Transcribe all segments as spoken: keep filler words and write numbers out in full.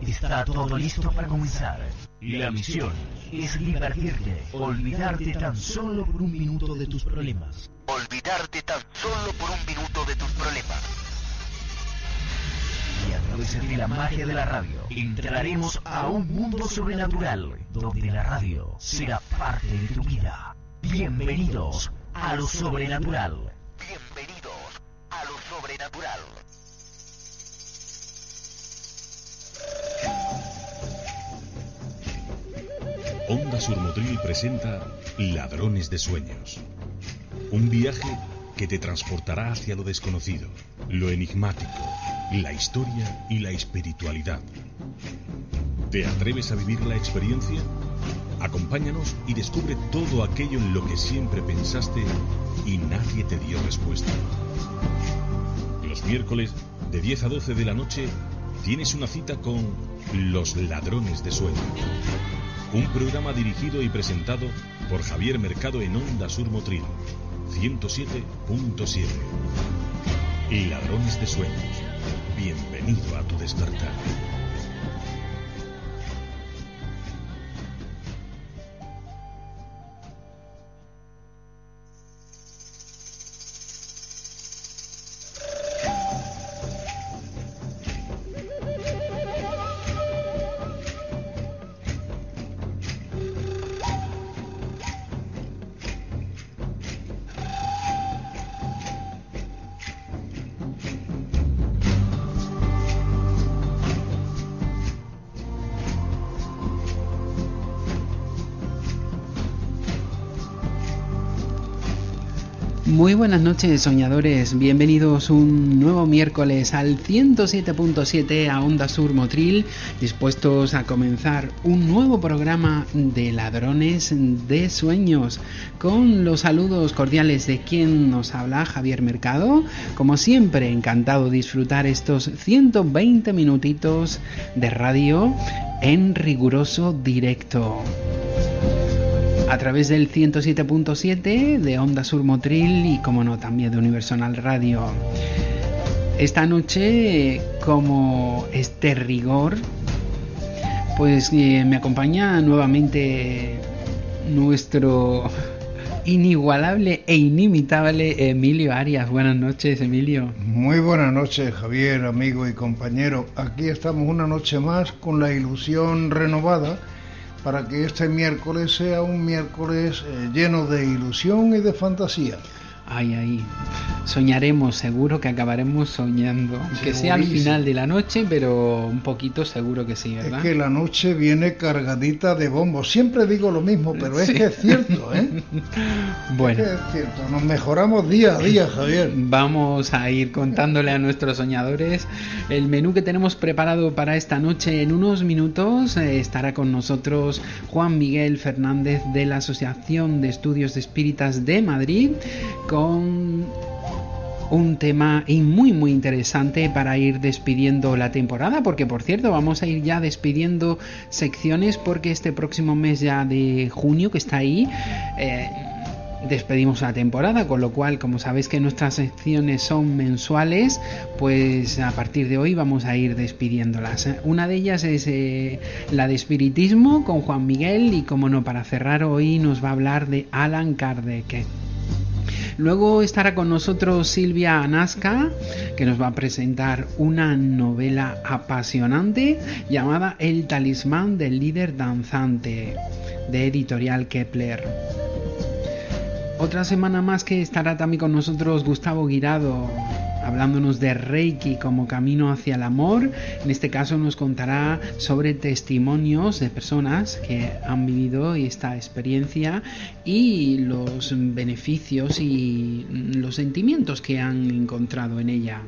Está todo listo para comenzar. La misión es divertirte, olvidarte tan solo por un minuto de tus problemas. Olvidarte tan solo por un minuto de tus problemas. Y a través de la magia de la radio, entraremos a un mundo sobrenatural, donde la radio será parte de tu vida. Bienvenidos a lo sobrenatural. Bienvenidos a lo sobrenatural. Onda Sur Motril presenta Ladrones de Sueños. Un viaje que te transportará hacia lo desconocido, lo enigmático, la historia y la espiritualidad. ¿Te atreves a vivir la experiencia? Acompáñanos y descubre todo aquello en lo que siempre pensaste y nadie te dio respuesta. Los miércoles, de diez a doce de la noche, tienes una cita con Los Ladrones de Sueños. Un programa dirigido y presentado por Javier Mercado en Onda Sur Motril, ciento siete punto siete. Y Ladrones de Sueños, bienvenido a tu despertar. Muy buenas noches, soñadores. Bienvenidos un nuevo miércoles al ciento siete punto siete a Onda Sur Motril, dispuestos a comenzar un nuevo programa de Ladrones de Sueños, con los saludos cordiales de quien nos habla, Javier Mercado. Como siempre, encantado de disfrutar estos ciento veinte minutitos de radio en riguroso directo, a través del ciento siete punto siete de Onda Sur Motril y, como no, también de Universal Radio. Esta noche, como este rigor, pues eh, me acompaña nuevamente nuestro inigualable e inimitable Emilio Arias. Buenas noches, Emilio. Muy buenas noches, Javier, amigo y compañero. Aquí estamos una noche más con la ilusión renovada para que este miércoles sea un miércoles eh, lleno de ilusión y de fantasía. Ay, ay, soñaremos, seguro que acabaremos soñando, aunque sea al final de la noche, pero un poquito seguro que sí, ¿verdad? Es que la noche viene cargadita de bombos. Siempre digo lo mismo, pero sí, es que es cierto, ¿eh? Bueno, es que es cierto, nos mejoramos día a día, Javier. Vamos a ir contándole a nuestros soñadores el menú que tenemos preparado para esta noche. En unos minutos eh, estará con nosotros Juan Miguel Fernández de la Asociación de Estudios Espíritas de Madrid, con con un tema muy muy interesante para ir despidiendo la temporada, porque por cierto vamos a ir ya despidiendo secciones, porque este próximo mes ya de junio que está ahí eh, despedimos la temporada, con lo cual, como sabéis que nuestras secciones son mensuales, pues a partir de hoy vamos a ir despidiéndolas. Una de ellas es eh, la de espiritismo con Juan Miguel, y como no, para cerrar hoy nos va a hablar de Allan Kardec. Luego estará con nosotros Silvia Anasca, que nos va a presentar una novela apasionante llamada El talismán del líder danzante, de Editorial Kepler. Otra semana más que estará también con nosotros Gustavo Guirado, hablándonos de Reiki como camino hacia el amor. En este caso nos contará sobre testimonios de personas que han vivido esta experiencia y los beneficios y los sentimientos que han encontrado en ella.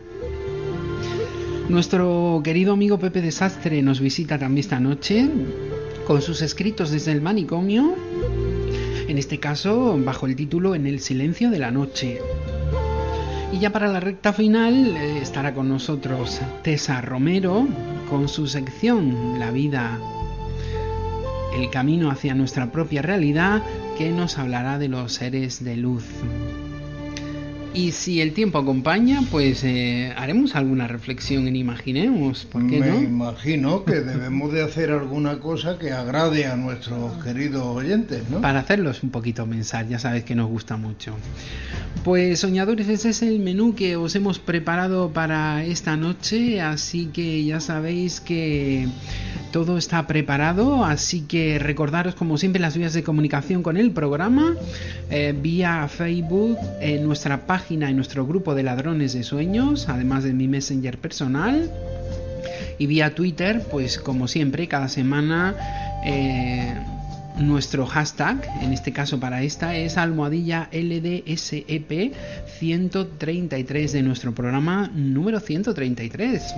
Nuestro querido amigo Pepe Desastre nos visita también esta noche con sus escritos desde el manicomio, en este caso bajo el título En el silencio de la noche. Y ya para la recta final eh, estará con nosotros Tessa Romero con su sección La vida, el camino hacia nuestra propia realidad, que nos hablará de los seres de luz. Y si el tiempo acompaña, pues eh, haremos alguna reflexión en Imaginemos, ¿por qué Me no? imagino que debemos de hacer alguna cosa que agrade a nuestros queridos oyentes, ¿no? Para hacerlos un poquito pensar, ya sabes que nos gusta mucho. Pues soñadores, ese es el menú que os hemos preparado para esta noche, así que ya sabéis que todo está preparado, así que recordaros como siempre las vías de comunicación con el programa, eh, vía Facebook, en nuestra página, en nuestro grupo de Ladrones de Sueños, además de mi Messenger personal, y vía Twitter, pues como siempre, cada semana eh, nuestro hashtag, en este caso para esta, es almohadilla L D S E P ciento treinta y tres de nuestro programa número ciento treinta y tres.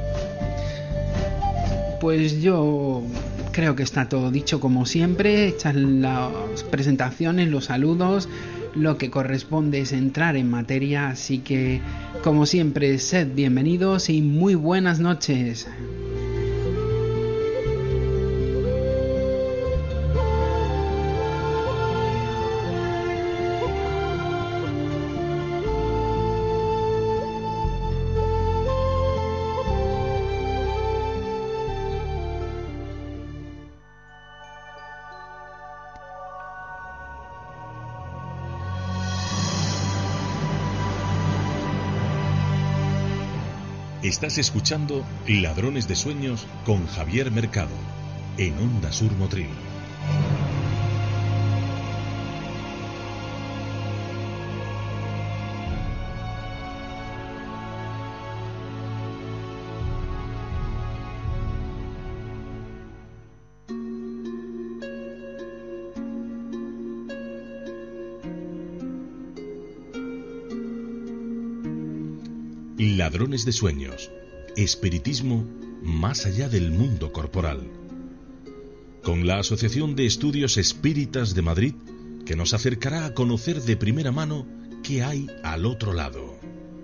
Pues yo creo que está todo dicho como siempre, hechas las presentaciones, los saludos, lo que corresponde es entrar en materia, así que como siempre, sed bienvenidos y muy buenas noches. Estás escuchando Ladrones de Sueños con Javier Mercado en Onda Sur Motril. Ladrones de Sueños, espiritismo más allá del mundo corporal. Con la Asociación de Estudios Espíritas de Madrid, que nos acercará a conocer de primera mano qué hay al otro lado.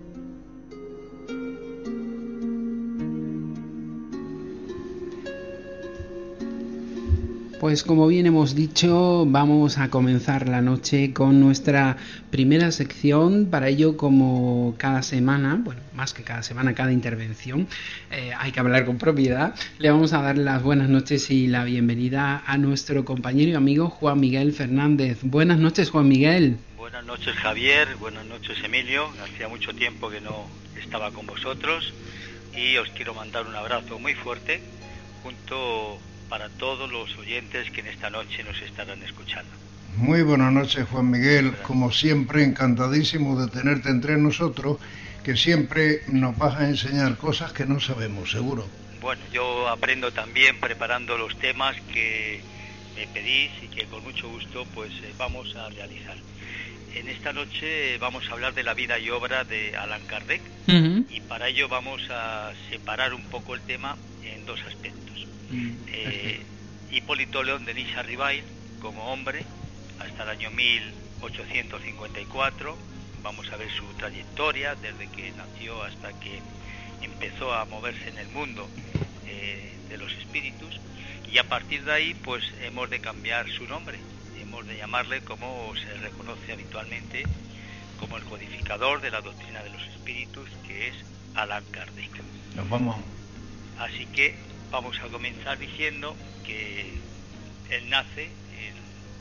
Pues como bien hemos dicho, vamos a comenzar la noche con nuestra primera sección. Para ello, como cada semana, bueno, más que cada semana, cada intervención, eh, hay que hablar con propiedad. Le vamos a dar las buenas noches y la bienvenida a nuestro compañero y amigo Juan Miguel Fernández. Buenas noches, Juan Miguel. Buenas noches, Javier. Buenas noches, Emilio. Hacía mucho tiempo que no estaba con vosotros y os quiero mandar un abrazo muy fuerte junto para todos los oyentes que en esta noche nos estarán escuchando. Muy buenas noches, Juan Miguel. Como siempre, encantadísimo de tenerte entre nosotros, que siempre nos vas a enseñar cosas que no sabemos, seguro. Bueno, yo aprendo también preparando los temas que me pedís y que con mucho gusto pues eh, vamos a realizar. En esta noche vamos a hablar de la vida y obra de Allan Kardec, uh-huh. y para ello vamos a separar un poco el tema en dos aspectos. Eh, Hipólito León Denis Arribay como hombre hasta el año mil ochocientos cincuenta y cuatro, vamos a ver su trayectoria desde que nació hasta que empezó a moverse en el mundo eh, de los espíritus, y a partir de ahí pues hemos de cambiar su nombre, hemos de llamarle como se reconoce habitualmente como el codificador de la doctrina de los espíritus, que es Allan Kardec. Nos vamos. Así que vamos a comenzar diciendo que él nace en,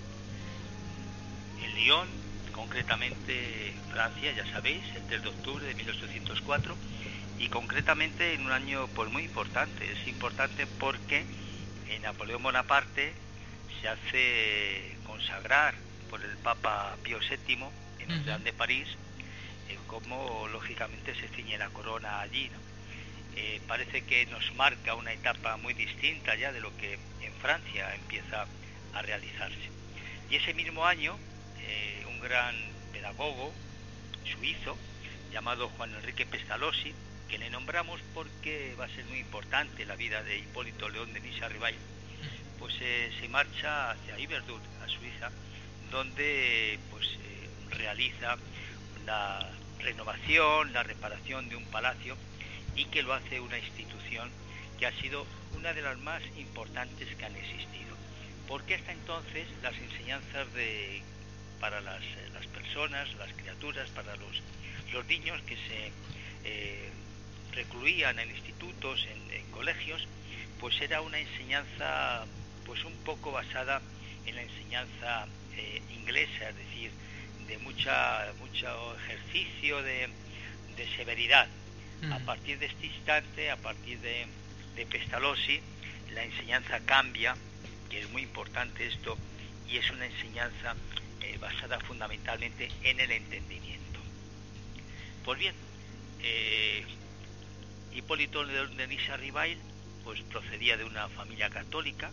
en Lyon, concretamente Francia, ya sabéis, el tres de octubre de mil ochocientos cuatro, y concretamente en un año pues muy importante. Es importante porque en Napoleón Bonaparte se hace consagrar por el Papa Pío séptimo en Notre Dame de París, eh, como lógicamente se ciñe la corona allí, ¿no? Eh, parece que nos marca una etapa muy distinta ya de lo que en Francia empieza a realizarse. Y ese mismo año, eh, un gran pedagogo suizo llamado Juan Enrique Pestalozzi, que le nombramos porque va a ser muy importante la vida de Hipólito León Denis Arribay, pues eh, se marcha hacia Yverdun, a Suiza, donde pues eh, realiza la renovación, la reparación de un palacio, y que lo hace una institución que ha sido una de las más importantes que han existido, porque hasta entonces las enseñanzas de para las, las personas, las criaturas, para los los niños que se eh, recluían en institutos, en, en colegios, pues era una enseñanza pues un poco basada en la enseñanza eh, inglesa, es decir, de mucha mucho ejercicio de, de severidad. Mm. A partir de este instante, a partir de, de Pestalozzi, la enseñanza cambia, que es muy importante esto, y es una enseñanza eh, basada fundamentalmente en el entendimiento. Pues bien, eh, Hipólito de Niza-Ribail pues procedía de una familia católica,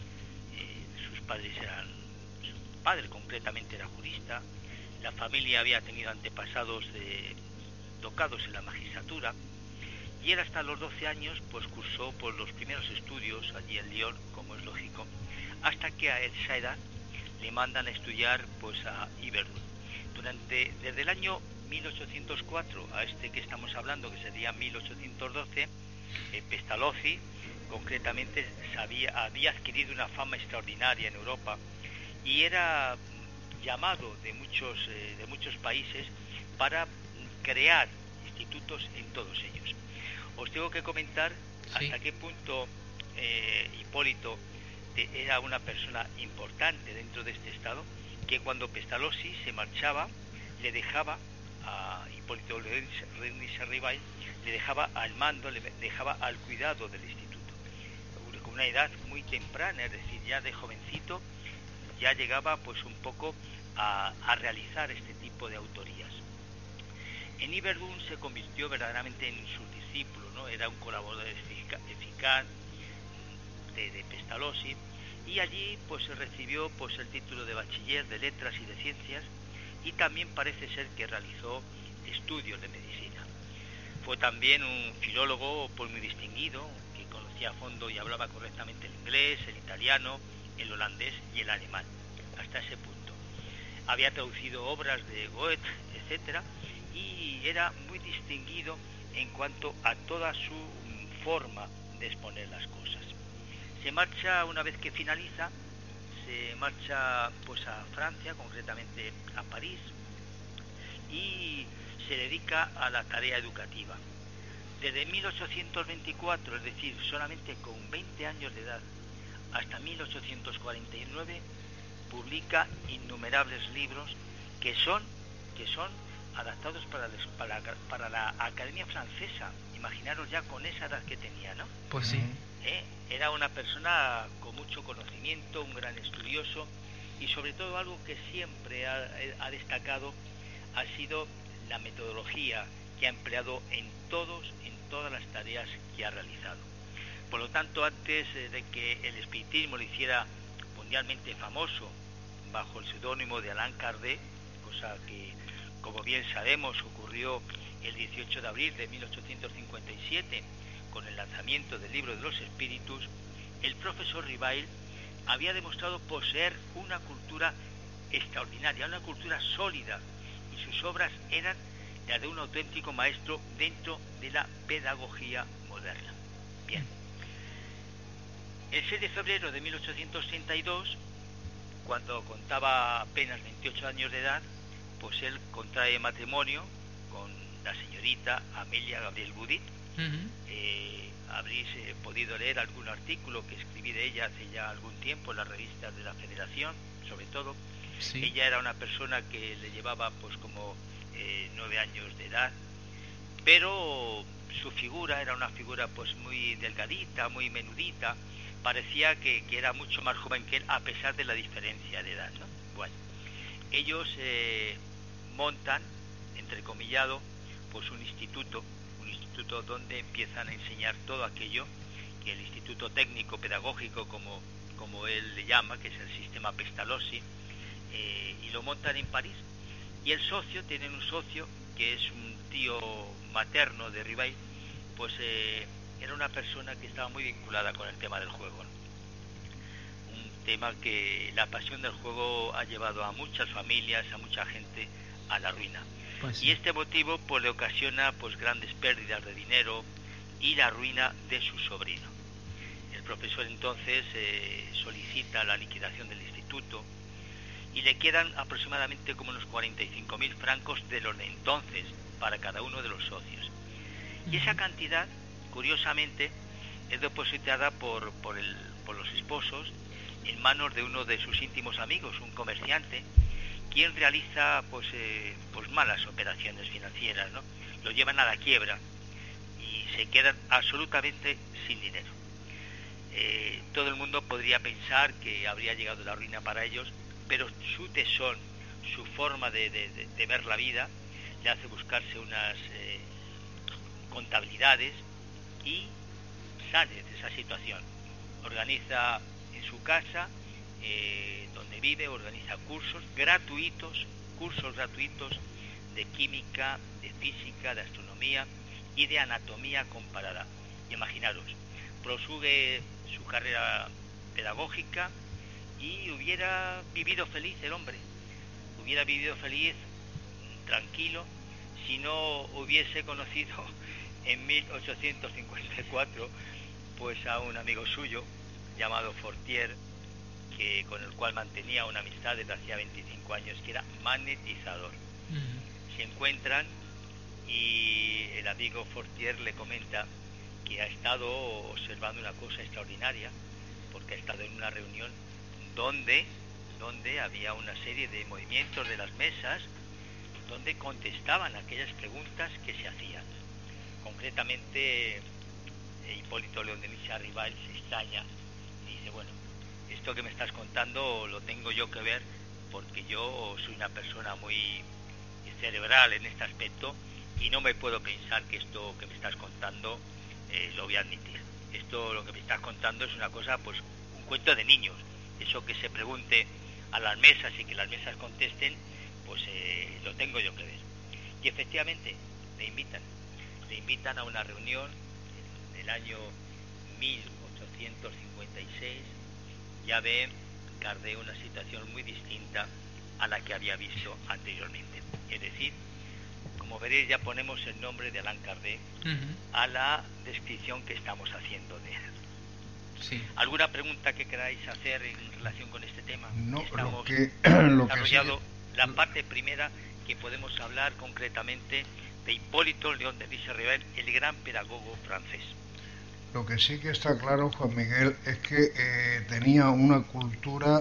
eh, sus padres eran, su padre concretamente era jurista, la familia había tenido antepasados de, tocados en la magistratura, y él hasta los doce años pues cursó por los primeros estudios allí en Lyon, como es lógico, hasta que a esa edad le mandan a estudiar pues a Yverdun. Durante, desde el año mil ochocientos cuatro a este que estamos hablando, que sería mil ochocientos doce, eh, Pestalozzi concretamente sabía, había adquirido una fama extraordinaria en Europa y era llamado de muchos, eh, de muchos países para crear institutos en todos ellos. Os tengo que comentar sí. hasta qué punto eh, Hipólito de, era una persona importante dentro de este estado, que cuando Pestalozzi se marchaba, le dejaba a Hipólito de Niza-Ribail, le dejaba al mando, le dejaba al cuidado del instituto. Con una edad muy temprana, es decir, ya de jovencito, ya llegaba pues un poco a, a realizar este tipo de autorías. En Yverdun se convirtió verdaderamente en su discípulo, ¿no? Era un colaborador efic eficaz de, de Pestalozzi, y allí pues se recibió pues el título de bachiller de letras y de ciencias, y también parece ser que realizó estudios de medicina. Fue también un filólogo pues muy distinguido, que conocía a fondo y hablaba correctamente el inglés, el italiano, el holandés y el alemán, hasta ese punto. Había traducido obras de Goethe, etcétera, y era muy distinguido en cuanto a toda su forma de exponer las cosas. Se marcha, una vez que finaliza, se marcha pues a Francia, concretamente a París, y se dedica a la tarea educativa. Desde mil ochocientos veinticuatro, es decir, solamente con veinte años de edad, hasta mil ochocientos cuarenta y nueve, publica innumerables libros que son, que son adaptados para, para, para la Academia Francesa. Imaginaros ya con esa edad que tenía, ¿no? Pues sí. ¿Eh? Era una persona con mucho conocimiento, un gran estudioso, y sobre todo algo que siempre ha, ha destacado ha sido la metodología que ha empleado en todos, en todas las tareas que ha realizado. Por lo tanto, antes de que el espiritismo lo hiciera mundialmente famoso bajo el seudónimo de Allan Kardec, cosa que, como bien sabemos, ocurrió el dieciocho de abril de mil ochocientos cincuenta y siete, con el lanzamiento del Libro de los Espíritus, el profesor Ribail había demostrado poseer una cultura extraordinaria, una cultura sólida, y sus obras eran las de un auténtico maestro dentro de la pedagogía moderna. Bien. El seis de febrero de mil ochocientos treinta y dos, cuando contaba apenas veintiocho años de edad, pues él contrae matrimonio con la señorita Amelia Gabriel Budit. Uh-huh. eh, habréis eh, podido leer algún artículo que escribí de ella hace ya algún tiempo en las revistas de la Federación, sobre todo. Sí. Ella era una persona que le llevaba pues como eh, nueve años de edad, pero su figura era una figura pues muy delgadita, muy menudita, parecía que, que era mucho más joven que él a pesar de la diferencia de edad, ¿no? Bueno, ellos eh, montan, entrecomillado, pues un instituto, un instituto donde empiezan a enseñar todo aquello que el Instituto Técnico Pedagógico, como, como él le llama, que es el sistema Pestalozzi, eh, y lo montan en París. Y el socio, tienen un socio que es un tío materno de Ribail, pues eh, era una persona que estaba muy vinculada con el tema del juego, ¿no? Un tema que la pasión del juego ha llevado a muchas familias, a mucha gente a la ruina. Pues sí. Y este motivo pues le ocasiona pues grandes pérdidas de dinero y la ruina de su sobrino. El profesor entonces eh, solicita la liquidación del instituto y le quedan aproximadamente como unos cuarenta y cinco mil francos de los de entonces, para cada uno de los socios. Y esa cantidad, curiosamente, es depositada por, por, el, por los esposos en manos de uno de sus íntimos amigos, un comerciante, quien realiza pues, eh, pues malas operaciones financieras, ¿no? Lo llevan a la quiebra y se quedan absolutamente sin dinero. Eh, todo el mundo podría pensar que habría llegado la ruina para ellos, pero su tesón, su forma de, de, de, de ver la vida, le hace buscarse unas eh, contabilidades y sale de esa situación. Organiza en su casa, eh, donde vive, organiza cursos gratuitos, cursos gratuitos de química, de física, de astronomía y de anatomía comparada. Imaginaros, prosigue su carrera pedagógica y hubiera vivido feliz el hombre, hubiera vivido feliz, tranquilo, si no hubiese conocido en mil ochocientos cincuenta y cuatro pues a un amigo suyo llamado Fortier, que con el cual mantenía una amistad desde hacía veinticinco años, que era magnetizador. Uh-huh. Se encuentran y el amigo Fortier le comenta que ha estado observando una cosa extraordinaria, porque ha estado en una reunión donde, donde había una serie de movimientos de las mesas donde contestaban aquellas preguntas que se hacían. Concretamente, Hipólito León de Misa Rival se extraña y dice, bueno, esto que me estás contando lo tengo yo que ver, porque yo soy una persona muy cerebral en este aspecto y no me puedo pensar que esto que me estás contando eh, lo voy a admitir. Esto, lo que me estás contando, es una cosa, pues, un cuento de niños. Eso que se pregunte a las mesas y que las mesas contesten, pues eh, lo tengo yo que ver. Y efectivamente le invitan, le invitan a una reunión en el año mil ochocientos cincuenta y seis. Ya ve Kardec una situación muy distinta a la que había visto anteriormente. Es decir, como veréis, ya ponemos el nombre de Allan Kardec uh-huh. a la descripción que estamos haciendo de él. Sí. ¿Alguna pregunta que queráis hacer en relación con este tema? No, Estamos lo que, lo desarrollado que sí... la parte primera, que podemos hablar concretamente de Hipólito León de Rivail, el gran pedagogo francés. Lo que sí que está claro, Juan Miguel, es que eh, tenía una cultura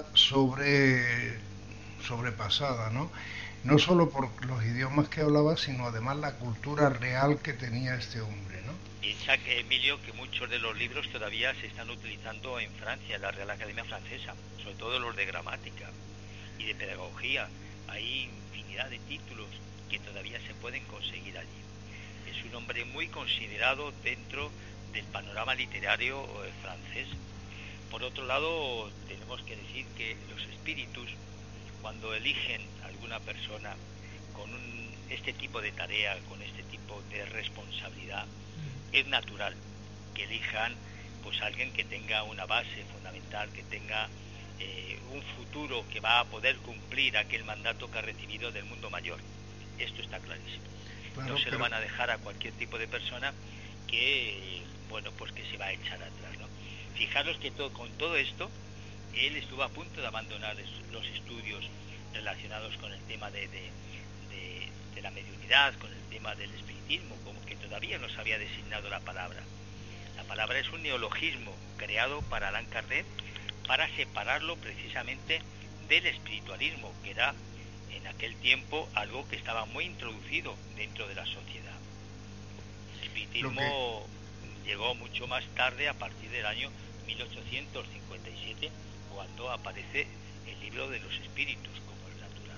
sobre sobrepasada, ¿no? No solo por los idiomas que hablaba, sino además la cultura real que tenía este hombre, ¿no? Piensa que, Emilio, que muchos de los libros todavía se están utilizando en Francia, en la Real Academia Francesa, sobre todo los de gramática y de pedagogía. Hay infinidad de títulos que todavía se pueden conseguir allí. Es un hombre muy considerado dentro del panorama literario eh, francés. Por otro lado, tenemos que decir que los espíritus, cuando eligen a alguna persona con un, este tipo de tarea, con este tipo de responsabilidad, es natural que elijan pues a alguien que tenga una base fundamental, que tenga eh, un futuro, que va a poder cumplir aquel mandato que ha recibido del mundo mayor. Esto está clarísimo. Claro, no se pero... lo van a dejar a cualquier tipo de persona que, bueno, pues que se va a echar atrás, ¿no? Fijaros que todo, con todo esto, él estuvo a punto de abandonar los estudios relacionados con el tema de, de, de, de la mediunidad, con el tema del espiritismo, como que todavía no se había designado la palabra. La palabra es un neologismo creado para Allan Kardec para separarlo precisamente del espiritualismo, que era en aquel tiempo algo que estaba muy introducido dentro de la sociedad. El espiritismo que... llegó mucho más tarde, a partir del año mil ochocientos cincuenta y siete, cuando aparece el libro de los espíritus como el natural,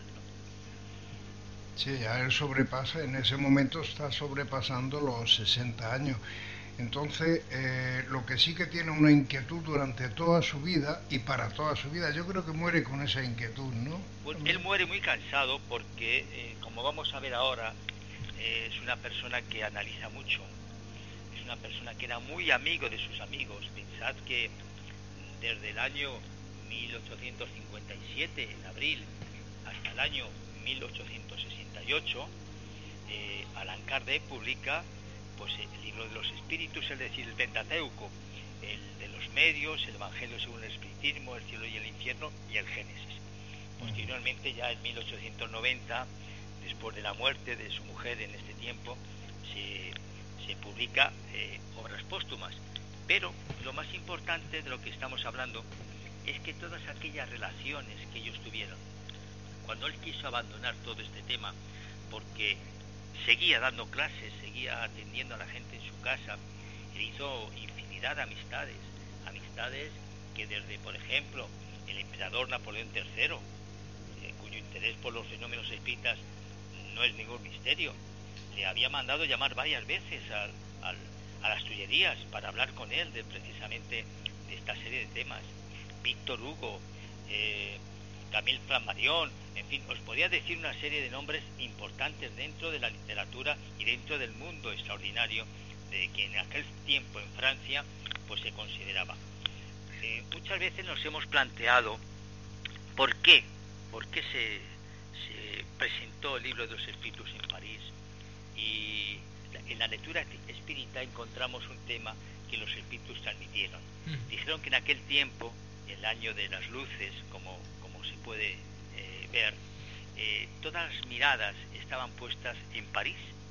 ¿no? Sí, ya él sobrepasa, en ese momento está sobrepasando los sesenta años. Entonces, eh, lo que sí que tiene una inquietud durante toda su vida y para toda su vida, yo creo que muere con esa inquietud, ¿no? Pues él muere muy cansado porque, eh, como vamos a ver ahora, eh, es una persona que analiza mucho, es una persona que era muy amigo de sus amigos. Pensad que desde el año mil ochocientos cincuenta y siete, en abril, hasta el año mil ochocientos sesenta y ocho, eh, Allan Kardec publica pues el libro de los espíritus, es decir, el Pentateuco, el de los medios, el Evangelio según el espiritismo, el cielo y el infierno y el Génesis. Posteriormente, ya en mil ochocientos noventa, después de la muerte de su mujer en este tiempo, se, se publica eh, obras póstumas. Pero lo más importante de lo que estamos hablando es que todas aquellas relaciones que ellos tuvieron, cuando él quiso abandonar todo este tema, porque seguía dando clases, seguía atendiendo a la gente en su casa, él hizo infinidad de amistades, amistades que desde, por ejemplo, el emperador Napoleón tercero, eh, cuyo interés por los fenómenos espíritas no es ningún misterio, le había mandado llamar varias veces al, al, a las Tullerías para hablar con él de precisamente de esta serie de temas. Víctor Hugo, eh, Camille Flammarion, en fin, os podía decir una serie de nombres importantes dentro de la literatura y dentro del mundo extraordinario de que en aquel tiempo en Francia pues se consideraba. Eh, muchas veces nos hemos planteado por qué, por qué se, se presentó el libro de los espíritus en París, y en la lectura espírita encontramos un tema que los espíritus transmitieron. Mm. Dijeron que en aquel tiempo, el año de las luces, como, como se puede eh, ver, eh, todas las miradas estaban puestas en París,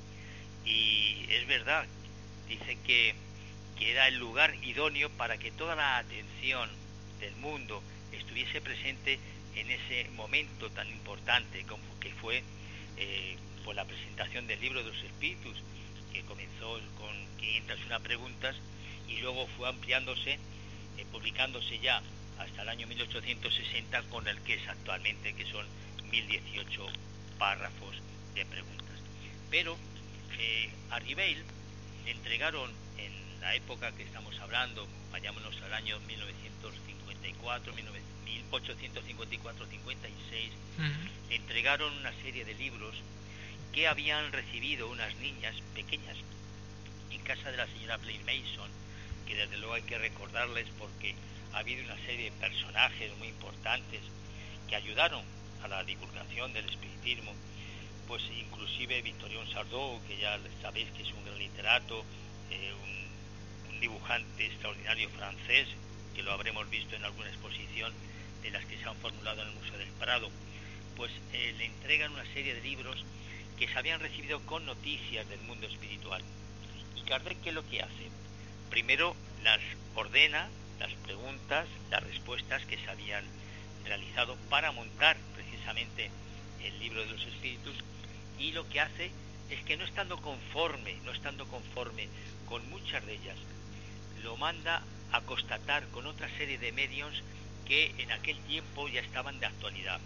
y es verdad, dicen que, que era el lugar idóneo para que toda la atención del mundo estuviese presente en ese momento tan importante como que fue eh, por la presentación del libro de los espíritus, que comenzó con quinientas una preguntas y luego fue ampliándose, eh, publicándose ya hasta el año mil ochocientos sesenta con el que es actualmente, que son mil dieciocho párrafos de preguntas. Pero eh, a Ribeil le entregaron en la época que estamos hablando, vayámonos al año mil novecientos cincuenta y cuatro, mil ochocientos cincuenta y cuatro cincuenta y seis, uh-huh. le entregaron una serie de libros que habían recibido unas niñas pequeñas en casa de la señora Blaine Mason, que desde luego hay que recordarles porque ha habido una serie de personajes muy importantes que ayudaron a la divulgación del espiritismo, pues inclusive Victorien Sardou, que ya sabéis que es un gran literato, eh, un, un dibujante extraordinario francés, que lo habremos visto en alguna exposición de las que se han formulado en el Museo del Prado, pues eh, le entregan una serie de libros que se habían recibido con noticias del mundo espiritual. Y Kardec, ¿qué es lo que hace? Primero las ordena, las preguntas, las respuestas que se habían realizado para montar precisamente el libro de los espíritus, y lo que hace es que no estando conforme, no estando conforme con muchas de ellas, lo manda a constatar con otra serie de medios que en aquel tiempo ya estaban de actualidad.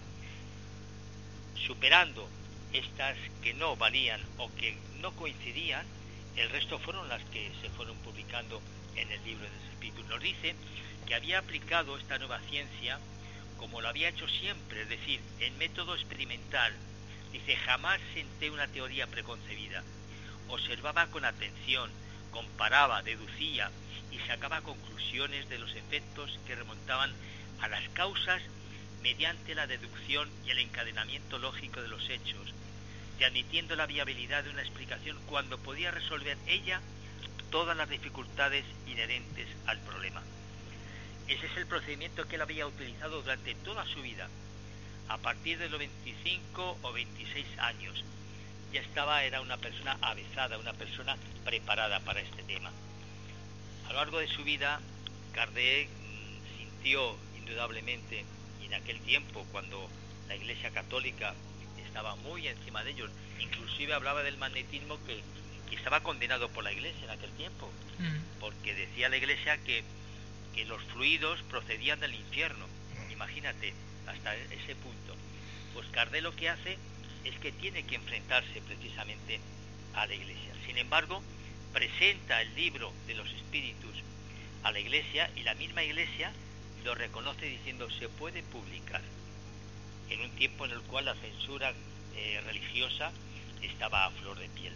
Superando estas que no valían o que no coincidían, el resto fueron las que se fueron publicando en el libro de los espíritus. Nos dice que había aplicado esta nueva ciencia como lo había hecho siempre, es decir, en método experimental. Dice, jamás senté una teoría preconcebida. Observaba con atención, comparaba, deducía y sacaba conclusiones de los efectos que remontaban a las causas mediante la deducción y el encadenamiento lógico de los hechos, y admitiendo la viabilidad de una explicación cuando podía resolver ella todas las dificultades inherentes al problema. Ese es el procedimiento que él había utilizado durante toda su vida. A partir de los veinticinco o veintiséis años ya estaba, era una persona avezada, una persona preparada para este tema. A lo largo de su vida, Kardec mmm, sintió indudablemente, y en aquel tiempo cuando la Iglesia Católica estaba muy encima de ellos, inclusive hablaba del magnetismo que, que estaba condenado por la Iglesia en aquel tiempo, mm. porque decía la Iglesia que, que los fluidos procedían del infierno, imagínate, hasta ese punto. Pues Kardec lo que hace es que tiene que enfrentarse precisamente a la Iglesia. Sin embargo, presenta el libro de los espíritus a la Iglesia, y la misma Iglesia lo reconoce diciendo se puede publicar, en un tiempo en el cual la censura eh, religiosa estaba a flor de piel.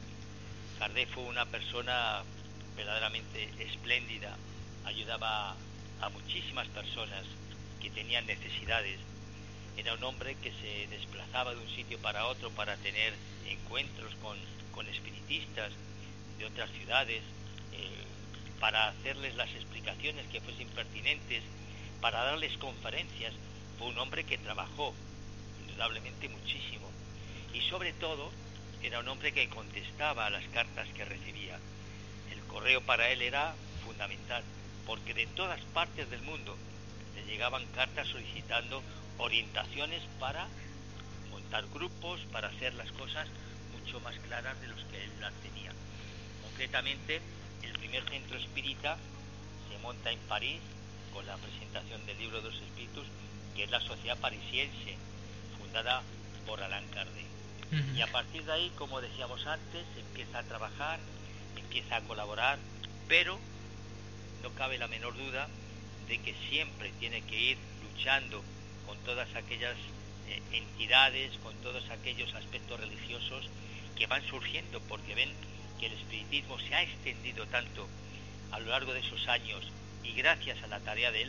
Kardec fue una persona verdaderamente espléndida, ayudaba a muchísimas personas que tenían necesidades. Era un hombre que se desplazaba de un sitio para otro para tener encuentros con, con espiritistas de otras ciudades, eh, para hacerles las explicaciones que fuesen pertinentes, para darles conferencias. Fue un hombre que trabajó indudablemente muchísimo, y sobre todo era un hombre que contestaba a las cartas que recibía. El correo para él era fundamental, porque de todas partes del mundo le llegaban cartas solicitando orientaciones para montar grupos, para hacer las cosas mucho más claras de los que él las tenía. Concretamente, el primer centro espírita se monta en París con la presentación del Libro de los Espíritus, que es la Sociedad Parisiense, fundada por Allan Kardec. Uh-huh. Y a partir de ahí, como decíamos antes, empieza a trabajar, empieza a colaborar, pero no cabe la menor duda de que siempre tiene que ir luchando con todas aquellas eh, entidades, con todos aquellos aspectos religiosos que van surgiendo, porque ven que el espiritismo se ha extendido tanto a lo largo de esos años, y gracias a la tarea de él,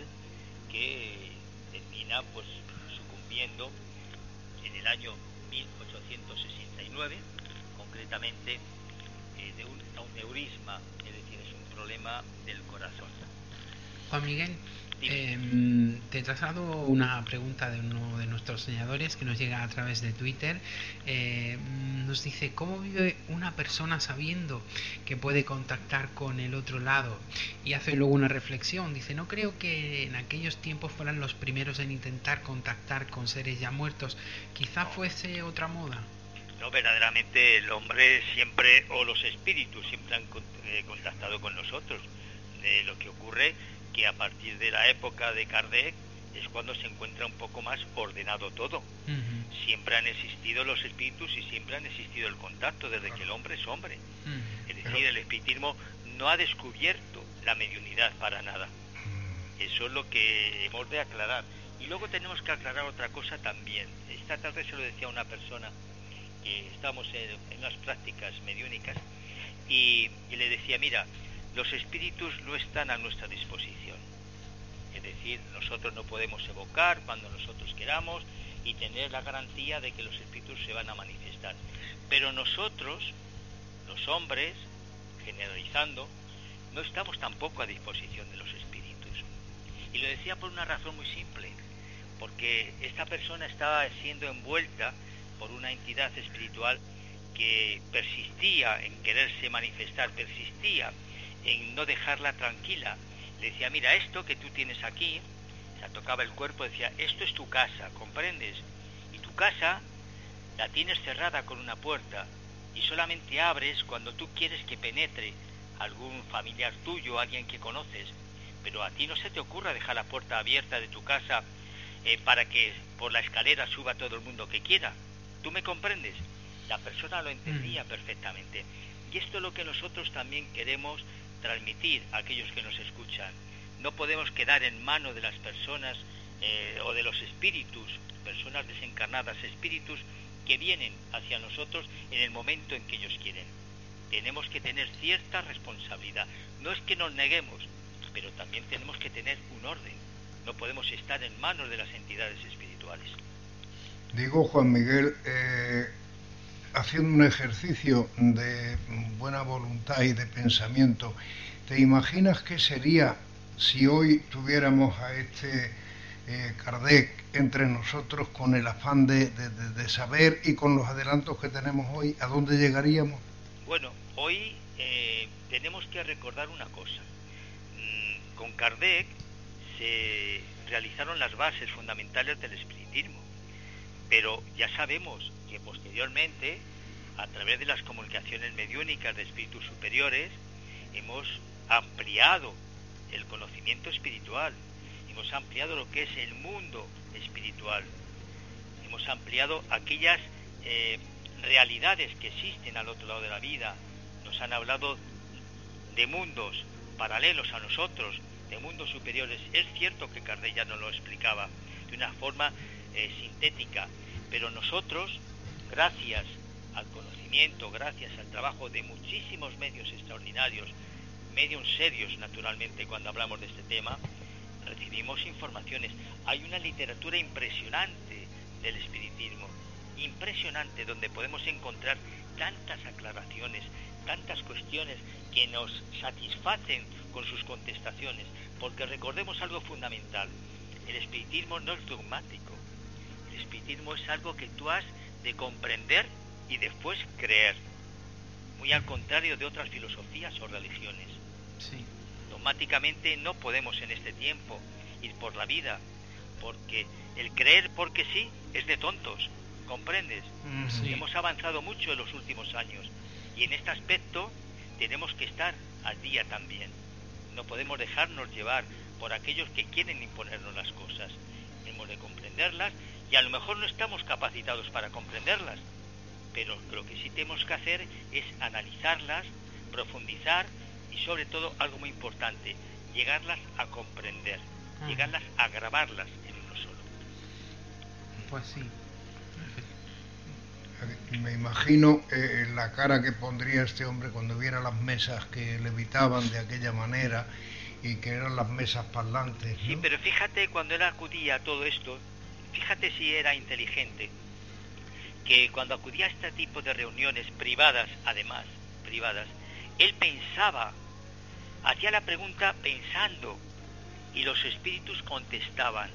que termina pues sucumbiendo en el año mil ochocientos sesenta y nueve, concretamente eh, de un aneurisma, es decir, es un problema del corazón. Juan Miguel, eh, te traslado una pregunta de uno de nuestros soñadores que nos llega a través de Twitter. Eh, nos dice: ¿cómo vive una persona sabiendo que puede contactar con el otro lado? Y hace luego una reflexión. Dice: no creo que en aquellos tiempos fueran los primeros en intentar contactar con seres ya muertos. Quizá no. fuese otra moda. No, verdaderamente el hombre siempre, o los espíritus siempre han contactado con nosotros. Eh, lo que ocurre que a partir de la época de Kardec es cuando se encuentra un poco más ordenado todo. Uh-huh. Siempre han existido los espíritus y siempre han existido el contacto desde que el hombre es hombre. Uh-huh. Es decir, el espiritismo no ha descubierto la mediunidad para nada. Eso es lo que hemos de aclarar. Y luego tenemos que aclarar otra cosa también. Esta tarde se lo decía a una persona que estábamos en, en las prácticas mediúnicas y, y le decía: mira, los espíritus no están a nuestra disposición. Es decir, nosotros no podemos evocar cuando nosotros queramos y tener la garantía de que los espíritus se van a manifestar. Pero nosotros, los hombres, generalizando, no estamos tampoco a disposición de los espíritus. Y lo decía por una razón muy simple, porque esta persona estaba siendo envuelta por una entidad espiritual que persistía en quererse manifestar, persistía en no dejarla tranquila. Le decía: mira, esto que tú tienes aquí, se tocaba el cuerpo, decía: esto es tu casa, ¿comprendes? Y tu casa la tienes cerrada con una puerta y solamente abres cuando tú quieres que penetre algún familiar tuyo, alguien que conoces, pero a ti no se te ocurra dejar la puerta abierta de tu casa eh, para que por la escalera suba todo el mundo que quiera. ¿Tú me comprendes? La persona lo entendía mm. perfectamente. Y esto es lo que nosotros también queremos transmitir a aquellos que nos escuchan. No podemos quedar en manos de las personas eh, o de los espíritus, personas desencarnadas, espíritus que vienen hacia nosotros en el momento en que ellos quieren. Tenemos que tener cierta responsabilidad. No es que nos neguemos, pero también tenemos que tener un orden. No podemos estar en manos de las entidades espirituales. Digo, Juan Miguel, eh, haciendo un ejercicio de buena voluntad y de pensamiento, ¿te imaginas qué sería si hoy tuviéramos a este eh, Kardec entre nosotros con el afán de, de, de, de saber, y con los adelantos que tenemos hoy, a dónde llegaríamos? Bueno, hoy eh, tenemos que recordar una cosa. Mm, con Kardec se realizaron las bases fundamentales del espiritismo, pero ya sabemos que posteriormente, a través de las comunicaciones mediúnicas de espíritus superiores, hemos ampliado el conocimiento espiritual, hemos ampliado lo que es el mundo espiritual, hemos ampliado aquellas eh, realidades que existen al otro lado de la vida. Nos han hablado de mundos paralelos a nosotros, de mundos superiores. Es cierto que Kardec ya nos lo explicaba de una forma eh, sintética, pero nosotros, gracias al conocimiento, gracias al trabajo de muchísimos medios extraordinarios, medios serios naturalmente cuando hablamos de este tema, recibimos informaciones. Hay una literatura impresionante del espiritismo, impresionante, donde podemos encontrar tantas aclaraciones, tantas cuestiones que nos satisfacen con sus contestaciones, porque recordemos algo fundamental: el espiritismo no es dogmático, el espiritismo es algo que tú has de comprender y después creer, muy al contrario de otras filosofías o religiones. Sí. Dogmáticamente no podemos en este tiempo ir por la vida, porque el creer porque sí es de tontos, ¿comprendes? Sí. Hemos avanzado mucho en los últimos años y en este aspecto tenemos que estar al día también. No podemos dejarnos llevar por aquellos que quieren imponernos las cosas. Hemos de comprenderlas y a lo mejor no estamos capacitados para comprenderlas, pero lo que sí tenemos que hacer es analizarlas, profundizar y sobre todo algo muy importante, llegarlas a comprender, Ah. llegarlas a grabarlas en uno solo. Pues sí. Me imagino eh, la cara que pondría este hombre cuando viera las mesas que levitaban de aquella manera y que eran las mesas parlantes, ¿no? Sí, pero fíjate cuando él acudía a todo esto, fíjate si era inteligente, que cuando acudía a este tipo de reuniones privadas, además, privadas, él pensaba, hacía la pregunta pensando y los espíritus contestaban.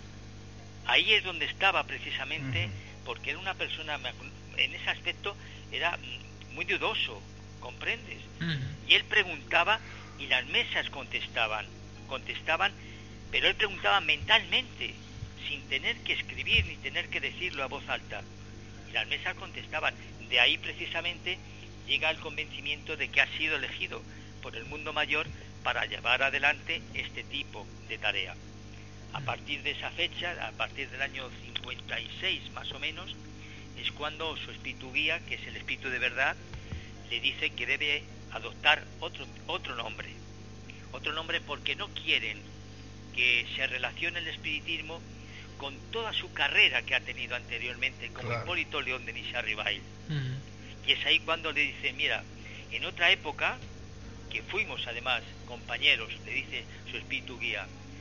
Ahí es donde estaba precisamente, uh-huh. porque era una persona, en ese aspecto, era muy dudoso, ¿comprendes? Uh-huh. Y él preguntaba y las mesas contestaban, contestaban, pero él preguntaba mentalmente, sin tener que escribir ni tener que decirlo a voz alta. Y las mesas contestaban. De ahí precisamente llega el convencimiento de que ha sido elegido por el mundo mayor para llevar adelante este tipo de tarea. A partir de esa fecha, a partir del año cincuenta y seis más o menos, es cuando su espíritu guía, que es el espíritu de verdad, le dice que debe adoptar otro, otro nombre. Otro nombre porque no quieren que se relacione el espiritismo con toda su carrera que ha tenido anteriormente como claro. Hipólito León de Niza-Ribail. Uh-huh. Y es ahí cuando le dice, mira, en otra época, que fuimos además compañeros, le dice su espíritu guía,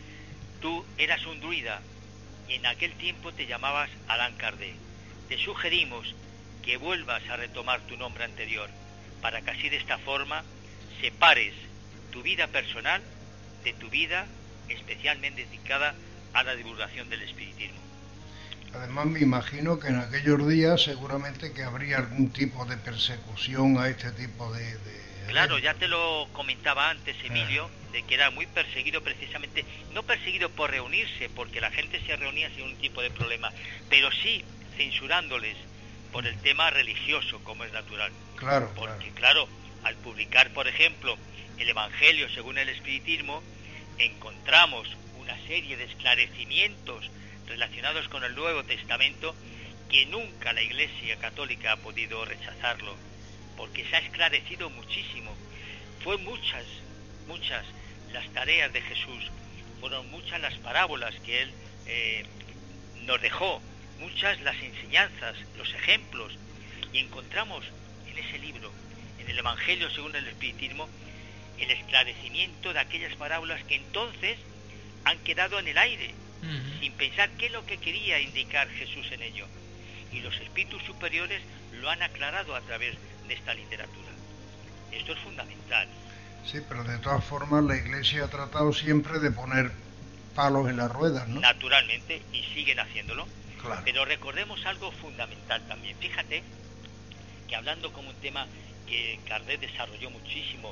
tú eras un druida y en aquel tiempo te llamabas Allan Kardec. Te sugerimos que vuelvas a retomar tu nombre anterior para que así de esta forma separes tu vida personal de tu vida especialmente dedicada a la divulgación del espiritismo. Además me imagino que en aquellos días seguramente que habría algún tipo de persecución a este tipo de... de... Claro, ya te lo comentaba antes, Emilio, ah. de que era muy perseguido precisamente, no perseguido por reunirse, porque la gente se reunía sin un tipo de problema, pero sí censurándoles por el tema religioso, como es natural. Claro, porque claro, claro al publicar, por ejemplo, el Evangelio según el espiritismo, encontramos una serie de esclarecimientos relacionados con el Nuevo Testamento que nunca la Iglesia Católica ha podido rechazarlo, porque se ha esclarecido muchísimo. Fue muchas, muchas las tareas de Jesús, fueron muchas las parábolas que Él eh, nos dejó, muchas las enseñanzas, los ejemplos, y encontramos en ese libro, en el Evangelio según el espiritismo, el esclarecimiento de aquellas parábolas que entonces han quedado en el aire, uh-huh. sin pensar qué es lo que quería indicar Jesús en ello. Y los espíritus superiores lo han aclarado a través de esta literatura. Esto es fundamental. Sí, pero de todas formas la Iglesia ha tratado siempre de poner palos en las ruedas, ¿no? Naturalmente, y siguen haciéndolo. Claro. Pero recordemos algo fundamental también. Fíjate que hablando como un tema que Kardec desarrolló muchísimo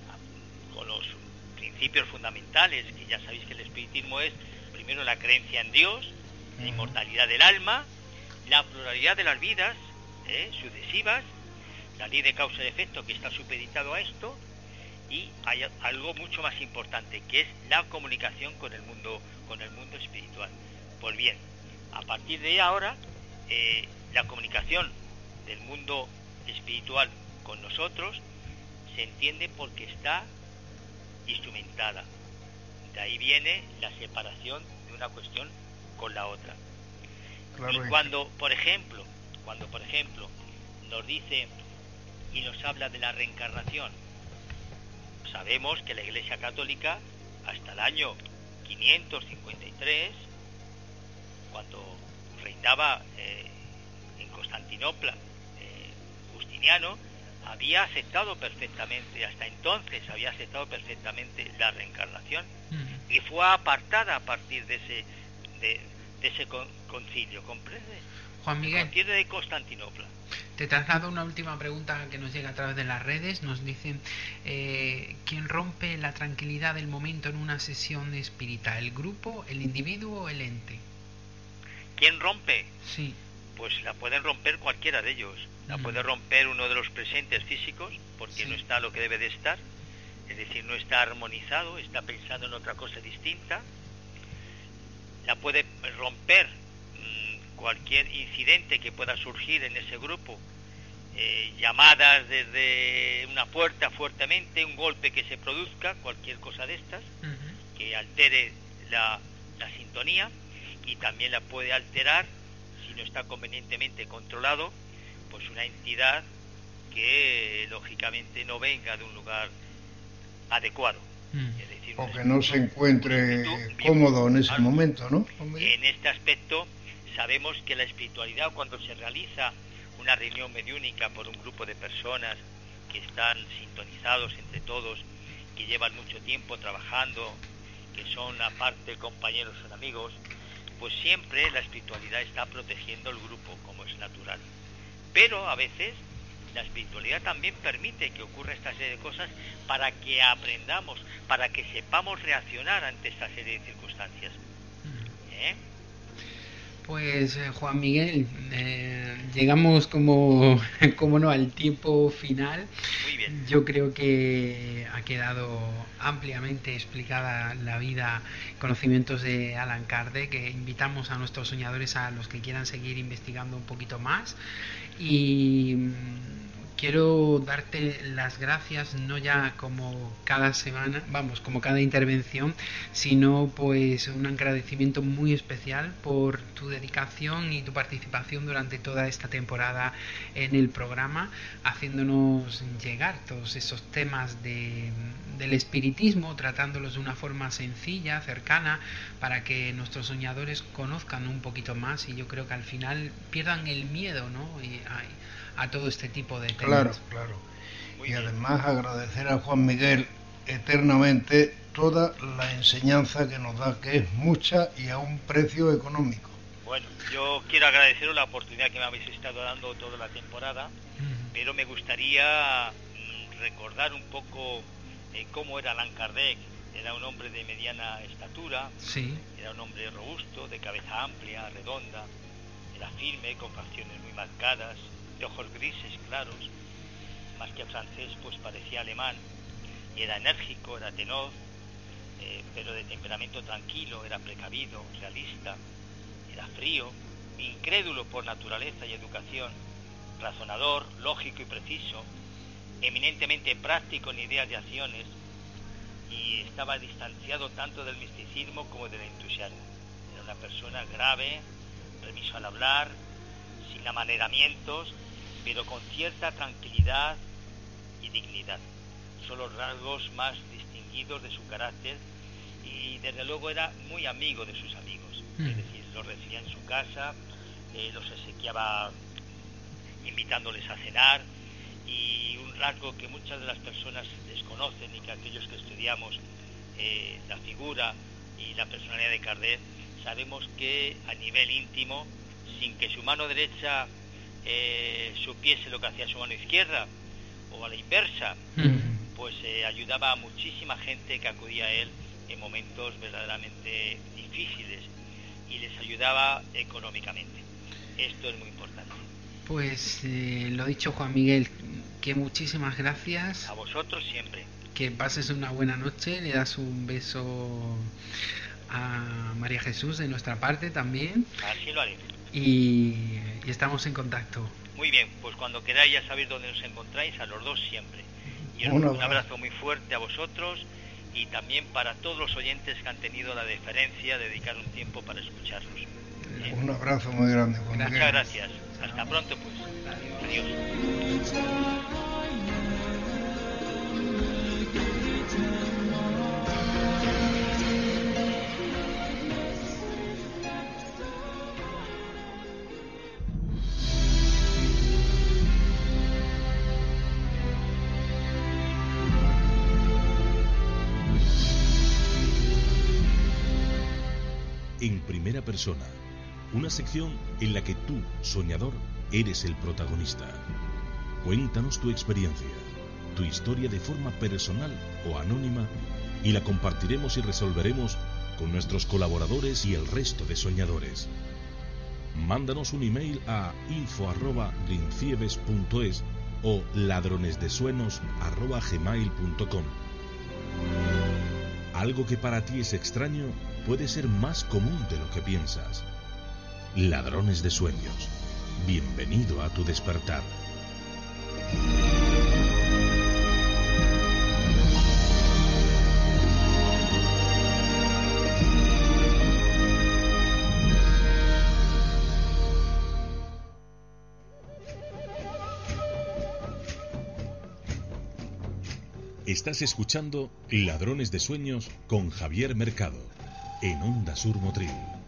con los principios fundamentales, que ya sabéis que el espiritismo es primero la creencia en Dios, uh-huh. la inmortalidad del alma, la pluralidad de las vidas ¿eh? sucesivas, la ley de causa y efecto que está supeditado a esto, y hay algo mucho más importante que es la comunicación con el mundo con el mundo espiritual. Pues bien, a partir de ahora eh, la comunicación del mundo espiritual con nosotros se entiende porque está instrumentada. De ahí viene la separación de una cuestión con la otra. Claro, y cuando, por ejemplo, cuando por ejemplo nos dice y nos habla de la reencarnación, sabemos que la Iglesia Católica hasta el año quinientos cincuenta y tres, cuando reinaba eh, en Constantinopla eh, Justiniano, había aceptado perfectamente, hasta entonces había aceptado perfectamente la reencarnación, uh-huh. y fue apartada a partir de ese de, de ese con, concilio, ¿comprende? Juan Miguel. A partir de Constantinopla. Te traslado una última pregunta que nos llega a través de las redes. Nos dicen, eh, ¿quién rompe la tranquilidad del momento en una sesión espírita? ¿El grupo, el individuo o el ente? ¿Quién rompe? Sí. Pues la pueden romper cualquiera de ellos. La mm. puede romper uno de los presentes físicos, porque sí. no está lo que debe de estar. Es decir, no está armonizado, está pensando en otra cosa distinta. La puede romper mmm, cualquier incidente que pueda surgir en ese grupo. Eh, llamadas desde una puerta fuertemente, un golpe que se produzca, cualquier cosa de estas, uh-huh. que altere la, la sintonía, y también la puede alterar, si no está convenientemente controlado, pues una entidad que lógicamente no venga de un lugar adecuado. Mm. Es decir, o que no se encuentre cómodo en ese algo. momento, ¿no? En este aspecto sabemos que la espiritualidad, cuando se realiza una reunión mediúnica por un grupo de personas que están sintonizados entre todos, que llevan mucho tiempo trabajando, que son aparte compañeros o amigos, pues siempre la espiritualidad está protegiendo el grupo, como es natural. Pero a veces la espiritualidad también permite que ocurra esta serie de cosas para que aprendamos, para que sepamos reaccionar ante esta serie de circunstancias. ¿Eh? Pues eh, Juan Miguel, eh, llegamos como, como no al tiempo final. Muy bien. Yo creo que ha quedado ampliamente explicada la vida, conocimientos de Allan Kardec, que invitamos a nuestros soñadores, a los que quieran seguir investigando un poquito más. Y quiero darte las gracias, no ya como cada semana, vamos, como cada intervención, sino pues un agradecimiento muy especial por tu dedicación y tu participación durante toda esta temporada en el programa, haciéndonos llegar todos esos temas de, del espiritismo, tratándolos de una forma sencilla, cercana, para que nuestros soñadores conozcan un poquito más, y yo creo que al final pierdan el miedo, ¿no? Y hay, a todo este tipo de temas. Claro, claro. Y además agradecer a Juan Miguel eternamente toda la enseñanza que nos da, que es mucha y a un precio económico. Bueno, yo quiero agradeceros la oportunidad que me habéis estado dando toda la temporada, uh-huh. pero me gustaría mm, recordar un poco eh, cómo era Allan Kardec. Era un hombre de mediana estatura, sí. Era un hombre robusto, de cabeza amplia, redonda, era firme, con facciones muy marcadas, de ojos grises claros, más que francés pues parecía alemán, y era enérgico, era tenor, eh, pero de temperamento tranquilo, era precavido, realista, era frío, incrédulo por naturaleza y educación, razonador, lógico y preciso, eminentemente práctico en ideas y acciones, y estaba distanciado tanto del misticismo como del entusiasmo. Era una persona grave, remiso al hablar, sin amaneramientos, pero con cierta tranquilidad y dignidad. Son los rasgos más distinguidos de su carácter, y desde luego era muy amigo de sus amigos, mm. es decir, los recibía en su casa, eh, los exequiaba invitándoles a cenar, y un rasgo que muchas de las personas desconocen y que aquellos que estudiamos eh, la figura y la personalidad de Kardec sabemos que a nivel íntimo, sin que su mano derecha eh, supiese lo que hacía su mano izquierda, o a la inversa, mm. pues eh, ayudaba a muchísima gente que acudía a él en momentos verdaderamente difíciles, y les ayudaba económicamente. Esto es muy importante. Pues eh, lo dicho, Juan Miguel, que muchísimas gracias. A vosotros siempre. Que pases una buena noche, le das un beso a María Jesús de nuestra parte también. Así lo haré. Y, y estamos en contacto. Muy bien, pues cuando queráis ya sabéis dónde nos encontráis, a los dos siempre. Y un, un abrazo muy fuerte a vosotros, y también para todos los oyentes que han tenido la deferencia de dedicar un tiempo para escucharnos. ¿Eh? Un abrazo muy grande, Juan Miguel. Muchas gracias. Hasta pronto, pues. Adiós. En primera persona, una sección en la que tú, soñador, eres el protagonista. Cuéntanos tu experiencia, tu historia de forma personal o anónima, y la compartiremos y resolveremos con nuestros colaboradores y el resto de soñadores. Mándanos un email a info arroba grinciebes punto es o ladronesdesueños arroba gmail punto com. Algo que para ti es extraño puede ser más común de lo que piensas. Ladrones de sueños. Bienvenido a tu despertar. Estás escuchando Ladrones de Sueños con Javier Mercado en Onda Sur Motril.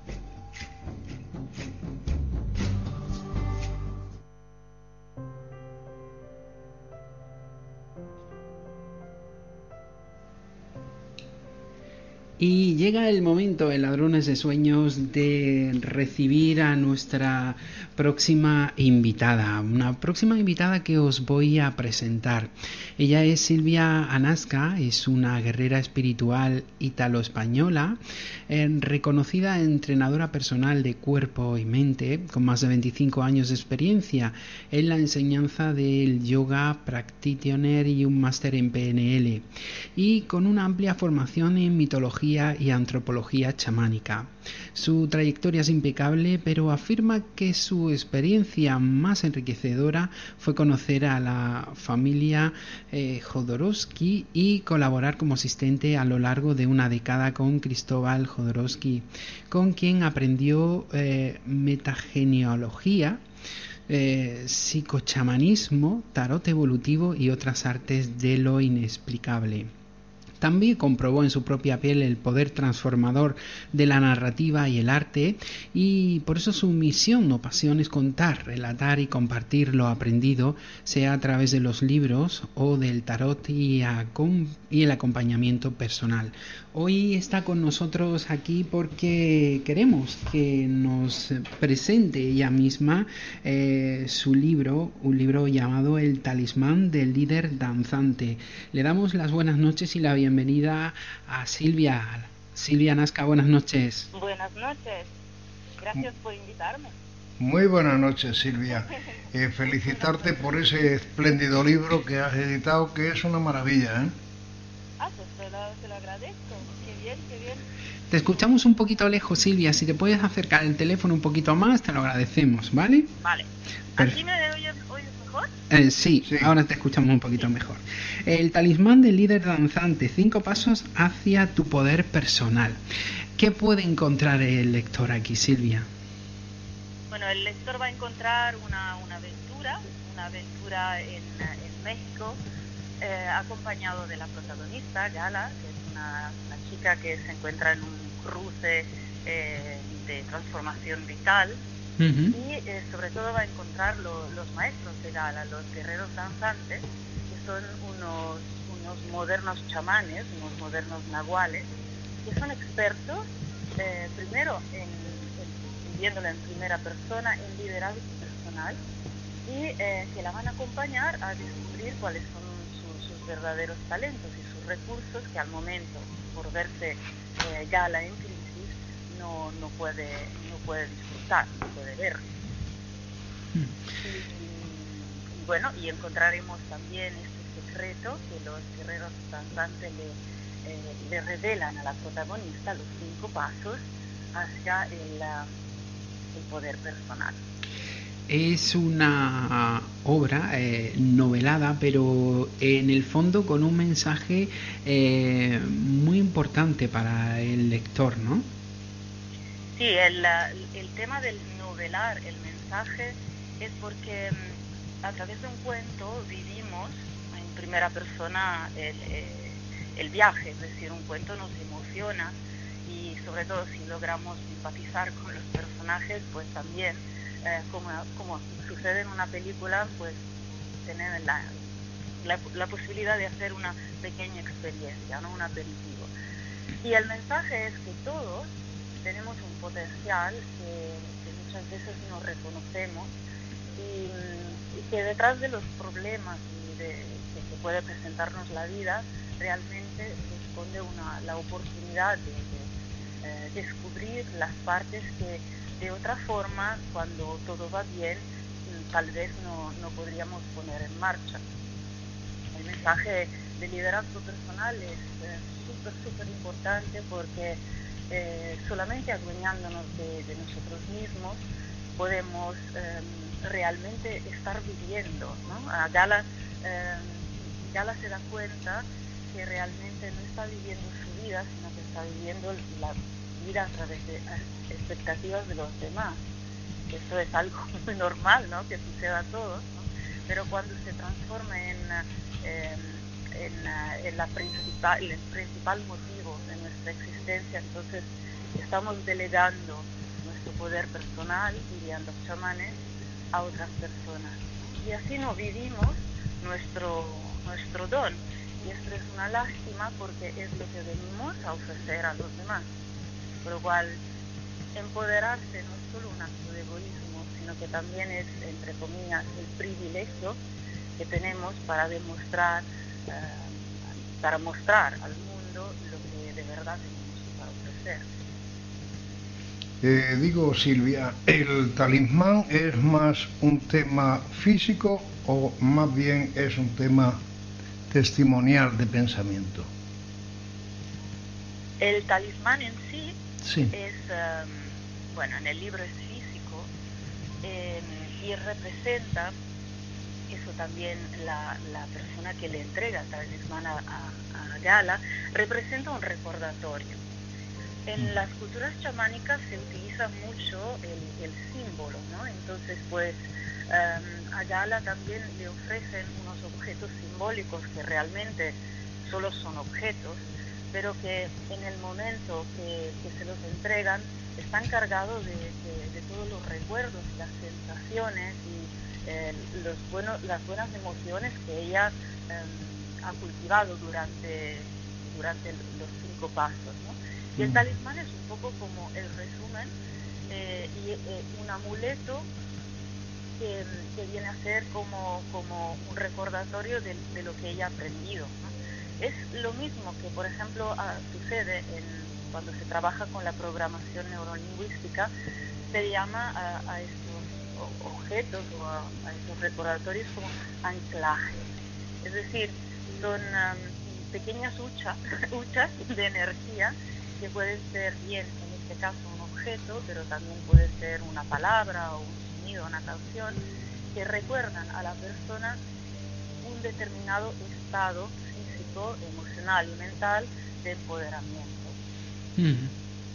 Y llega el momento en Ladrones de Sueños de recibir a nuestra próxima invitada, una próxima invitada que os voy a presentar. Ella es Silvia Anasca, es una guerrera espiritual ítalo-española, eh, reconocida entrenadora personal de cuerpo y mente, con más de veinticinco años de experiencia en la enseñanza del yoga practitioner y un máster en P N L, y con una amplia formación en mitología y antropología chamánica. Su trayectoria es impecable, pero afirma que su experiencia más enriquecedora fue conocer a la familia eh, Jodorowsky y colaborar como asistente a lo largo de una década con Cristóbal Jodorowsky, con quien aprendió eh, metagenealogía, Eh, psicochamanismo, tarot evolutivo y otras artes de lo inexplicable. También comprobó en su propia piel el poder transformador de la narrativa y el arte, y por eso su misión o pasión es contar, relatar y compartir lo aprendido, sea a través de los libros o del tarot y, a, y el acompañamiento personal. Hoy está con nosotros aquí porque queremos que nos presente ella misma eh, su libro, un libro llamado El talismán del líder danzante. Le damos las buenas noches y la bienvenida a Silvia. Silvia Anasca, buenas noches. Buenas noches, gracias por invitarme. Muy buenas noches, Silvia. Eh, felicitarte por ese espléndido libro que has editado, que es una maravilla, ¿eh? Ah, pues te lo, te lo agradezco. Qué bien, qué bien. Te escuchamos un poquito lejos, Silvia. Si te puedes acercar el teléfono un poquito más, te lo agradecemos, ¿vale? Vale. ¿Aquí me oyes, oyes mejor? Eh, sí, sí, ahora te escuchamos un poquito mejor. El talismán del líder danzante, cinco pasos hacia tu poder personal. ¿Qué puede encontrar el lector aquí, Silvia? Bueno, el lector va a encontrar una, una aventura, una aventura en, en México, eh, acompañado de la protagonista, Gala, que es una, una chica que se encuentra en un cruce eh, de transformación vital. Uh-huh. Y eh, sobre todo va a encontrar lo, los maestros de Gala, los guerreros danzantes, que son unos, unos modernos chamanes, unos modernos nahuales, que son expertos, eh, primero en, en, viéndolo en primera persona, en liderazgo personal, y eh, que la van a acompañar a descubrir cuáles son sus, sus verdaderos talentos y sus recursos, que al momento, por verse eh, Gala en crisis, no, no puede no puede disfrutar, no puede ver. Mm. Y, y bueno, y encontraremos también este secreto que los guerreros danzantes le, eh, le revelan a la protagonista, los cinco pasos hacia el, el poder personal. Es una obra eh, novelada, pero en el fondo con un mensaje eh, muy importante para el lector, ¿no? Sí, el, el tema del novelar, el mensaje, es porque a través de un cuento vivimos en primera persona el, el viaje, es decir, un cuento nos emociona y sobre todo si logramos empatizar con los personajes, pues también, eh, como, como sucede en una película, pues tener la, la, la posibilidad de hacer una pequeña experiencia, ¿no? Un aperitivo. Y el mensaje es que todos tenemos un potencial que, que muchas veces no reconocemos y, y que detrás de los problemas y de, que, que puede presentarnos la vida realmente se esconde una, la oportunidad de, de eh, descubrir las partes que de otra forma, cuando todo va bien, tal vez no, no podríamos poner en marcha. El mensaje de liderazgo personal es súper, eh, súper importante porque eh, solamente adueñándonos de, de nosotros mismos podemos eh, realmente estar viviendo, ¿no? A Gala, eh, Gala se da cuenta que realmente no está viviendo su vida, sino que está viviendo la vida a través de expectativas de los demás. Eso es algo muy normal, ¿no? Que suceda a todos, ¿no? Pero cuando se transforma en, eh, en, en la principal, el principal motivo de nuestra existencia, entonces estamos delegando nuestro poder personal, dirían los chamanes, a otras personas. Y así no vivimos nuestro, nuestro don. Y esto es una lástima porque es lo que venimos a ofrecer a los demás. Por lo cual, empoderarse no es solo un acto de egoísmo, sino que también es, entre comillas, el privilegio que tenemos para demostrar, eh, para mostrar al mundo lo que de verdad tenemos para ofrecer. Eh, digo, Silvia, ¿el talismán es más un tema físico o más bien es un tema testimonial de pensamiento? El talismán en sí, sí. es, um, bueno, en el libro es físico eh, y representa, eso también la, la persona que le entrega el talismán a, a, a Gala, representa un recordatorio. En las culturas chamánicas se utiliza mucho el, el símbolo, ¿no? Entonces, pues, um, a Gala también le ofrecen unos objetos simbólicos que realmente solo son objetos, pero que en el momento que, que se los entregan están cargados de, de, de todos los recuerdos, las sensaciones y eh, los buenos, las buenas emociones que ella eh, ha cultivado durante, durante los cinco pasos, ¿no? Y el talismán es un poco como el resumen eh, y eh, un amuleto que, que viene a ser como, como un recordatorio de, de lo que ella ha aprendido, ¿no? Es lo mismo que, por ejemplo, a, sucede en, cuando se trabaja con la programación neurolingüística, se llama a, a estos objetos o a, a estos recordatorios como anclajes. Es decir, son um, pequeñas huchas, huchas de energía que pueden ser bien, en este caso, un objeto, pero también puede ser una palabra o un sonido, una canción, que recuerdan a la persona un determinado estado físico, emocional y mental de empoderamiento. Mm.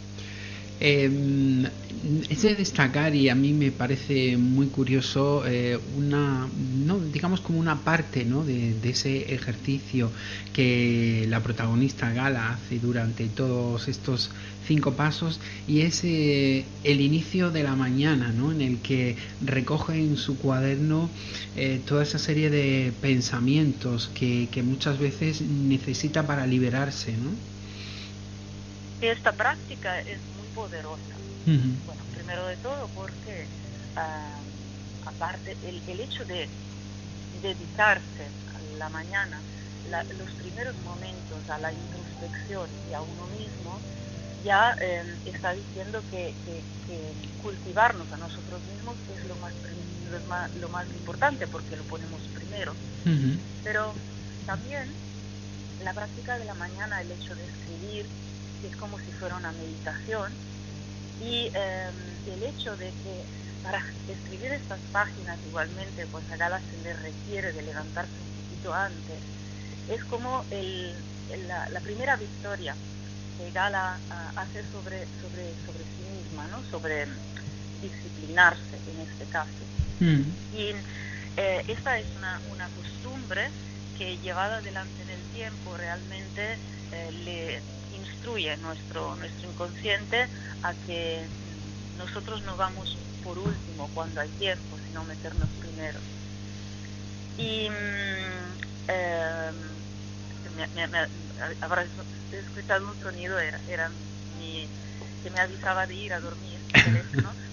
Eh, es de destacar, y a mí me parece muy curioso, eh, una, no, digamos como una parte, ¿no? de, de ese ejercicio que la protagonista Gala hace durante todos estos cinco pasos, y es eh, el inicio de la mañana, ¿no? En el que recoge en su cuaderno eh, toda esa serie de pensamientos que, que muchas veces necesita para liberarse, ¿no? Esta práctica es muy poderosa. Uh-huh. Bueno, primero de todo porque uh, aparte el, el hecho de dedicarse a la mañana, la, los primeros momentos a la introspección y a uno mismo, ya eh, está diciendo que, que, que cultivarnos a nosotros mismos es lo más, lo más, lo más importante porque lo ponemos primero. Uh-huh. Pero también la práctica de la mañana, el hecho de escribir, es como si fuera una meditación, y eh, el hecho de que para escribir estas páginas igualmente pues a Gala se le requiere de levantarse un poquito antes, es como el, el, la, la primera victoria que Gala uh, hace sobre, sobre, sobre sí misma, ¿no? Sobre disciplinarse en este caso. Mm. Y eh, esta es una, una costumbre que llevada adelante en el tiempo realmente eh, le instruye nuestro nuestro inconsciente a que nosotros no vamos por último cuando hay tiempo, sino meternos primero. Y eh, me, me, me, habrás escuchado un sonido, era, era mi, que me avisaba de ir a dormir, el teléfono,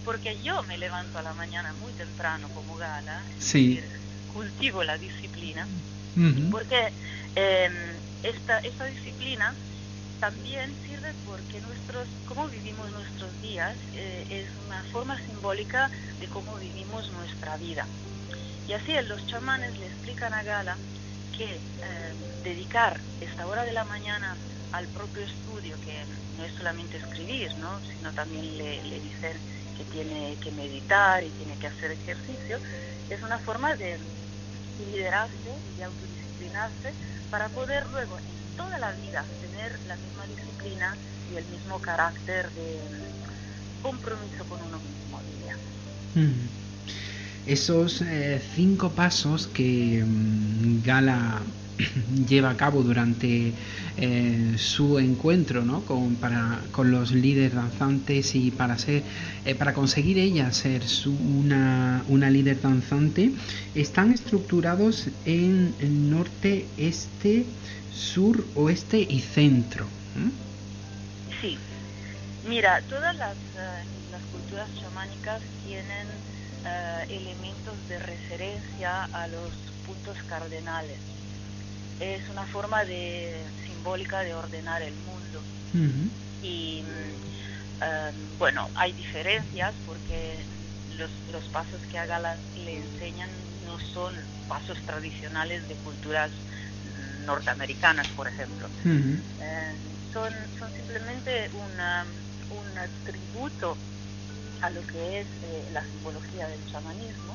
porque yo me levanto a la mañana muy temprano como Gala, sí. es decir, cultivo la disciplina, uh-huh. porque eh, esta, esta disciplina también sirve porque nuestros, cómo vivimos nuestros días eh, es una forma simbólica de cómo vivimos nuestra vida. Y así los chamanes le explican a Gala que eh, dedicar esta hora de la mañana al propio estudio, que no es solamente escribir, ¿no? Sino también le, le dicen que tiene que meditar y tiene que hacer ejercicio, es una forma de liderarse y de autodisciplinarse para poder luego en toda la vida tener la misma disciplina y el mismo carácter de compromiso con uno mismo, diría. Mm. Esos eh, cinco pasos que um, Gala lleva a cabo durante eh, su encuentro, ¿no? con, para, con los líderes danzantes y para ser eh, para conseguir ella ser su, una, una líder danzante, están estructurados en el norte, este, sur, oeste y centro. ¿Mm? Sí, mira, todas las, uh, las culturas chamánicas tienen uh, elementos de referencia a los puntos cardenales. Es una forma de simbólica de ordenar el mundo. Uh-huh. Y um, bueno, hay diferencias porque los, los pasos que a Gala le enseñan no son pasos tradicionales de culturas norteamericanas, por ejemplo. Uh-huh. Eh, son, son simplemente una, un tributo a lo que es eh, la simbología del chamanismo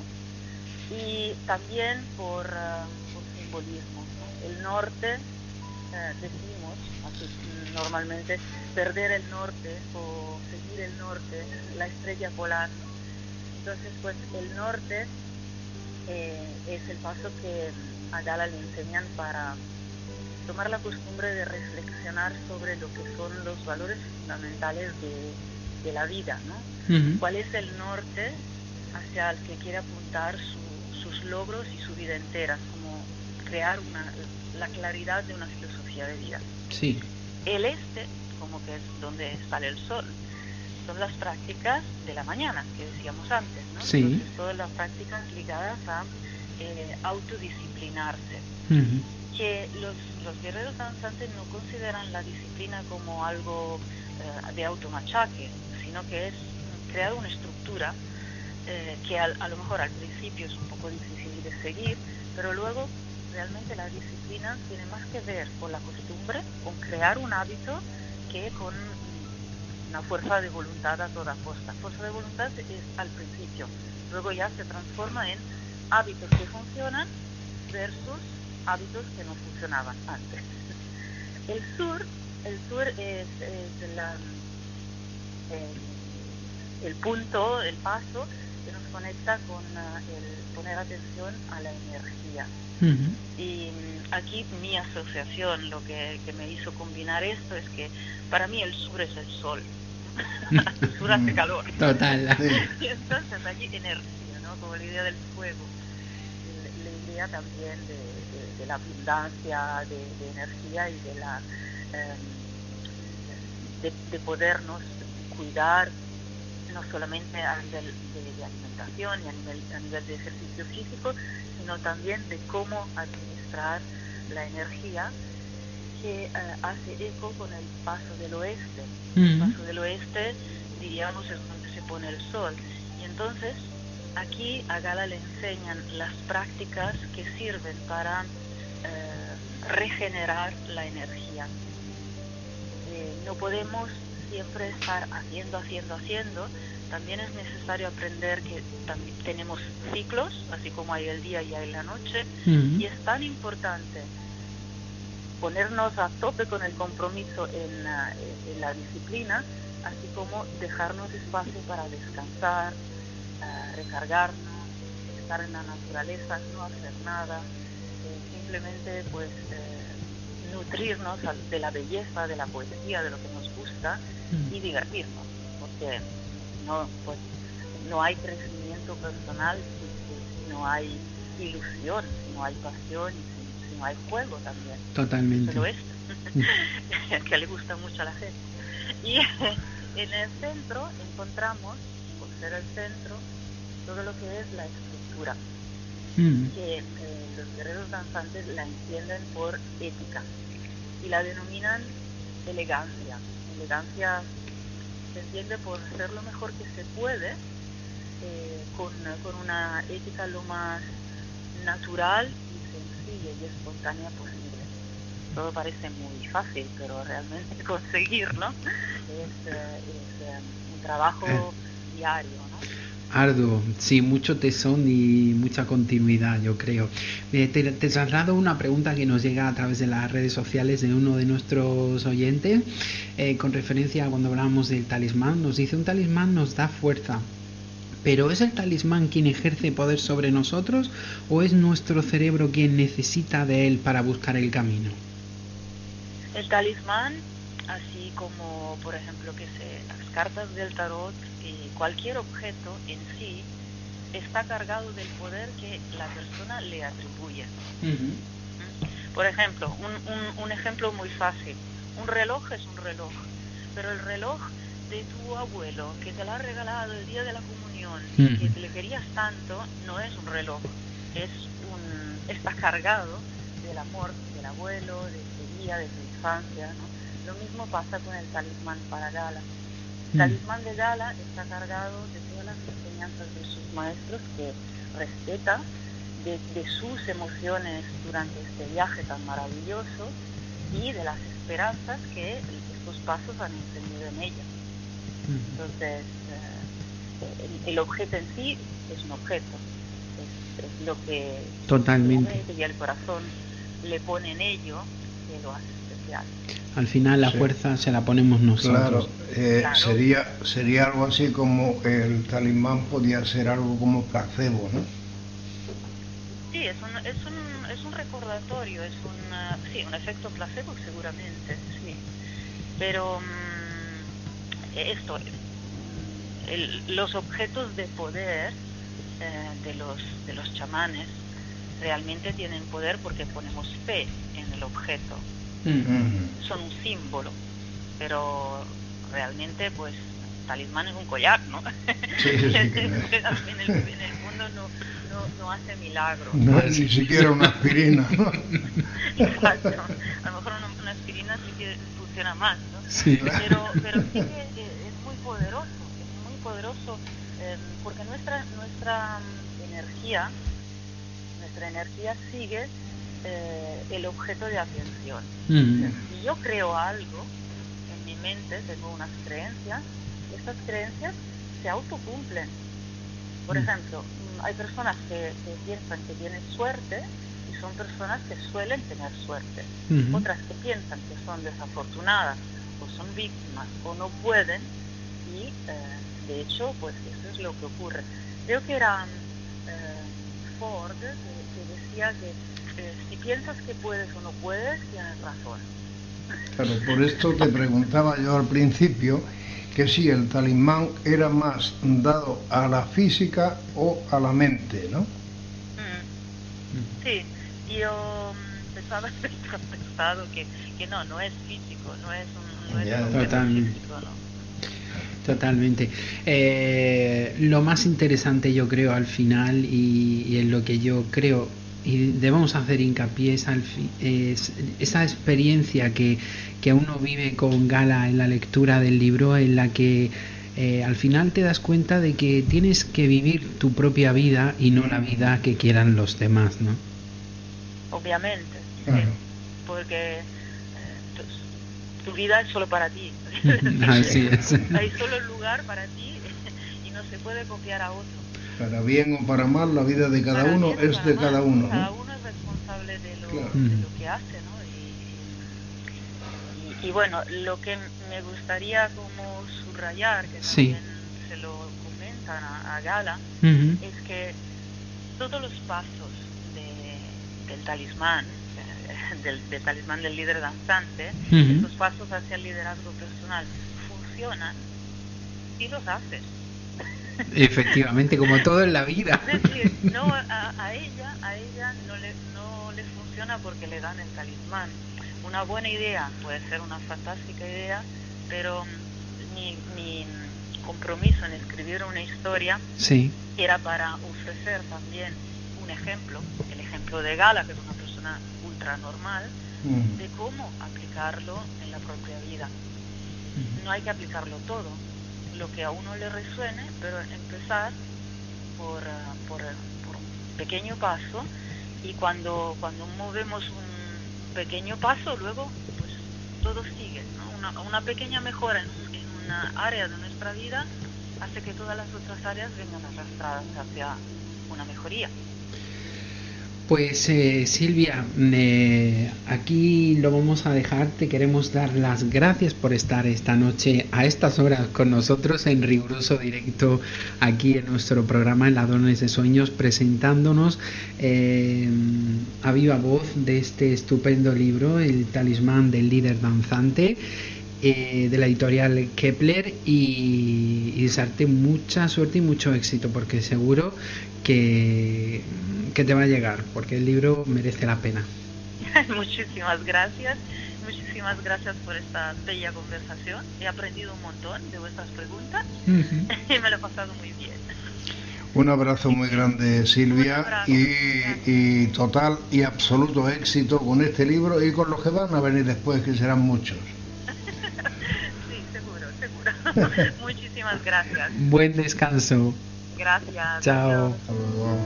y también por, uh, por simbolismo. El norte, eh, decimos, así, normalmente, perder el norte o seguir el norte, la estrella polar. Entonces, pues el norte eh, es el paso que a Gala le enseñan para tomar la costumbre de reflexionar sobre lo que son los valores fundamentales de, de la vida, ¿no? Uh-huh. ¿Cuál es el norte hacia el que quiere apuntar su, sus logros y su vida entera? Como crear una, la claridad de una filosofía de vida. Sí. El este, como que es donde sale el sol, son las prácticas de la mañana, que decíamos antes, ¿no? Sí. Entonces, todas las prácticas ligadas a eh, autodisciplinarse. Uh-huh. Que los, los guerreros danzantes no consideran la disciplina como algo eh, de automachaque, sino que es crear una estructura eh, que al, a lo mejor al principio es un poco difícil de seguir, pero luego realmente la disciplina tiene más que ver con la costumbre, con crear un hábito, que con una fuerza de voluntad a toda costa. Fuerza de voluntad es al principio, luego ya se transforma en hábitos que funcionan versus hábitos que no funcionaban antes. El sur, el sur es, es la, el, el punto, el paso que nos conecta con uh, el poner atención a la energía. Uh-huh. Y aquí mi asociación, lo que, que me hizo combinar esto es que para mí el sur es el sol. El sur hace calor. Total. Y entonces allí energía, ¿no? Como la idea del fuego, la, la idea también de, de, de la abundancia, de, de energía y de la eh, de, de podernos cuidar, no solamente a nivel de, de alimentación y a nivel, a nivel de ejercicio físico, sino también de cómo administrar la energía, que eh, hace eco con el paso del oeste. Uh-huh. El paso del oeste, diríamos, es donde se pone el sol. Y entonces, aquí a Gala le enseñan las prácticas que sirven para eh, regenerar la energía. Eh, no podemos siempre estar haciendo, haciendo, haciendo. También es necesario aprender que también tenemos ciclos, así como hay el día y hay la noche, uh-huh. Y es tan importante ponernos a tope con el compromiso en la, en la disciplina, así como dejarnos espacio para descansar, uh, recargarnos, estar en la naturaleza, no hacer nada, eh, simplemente pues eh, nutrirnos de la belleza, de la poesía, de lo que nos gusta, uh-huh. Y divertirnos, porque no, pues, no hay crecimiento personal si, si no hay ilusión, si no hay pasión, si, si no hay juego también. Totalmente. Pero es que le gusta mucho a la gente. Y en el centro encontramos, por ser el centro, todo lo que es la estructura, Mm. que eh, los guerreros danzantes la entienden por ética y la denominan elegancia. Elegancia se entiende por hacer lo mejor que se puede, eh, con, con una ética lo más natural y sencilla y espontánea posible. Todo parece muy fácil, pero realmente conseguirlo es, eh, es eh, un trabajo Eh. diario, ¿no? Arduo, sí, mucho tesón y mucha continuidad, yo creo. Eh, te, te traslado una pregunta que nos llega a través de las redes sociales de uno de nuestros oyentes, eh, con referencia a cuando hablábamos del talismán. Nos dice: un talismán nos da fuerza, pero ¿es el talismán quien ejerce poder sobre nosotros o es nuestro cerebro quien necesita de él para buscar el camino? El talismán, así como por ejemplo que sé, las cartas del tarot y cualquier objeto en sí, está cargado del poder que la persona le atribuye. Uh-huh. Por ejemplo, un, un, un ejemplo muy fácil, un reloj es un reloj, pero el reloj de tu abuelo que te lo ha regalado el día de la comunión, Uh-huh. que le querías tanto, no es un reloj, es un, está cargado del amor del abuelo, de ese día, de tu infancia, ¿no? Lo mismo pasa con el talismán para Gala. El talismán de Gala está cargado de todas las enseñanzas de sus maestros, que respeta, de, de sus emociones durante este viaje tan maravilloso y de las esperanzas que estos pasos han encendido en ella. Entonces, eh, el, el objeto en sí es un objeto, es, es lo que Totalmente. la mente y el corazón le pone en ello que lo hace especial. Al final la Sí. fuerza se la ponemos nosotros. Claro, eh, Claro. Sería, sería algo así como el talismán podía ser algo como placebo, ¿no? Sí, es un, es un, es un recordatorio, es un, uh, sí, un efecto placebo seguramente, sí. Pero mm, esto, el, los objetos de poder eh, de, los, de los chamanes realmente tienen poder porque ponemos fe en el objeto. Mm. Son un símbolo, pero realmente pues talismán es un collar, ¿no? Sí, sí, sí, que- en, el, en el mundo no, no, no hace milagros. No es ni siquiera una aspirina, ¿no? Exacto. A lo mejor una, una aspirina sí que funciona más, ¿no? Sí. Pero, pero sí que eh, es muy poderoso, es muy poderoso eh, porque nuestra nuestra mm, energía, nuestra energía sigue eh, el objeto de atención. Mm. Si yo creo algo en mi mente, tengo unas creencias, estas creencias se autocumplen. Por Mm. ejemplo, mm, hay personas que, que piensan que tienen suerte y son personas que suelen tener suerte. Ujú. Otras que piensan que son desafortunadas o son víctimas o no pueden y eh, de hecho pues eso es lo que ocurre. Creo que era eh, Ford que, que decía que eh, si piensas que puedes o no puedes, tienes razón. Claro, por esto te preguntaba yo al principio que si el talismán era más dado a la física o a la mente, ¿no? Mm. Sí, yo mm, pensaba, pensado que, que no, no es físico, no es un, no es Ya, un objeto totalmente. físico, ¿no? Totalmente. Eh, lo más interesante yo creo al final y, y en lo que yo creo y debemos hacer hincapié es, al fi- es esa experiencia que, que uno vive con Gala en la lectura del libro, en la que eh, al final te das cuenta de que tienes que vivir tu propia vida y no la vida que quieran los demás, ¿no? Obviamente, Claro. sí, porque eh, tu, tu vida es solo para ti. Así es. Hay solo lugar para ti y no se puede copiar a otro. Para bien o para mal, la vida de cada Para uno bien o es para de mal, cada uno, Cada ¿no? uno es responsable de lo, Claro. de lo que hace, ¿no? Y, y, y bueno, lo que me gustaría como subrayar, que Sí. también se lo comentan a, a Gala, Ujú. es que todos los pasos de, del talismán, eh, del, del talismán del líder danzante, Ujú. estos pasos hacia el liderazgo personal funcionan y los haces. Efectivamente, como todo en la vida. Es decir, no, a, a ella, a ella no le, no le funciona porque le dan el talismán. Una buena idea puede ser una fantástica idea, pero ni, ni compromiso en escribir una historia, sí, era para ofrecer también un ejemplo, el ejemplo de Gala, que es una persona ultra normal, mm. de cómo aplicarlo en la propia vida. Mm. No hay que aplicarlo todo, lo que a uno le resuene, pero empezar por, uh, por, uh, por un pequeño paso, y cuando, cuando movemos un pequeño paso, luego pues todo sigue, ¿no? Una, una pequeña mejora en, en una área de nuestra vida hace que todas las otras áreas vengan arrastradas hacia una mejoría. Pues eh, Silvia, eh, aquí lo vamos a dejar. Te queremos dar las gracias por estar esta noche a estas horas con nosotros en riguroso directo aquí en nuestro programa en Ladrones de Sueños, presentándonos eh, a viva voz de este estupendo libro, El talismán del líder danzante, eh, de la editorial Kepler, y, y desearte mucha suerte y mucho éxito, porque seguro que que te va a llegar, porque el libro merece la pena. Muchísimas gracias, muchísimas gracias por esta bella conversación. He aprendido un montón de vuestras preguntas uh-huh. y me lo he pasado muy bien. Un abrazo muy grande, Silvia, y, y total y absoluto éxito con este libro y con los que van a venir después, que serán muchos. Sí, seguro, seguro. Muchísimas gracias. Buen descanso. Gracias. Chao. Hasta luego.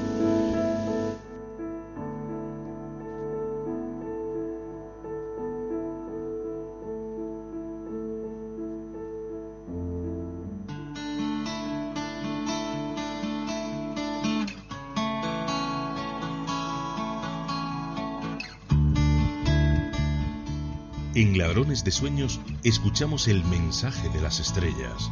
En Ladrones de Sueños escuchamos el mensaje de las estrellas.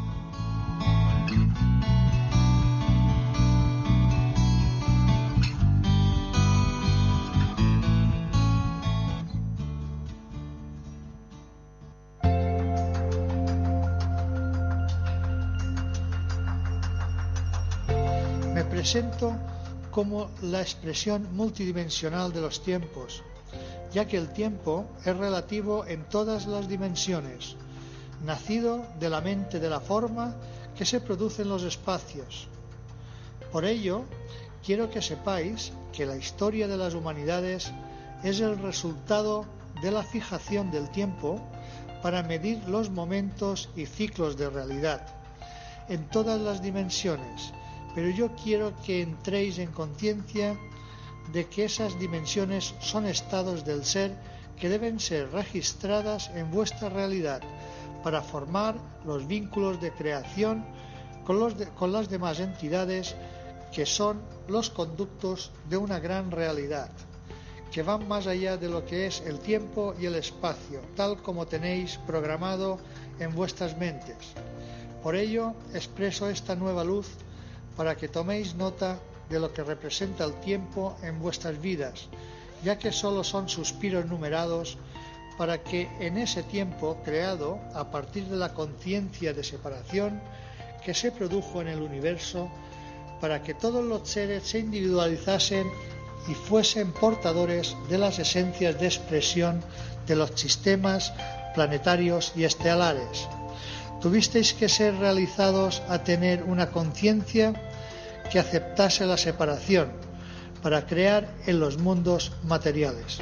Me presento como la expresión multidimensional de los tiempos, ya que el tiempo es relativo en todas las dimensiones, nacido de la mente de la forma que se produce en los espacios. Por ello, quiero que sepáis que la historia de las humanidades es el resultado de la fijación del tiempo para medir los momentos y ciclos de realidad en todas las dimensiones, pero yo quiero que entréis en conciencia de que esas dimensiones son estados del ser que deben ser registradas en vuestra realidad para formar los vínculos de creación con, los de, con las demás entidades, que son los conductos de una gran realidad, que van más allá de lo que es el tiempo y el espacio, tal como tenéis programado en vuestras mentes. Por ello, expreso esta nueva luz para que toméis nota de lo que representa el tiempo en vuestras vidas, ya que solo son suspiros numerados para que en ese tiempo creado a partir de la conciencia de separación que se produjo en el universo, para que todos los seres se individualizasen y fuesen portadores de las esencias de expresión de los sistemas planetarios y estelares. Tuvisteis que ser realizados a tener una conciencia que aceptase la separación para crear en los mundos materiales.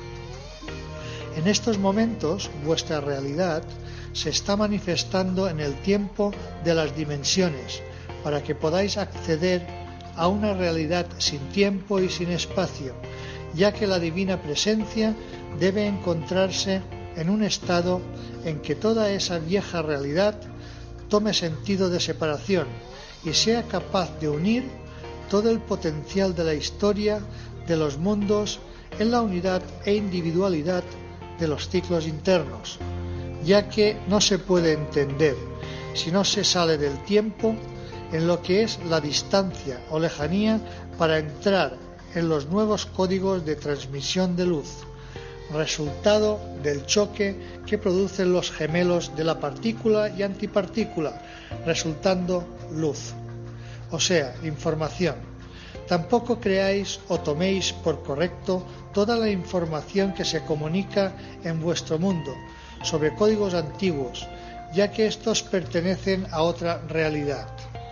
En estos momentos vuestra realidad se está manifestando en el tiempo de las dimensiones para que podáis acceder a una realidad sin tiempo y sin espacio, ya que la divina presencia debe encontrarse en un estado en que toda esa vieja realidad tome sentido de separación y sea capaz de unir todo el potencial de la historia de los mundos en la unidad e individualidad de los ciclos internos, ya que no se puede entender si no se sale del tiempo en lo que es la distancia o lejanía para entrar en los nuevos códigos de transmisión de luz, resultado del choque que producen los gemelos de la partícula y antipartícula, resultando luz. O sea, información. Tampoco creáis o toméis por correcto toda la información que se comunica en vuestro mundo sobre códigos antiguos, ya que estos pertenecen a otra realidad.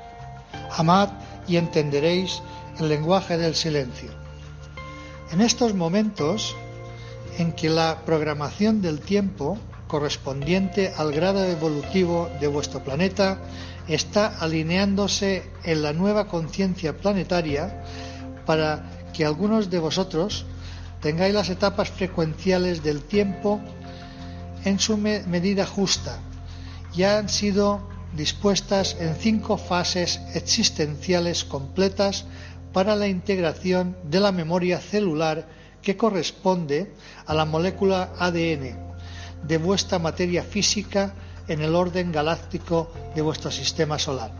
Amad y entenderéis el lenguaje del silencio. En estos momentos en que la programación del tiempo correspondiente al grado evolutivo de vuestro planeta está alineándose en la nueva conciencia planetaria para que algunos de vosotros tengáis las etapas frecuenciales del tiempo en su me- medida justa. Ya han sido dispuestas en cinco fases existenciales completas para la integración de la memoria celular que corresponde a la molécula A D N de vuestra materia física en el orden galáctico de vuestro sistema solar.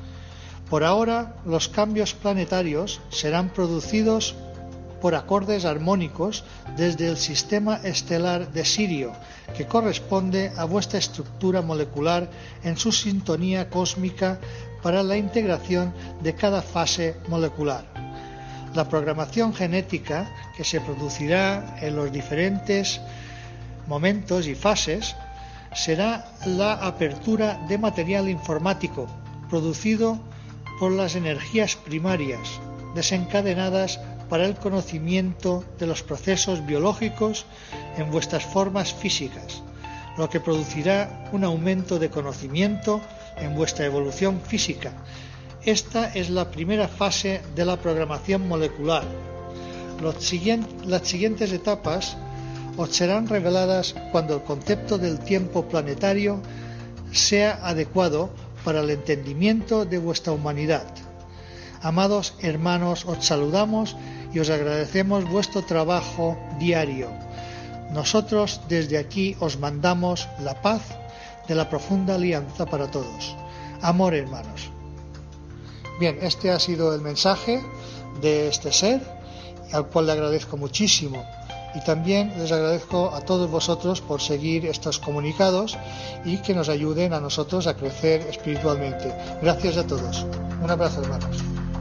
Por ahora, los cambios planetarios serán producidos por acordes armónicos desde el sistema estelar de Sirio, que corresponde a vuestra estructura molecular en su sintonía cósmica para la integración de cada fase molecular. La programación genética que se producirá en los diferentes momentos y fases será la apertura de material informático producido por las energías primarias desencadenadas para el conocimiento de los procesos biológicos en vuestras formas físicas, lo que producirá un aumento de conocimiento en vuestra evolución física. Esta es la primera fase de la programación molecular. Los siguientes, las siguientes etapas os serán reveladas cuando el concepto del tiempo planetario sea adecuado para el entendimiento de vuestra humanidad. Amados hermanos, os saludamos y os agradecemos vuestro trabajo diario. Nosotros desde aquí os mandamos la paz de la profunda alianza para todos. Amor, hermanos. Bien, este ha sido el mensaje de este ser, al cual le agradezco muchísimo. Y también les agradezco a todos vosotros por seguir estos comunicados y que nos ayuden a nosotros a crecer espiritualmente. Gracias a todos. Un abrazo, hermanos.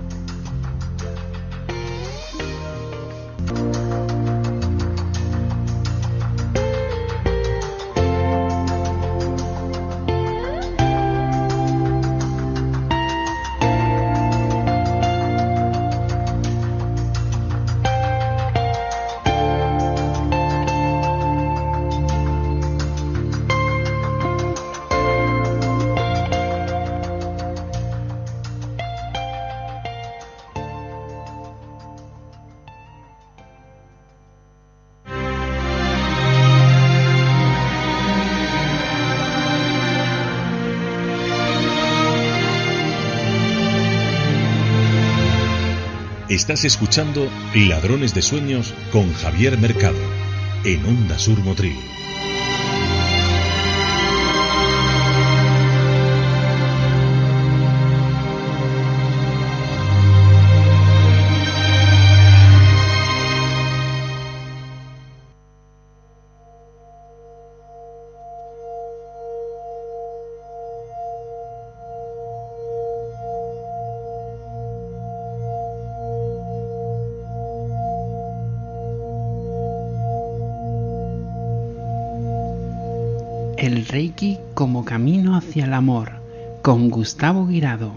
Estás escuchando Ladrones de Sueños con Javier Mercado en Onda Sur Motril. El Reiki como camino hacia el amor, con Gustavo Guirado.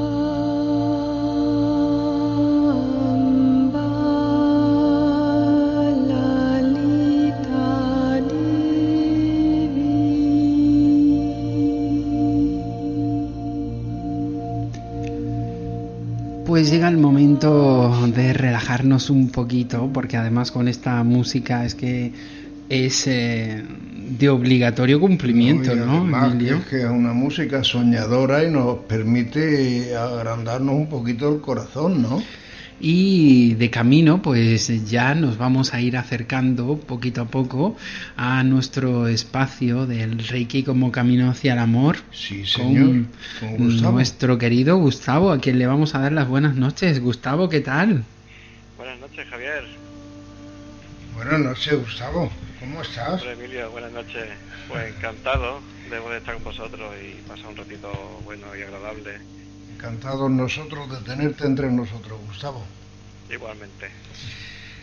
Pues llega el momento de relajarnos un poquito, porque además con esta música es que es eh, de obligatorio cumplimiento, ¿no? Además, Emilio? que es que es una música soñadora y nos permite agrandarnos un poquito el corazón, ¿no? Y de camino, pues ya nos vamos a ir acercando poquito a poco a nuestro espacio del Reiki como camino hacia el amor. Sí, señor. Con, con Gustavo. Nuestro querido Gustavo, a quien le vamos a dar las buenas noches. Gustavo, ¿qué tal? Buenas noches, Javier. Buenas noches, Gustavo. ¿Cómo estás? Hola, Emilio, buenas noches. Pues encantado de poder estar con vosotros y pasar un ratito bueno y agradable. Encantados nosotros de tenerte entre nosotros, Gustavo. Igualmente.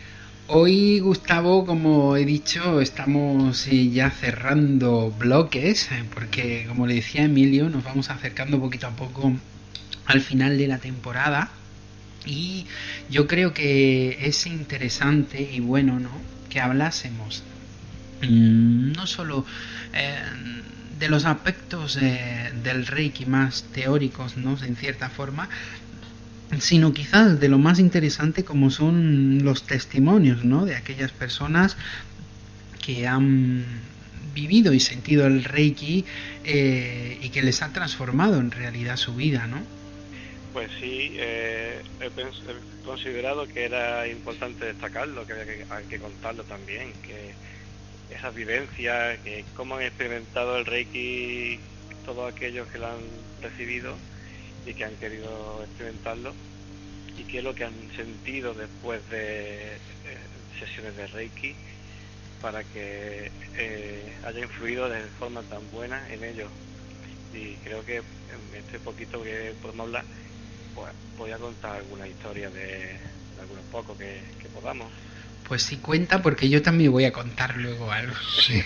Hoy, Gustavo, como he dicho, estamos eh, ya cerrando bloques, eh, porque, como le decía Emilio, nos vamos acercando poquito a poco al final de la temporada. Y yo creo que es interesante y bueno, ¿no?, que hablásemos mmm, no solo eh, de los aspectos eh, del Reiki más teóricos, ¿no?, en cierta forma, sino quizás de lo más interesante, como son los testimonios, ¿no?, de aquellas personas que han vivido y sentido el Reiki eh, y que les ha transformado en realidad su vida, ¿no? Pues sí, eh, he, pens- he considerado que era importante destacarlo, que había que, hay que contarlo también, que esas vivencias, que cómo han experimentado el Reiki todos aquellos que lo han recibido y que han querido experimentarlo, y qué es lo que han sentido después de eh, sesiones de Reiki para que eh, haya influido de forma tan buena en ellos. Y creo que en este poquito que podemos hablar, pues voy a contar alguna historia de, de algunos pocos que, que podamos. Pues sí, cuenta, porque yo también voy a contar luego algo. Sí.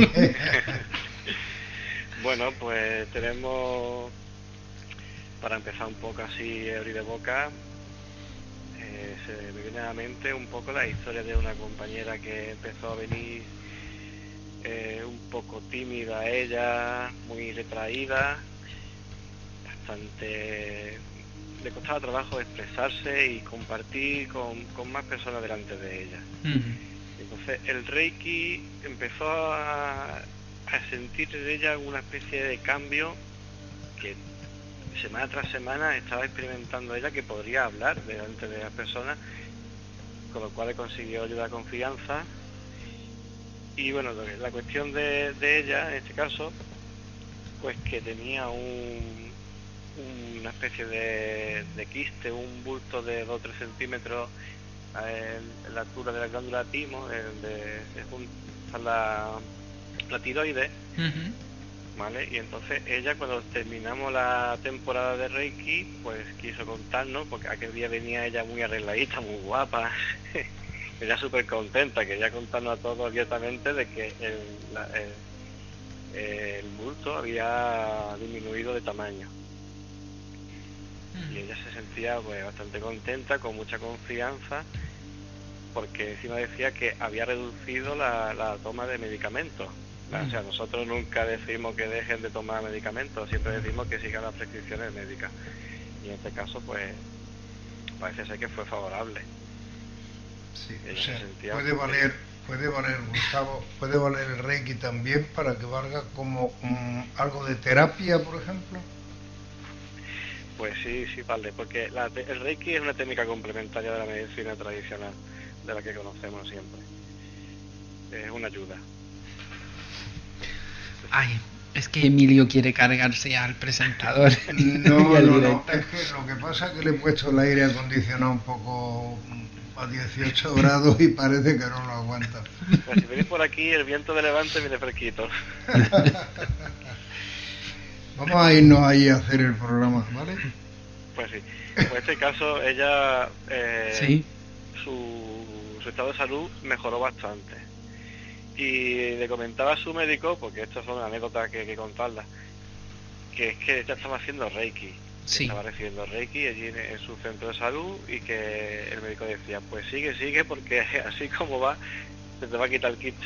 Bueno, pues tenemos, para empezar un poco así, abrir de boca, eh, se me viene a la mente un poco la historia de una compañera que empezó a venir eh, un poco tímida ella, muy retraída, bastante... le costaba trabajo expresarse y compartir con, con más personas delante de ella. Uh-huh. Entonces el Reiki empezó a, a sentir de ella una especie de cambio que semana tras semana estaba experimentando ella, que podría hablar delante de las personas, con lo cual le consiguió ayudar, confianza. Y bueno, la cuestión de, de ella, en este caso, pues que tenía un una especie de, de quiste, un bulto de dos o tres centímetros en, en la altura de la glándula timo, donde se junta la, la tiroides, uh-huh. ¿Vale? Y entonces ella, cuando terminamos la temporada de Reiki, pues quiso contarnos, porque aquel día venía ella muy arregladita, muy guapa, ella súper contenta, quería contarnos a todos abiertamente de que el, la, el, el bulto había disminuido de tamaño. Y ella se sentía pues bastante contenta, con mucha confianza, porque encima decía que había reducido la, la toma de medicamentos. Mm. O sea, nosotros nunca decimos que dejen de tomar medicamentos, siempre decimos que sigan las prescripciones médicas. Y en este caso, pues, parece ser que fue favorable. Sí, o sea, puede valer, puede valer, Gustavo, puede valer el Reiki también para que valga como um, algo de terapia, por ejemplo. Pues sí, sí, vale, porque la, el Reiki es una técnica complementaria de la medicina tradicional, de la que conocemos siempre. Es una ayuda. Ay, es que Emilio quiere cargarse al presentador. No, no, no, es que lo que pasa es que le he puesto el aire acondicionado un poco a dieciocho grados y parece que no lo aguanta. Pues si venís por aquí, el viento de levante viene fresquito. Vamos a irnos ahí a hacer el programa, ¿vale? Pues sí. Pues en este caso, ella, eh, ¿Sí? su, su estado de salud mejoró bastante. Y le comentaba a su médico, porque estas son anécdotas que hay que contarlas, que es que ella estaba haciendo Reiki. Sí. Estaba recibiendo Reiki allí en, en su centro de salud, y que el médico decía, pues sigue, sigue, porque así como va, se te va a quitar el kit.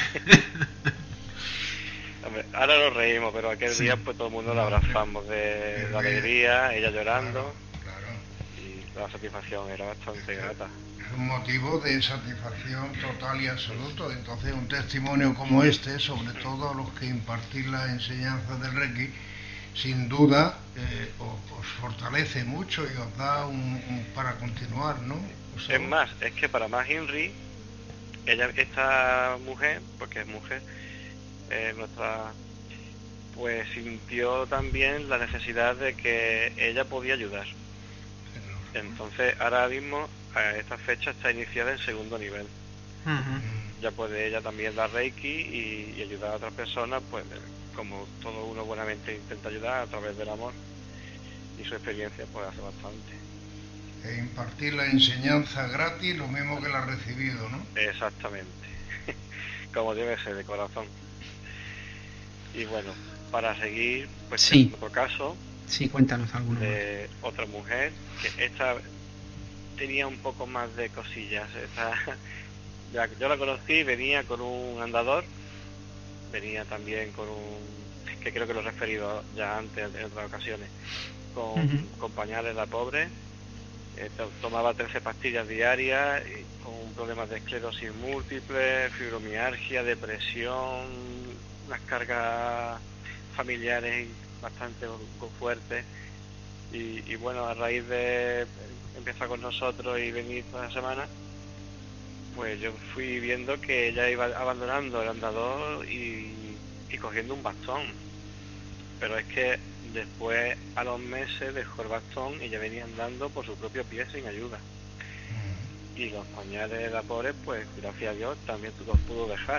Hombre, ahora nos reímos, pero aquel sí. día pues todo el mundo la abrazamos de la alegría, ella llorando, claro, claro. Y la satisfacción era bastante grata. Es un motivo de satisfacción total y absoluto. Entonces un testimonio como este, sobre todo a los que impartís las enseñanzas del Reiki, sin duda eh, os, os fortalece mucho y os da un, un para continuar, ¿no? O sea, es más, es que para más Inri, ella, esta mujer, porque es mujer, Eh, nuestra pues sintió también la necesidad de que ella podía ayudar. Entonces ahora mismo a esta fecha está iniciada en segundo nivel. Uh-huh. Ya puede ella también dar Reiki y, y ayudar a otras personas, pues como todo uno buenamente intenta ayudar a través del amor, y su experiencia pues hace bastante. E impartir la enseñanza gratis, lo mismo que la ha recibido, ¿no? Exactamente, como debe ser, de corazón. Y bueno, para seguir, pues sí. en otro caso, sí, cuéntanos alguno de más. Otra mujer, que esta tenía un poco más de cosillas. Esta, ya, yo la conocí, venía con un andador, venía también con un, que creo que lo he referido ya antes en otras ocasiones, con, uh-huh. con pañales la pobre. Eh, tomaba trece pastillas diarias, y con problemas de esclerosis múltiple, fibromialgia, depresión, unas cargas familiares bastante fuertes. Y, y bueno, a raíz de empezar con nosotros y venir toda la semana, pues yo fui viendo que ella iba abandonando el andador y, y cogiendo un bastón. Pero es que después, a los meses, dejó el bastón y ya venía andando por su propio pie sin ayuda. Y los pañales de la pobre, pues gracias a Dios, también los pudo dejar.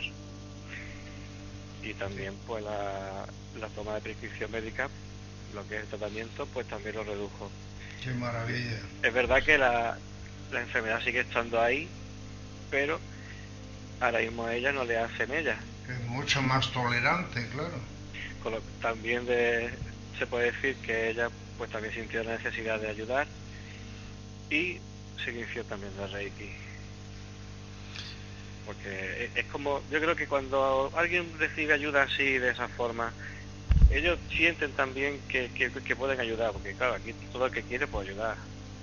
Y también, pues la, la toma de prescripción médica, lo que es el tratamiento, pues también lo redujo. ¡Qué maravilla! Es verdad que la, la enfermedad sigue estando ahí, pero ahora mismo a ella no le hacen ella. Es mucho más tolerante, claro. Con lo, también de... se puede decir que ella pues también sintió la necesidad de ayudar y se inició también de Reiki, porque es como, yo creo que cuando alguien recibe ayuda así, de esa forma, ellos sienten también que, que, que pueden ayudar, porque claro, aquí todo el que quiere puede ayudar.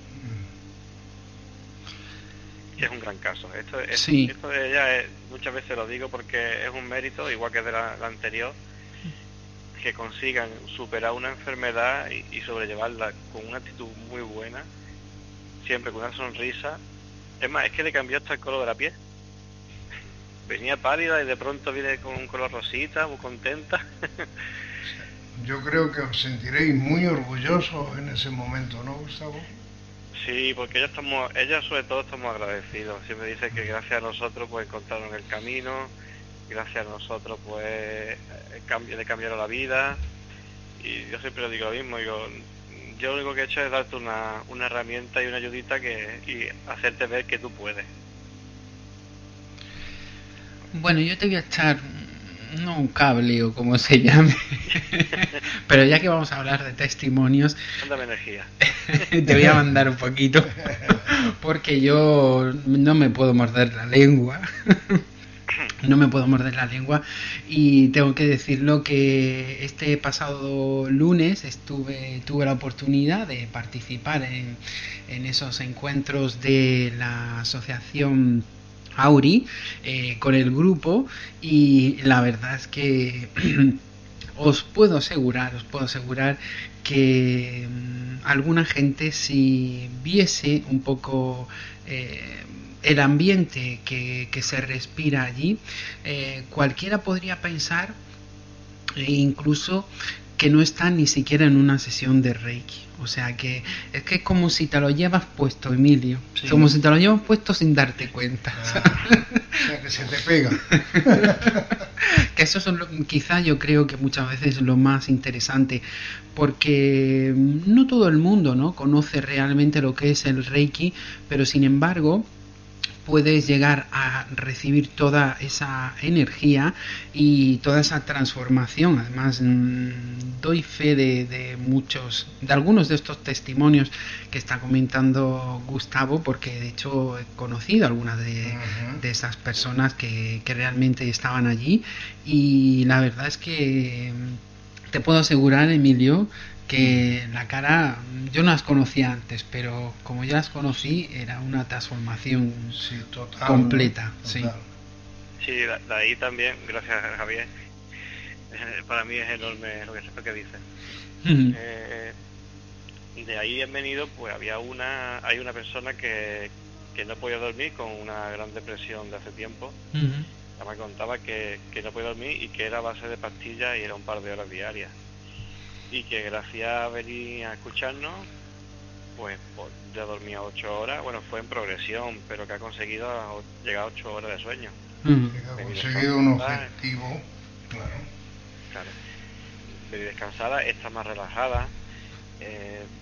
Y es un gran caso. Esto, es, sí. esto de ella es, muchas veces lo digo porque es un mérito, igual que de la, la anterior, que consigan superar una enfermedad y, y sobrellevarla con una actitud muy buena, siempre con una sonrisa. Es más, es que le cambió hasta el color de la piel. Venía pálida y de pronto viene con un color rosita, muy contenta. Yo creo que os sentiréis muy orgullosos en ese momento, ¿no, Gustavo? Sí, porque ella, estamos, ella sobre todo estamos agradecidos. Siempre dice que gracias a nosotros pues encontraron el camino, gracias a nosotros pues cambi- le cambiaron la vida. Y yo siempre le digo lo mismo, digo, yo lo único que he hecho es darte una, una herramienta y una ayudita que, y hacerte ver que tú puedes. Bueno, yo te voy a echar, no un cable o como se llame, pero ya que vamos a hablar de testimonios, mándame energía. Te voy a mandar un poquito, porque yo no me puedo morder la lengua. No me puedo morder la lengua y tengo que decirlo que este pasado lunes estuve tuve la oportunidad de participar en, en esos encuentros de la asociación Auri eh, con el grupo, y la verdad es que os puedo asegurar, os puedo asegurar que mmm, alguna gente, si viese un poco eh, el ambiente que, que se respira allí, eh, cualquiera podría pensar e incluso que no está ni siquiera en una sesión de Reiki. O sea que es que es como si te lo llevas puesto, Emilio. Sí. Como si te lo llevas puesto sin darte cuenta. Ah, o sea que se te pega. Que eso es lo, quizá yo creo que muchas veces lo más interesante, porque no todo el mundo, ¿no?, conoce realmente lo que es el Reiki, pero sin embargo puedes llegar a recibir toda esa energía y toda esa transformación. Además, mmm, doy fe de, de muchos, de algunos de estos testimonios que está comentando Gustavo, porque de hecho he conocido algunas de, uh-huh. de esas personas que, que realmente estaban allí, y la verdad es que te puedo asegurar, Emilio, que la cara, yo no las conocía antes, pero como ya las conocí, era una transformación sí, total, completa. ¿no? Sí, sí, de, de ahí también, gracias Javier, eh, para mí es enorme lo que, lo que dices. Uh-huh. Eh, de ahí han venido, pues había una, hay una persona que, que no podía dormir con una gran depresión de hace tiempo. Uh-huh. Me contaba que, que no podía dormir y que era a base de pastillas y era un par de horas diarias. Y que gracias a venir a escucharnos, pues, pues ya dormía ocho horas, bueno, fue en progresión, pero que ha conseguido llegar a ocho horas de sueño. Mm. Ha conseguido un objetivo, claro. Claro. Venir descansada, está más relajada, eh,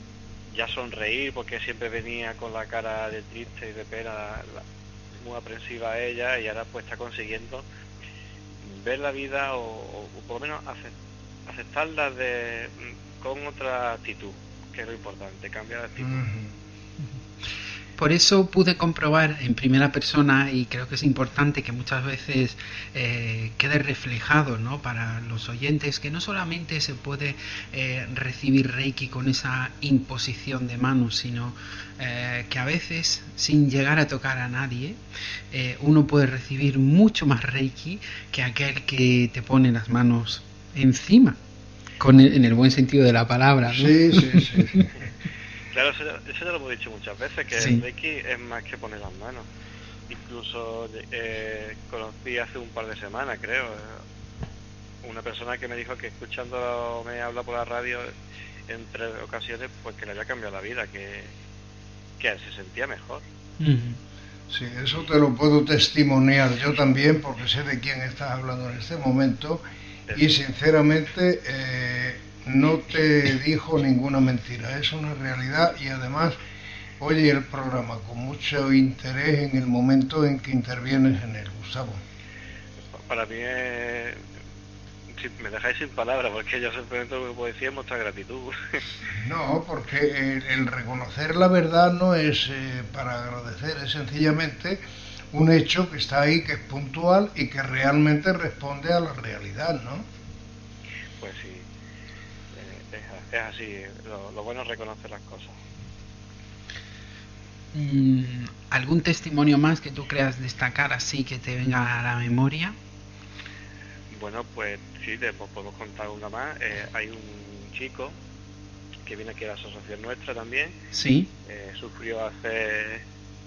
ya sonreír, porque siempre venía con la cara de triste y de pena, la, muy aprensiva a ella, y ahora pues está consiguiendo ver la vida o, o, o por lo menos aceptarla de, con otra actitud, que es lo importante, cambiar de actitud. Uh-huh. Por eso pude comprobar en primera persona, y creo que es importante que muchas veces eh, quede reflejado, ¿no?, para los oyentes, que no solamente se puede eh, recibir Reiki con esa imposición de manos, sino eh, que a veces, sin llegar a tocar a nadie, eh, uno puede recibir mucho más Reiki que aquel que te pone las manos encima, con el, en el buen sentido de la palabra, ¿no? Sí, sí, sí, sí. Claro, eso ya, eso ya lo hemos dicho muchas veces, que sí. El Reiki es más que poner las manos. Incluso eh, conocí hace un par de semanas, creo, una persona que me dijo que escuchando me habla por la radio en tres ocasiones, pues que le había cambiado la vida, que, que se sentía mejor. Sí, eso te lo puedo testimoniar yo también, porque sé de quién estás hablando en este momento, y sinceramente... Eh, no te dijo ninguna mentira, es una realidad, y además oye el programa con mucho interés en el momento en que intervienes en él, Gustavo. Para mí es... me dejáis sin palabras, porque yo simplemente lo que puedo decir es mostrar gratitud. No, porque el, el reconocer la verdad no es eh, para agradecer, es sencillamente un hecho que está ahí, que es puntual y que realmente responde a la realidad, ¿no? Pues sí. Es así, lo, lo bueno es reconocer las cosas. ¿Algún testimonio más que tú creas destacar así que te venga a la memoria? Bueno, pues sí, te podemos contar una más. Eh, hay un chico que viene aquí a la asociación nuestra también. Sí. Eh, sufrió hace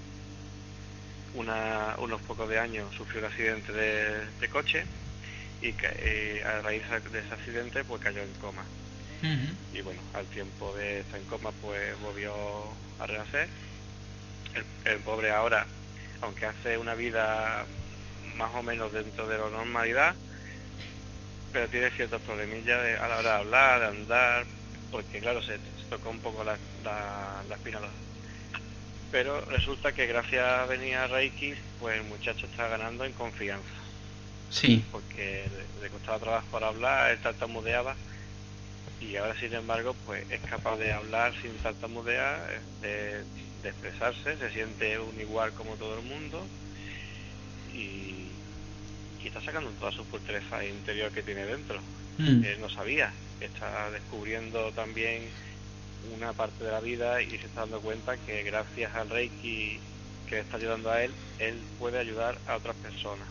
una, unos pocos de años, sufrió un accidente de, de coche y que, eh, a raíz de ese accidente pues cayó en coma. Uh-huh. Y bueno, al tiempo de estar en coma pues volvió a renacer. El, el pobre ahora, aunque hace una vida más o menos dentro de la normalidad, pero tiene ciertos problemillas de, a la hora de hablar, de andar, porque claro, se, se tocó un poco la, la, la espina. Pero resulta que gracias a venir a Reiki, pues el muchacho está ganando en confianza. Sí. Porque le, le costaba trabajo para hablar, él tartamudeaba. Y ahora, sin embargo, pues es capaz de hablar sin tartamudear, de, de expresarse, se siente un igual como todo el mundo y, y está sacando toda su fortaleza interior que tiene dentro. Mm. Él no sabía, está descubriendo también una parte de la vida y se está dando cuenta que gracias al Reiki que le está ayudando a él, él puede ayudar a otras personas.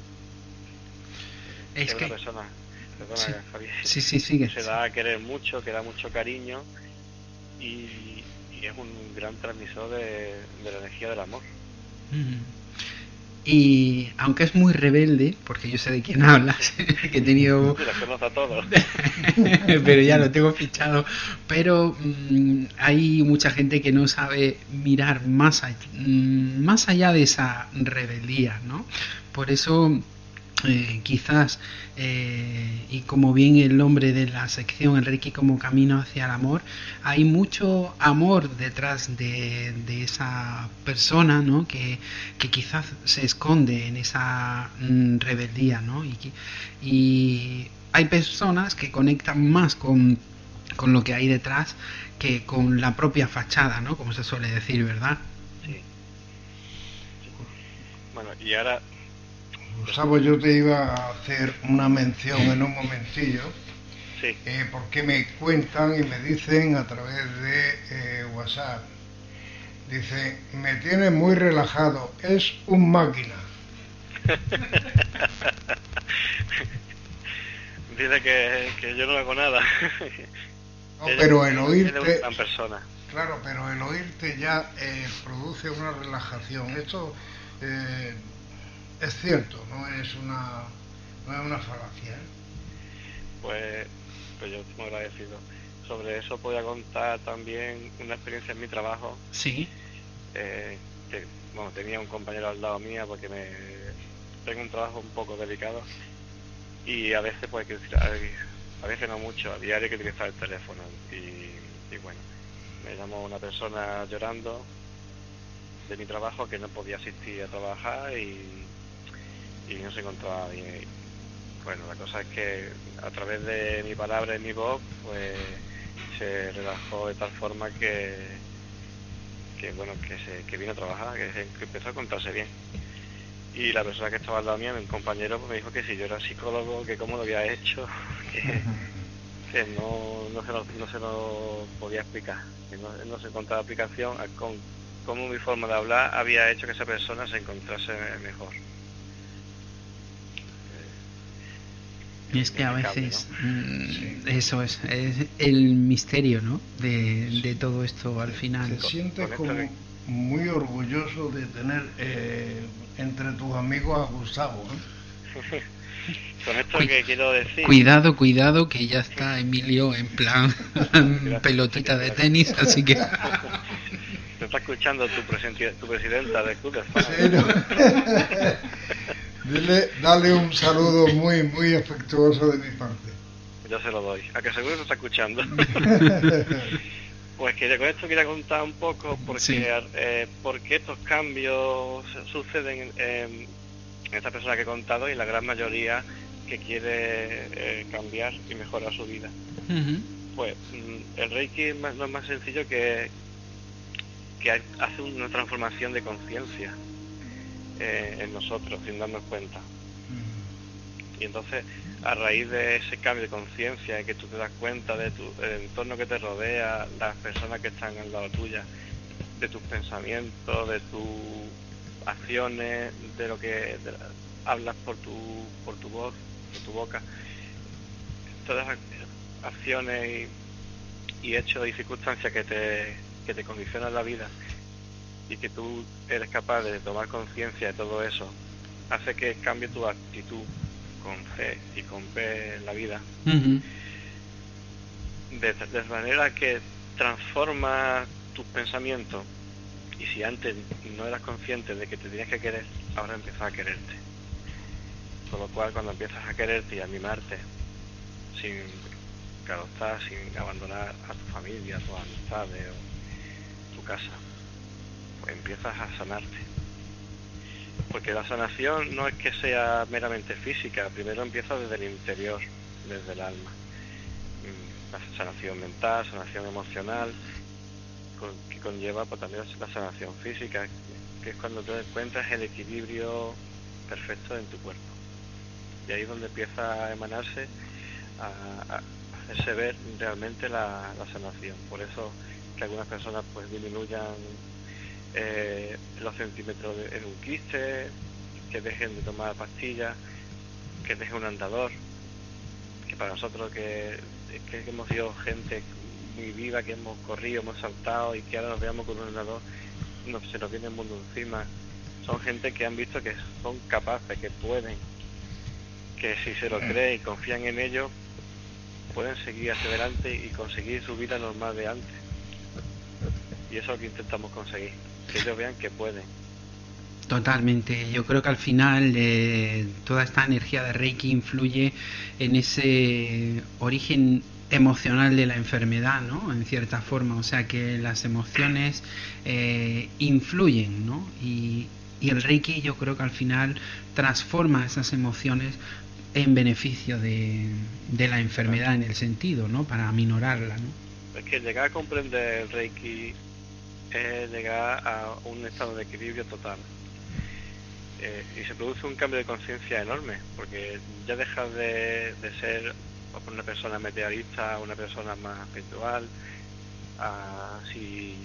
Es, es que... una persona... Perdona, sí. Javier. Sí, sí, sigue. Se da a querer mucho, que da mucho cariño y, y es un gran transmisor de, de la energía del amor. Mm. Y aunque es muy rebelde, porque yo sé de quién hablas, que he tenido... Los conozco a todos. Pero ya lo tengo fichado. Pero mmm, hay mucha gente que no sabe mirar más allá, mmm, más allá de esa rebeldía, ¿no? Por eso... Eh, quizás eh, y como bien el nombre de la sección, el Reiki como camino hacia el amor, hay mucho amor detrás de, de esa persona, ¿no? que, que quizás se esconde en esa mm, rebeldía, ¿no? y, y hay personas que conectan más con, con lo que hay detrás que con la propia fachada, ¿no? Como se suele decir, ¿verdad? Sí. Bueno, y ahora Gustavo, yo te iba a hacer una mención en un momentillo, sí. eh, porque me cuentan y me dicen a través de eh, WhatsApp, dice, me tiene muy relajado, es un máquina. Dice que, que yo no hago nada. No, pero el oírte, es una persona. Claro, pero el oírte ya eh, produce una relajación. Esto eh, es cierto, no es una no es una falacia, ¿eh? Pues, pues yo estoy muy agradecido. Sobre eso voy a contar también una experiencia en mi trabajo. Sí. Eh, que, bueno, tenía un compañero al lado mía porque me tengo un trabajo un poco delicado y a veces pues a veces no mucho, a diario que utilizar el teléfono y, y bueno, Me llamó una persona llorando de mi trabajo que no podía asistir a trabajar y, y no se encontraba bien. Bueno, la cosa es que a través de mi palabra y mi voz, pues se relajó de tal forma que, que bueno, que se que vino a trabajar, que, se, que empezó a contarse bien. Y la persona que estaba al lado mío, mi compañero, pues me dijo que si yo era psicólogo, que cómo lo había hecho, que, que no, no, se lo, no se lo podía explicar, que no, no se encontraba aplicación a con cómo mi forma de hablar había hecho que esa persona se encontrase mejor. Y es que a veces, ¿no? Sí. Eso es, es el misterio, ¿no? De, sí. de todo esto al final. Te sientes como muy orgulloso de tener eh, entre tus amigos a Gustavo, ¿no? Con esto Cu que quiero decir... Cuidado, cuidado, que ya está Emilio en plan pelotita de tenis, así que... Te está escuchando tu, tu presidenta de club. Sí, no. Dile, dale un saludo muy, muy afectuoso de mi parte. Yo se lo doy, a que seguro te está escuchando. Pues que con esto quería contar un poco porque sí. eh, por qué estos cambios suceden en, en esta persona que he contado y la gran mayoría que quiere eh, cambiar y mejorar su vida. Uh-huh. Pues el Reiki no es más sencillo que, que hace una transformación de conciencia eh, en nosotros sin darnos cuenta. Uh-huh. Y entonces, a raíz de ese cambio de conciencia y que tú te das cuenta de tu del entorno que te rodea, las personas que están al lado tuya, de tus pensamientos, de tus acciones, de lo que de, hablas por tu por tu voz, por tu boca, todas las acciones y, y hechos y circunstancias que te que te condicionan la vida y que tú eres capaz de tomar conciencia de todo eso, hace que cambie tu actitud con C y con P en la vida. Uh-huh. de, de manera que transforma tus pensamientos, y si antes no eras consciente de que te tenías que querer, ahora empiezas a quererte. Con lo cual, cuando empiezas a quererte y a mimarte sin claro está, sin abandonar a tu familia, a tus amistades o tu casa, pues empiezas a sanarte. Porque la sanación no es que sea meramente física, primero empieza desde el interior, desde el alma. La sanación mental, sanación emocional, que conlleva pues, también la sanación física, que es cuando tú encuentras el equilibrio perfecto en tu cuerpo. Y ahí es donde empieza a emanarse, a, a hacerse ver realmente la, la sanación. Por eso que algunas personas pues disminuyan eh, los centímetros de, en un quiste, que dejen de tomar pastillas, que dejen un andador, que para nosotros que, que hemos sido gente muy viva, que hemos corrido, hemos saltado y que ahora nos veamos con un andador, no, se nos viene el mundo encima. Son gente que han visto que son capaces, que pueden, que si se lo creen y confían en ello, pueden seguir hacia adelante y conseguir su vida normal de antes. Y eso es lo que intentamos conseguir, que ellos vean que pueden. Totalmente, yo creo que al final eh, toda esta energía de Reiki influye en ese origen emocional de la enfermedad, ¿no? En cierta forma, o sea que las emociones eh, influyen, ¿no? Y, y el Reiki yo creo que al final transforma esas emociones en beneficio de, de la enfermedad, en el sentido, ¿no? Para aminorarla, ¿no? Es que llegar a comprender el Reiki es llegar a un estado de equilibrio total. Eh, y se produce un cambio de conciencia enorme, porque ya dejas de, de ser una persona materialista a una persona más espiritual, a, si,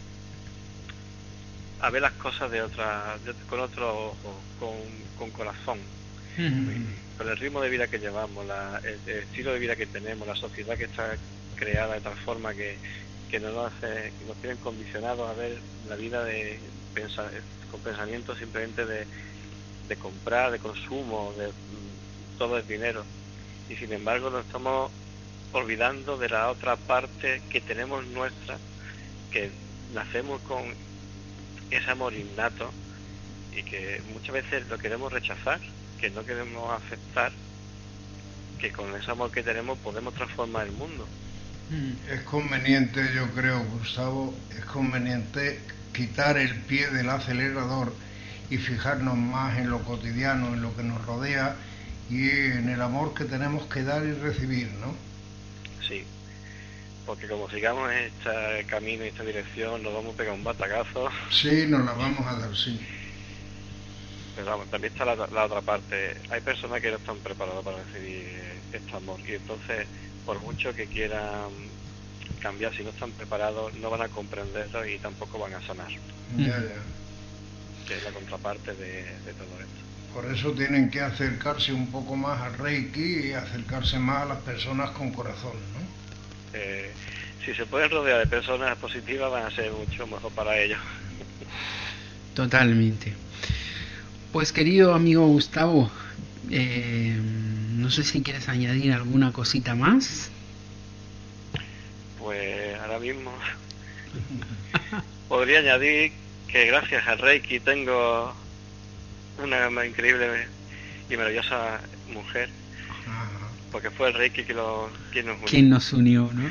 a ver las cosas de otra, de, con otro ojo, con, con corazón. Mm-hmm. Con el ritmo de vida que llevamos, la, el, el estilo de vida que tenemos, la sociedad que está creada de tal forma que, que nos hace, que nos tienen condicionados a ver la vida de pensar, con pensamientos simplemente de, de comprar, de consumo, de todo es dinero. Y sin embargo nos estamos olvidando de la otra parte que tenemos nuestra, que nacemos con ese amor innato y que muchas veces lo queremos rechazar, que no queremos aceptar que con ese amor que tenemos podemos transformar el mundo. Es conveniente, yo creo, Gustavo, es conveniente quitar el pie del acelerador y fijarnos más en lo cotidiano, en lo que nos rodea y en el amor que tenemos que dar y recibir, ¿no? Sí, porque como sigamos en este camino y esta dirección, nos vamos a pegar un batacazo. Sí, nos la vamos a dar, sí. Pero vamos, también está la, la otra parte. Hay personas que no están preparadas para recibir este amor y entonces, por mucho que quieran cambiar, si no están preparados, no van a comprenderlo y tampoco van a sanar. Ya, ya. Que es la contraparte de, de todo esto. Por eso tienen que acercarse un poco más al Reiki y acercarse más a las personas con corazón, ¿no? Eh, si se pueden rodear de personas positivas, van a ser mucho mejor para ellos. Totalmente. Pues querido amigo Gustavo, eh, no sé si quieres añadir alguna cosita más. Pues ahora mismo podría añadir que gracias al Reiki tengo una increíble y maravillosa mujer, porque fue el Reiki que lo, quien nos unió. Quien nos unió, ¿no?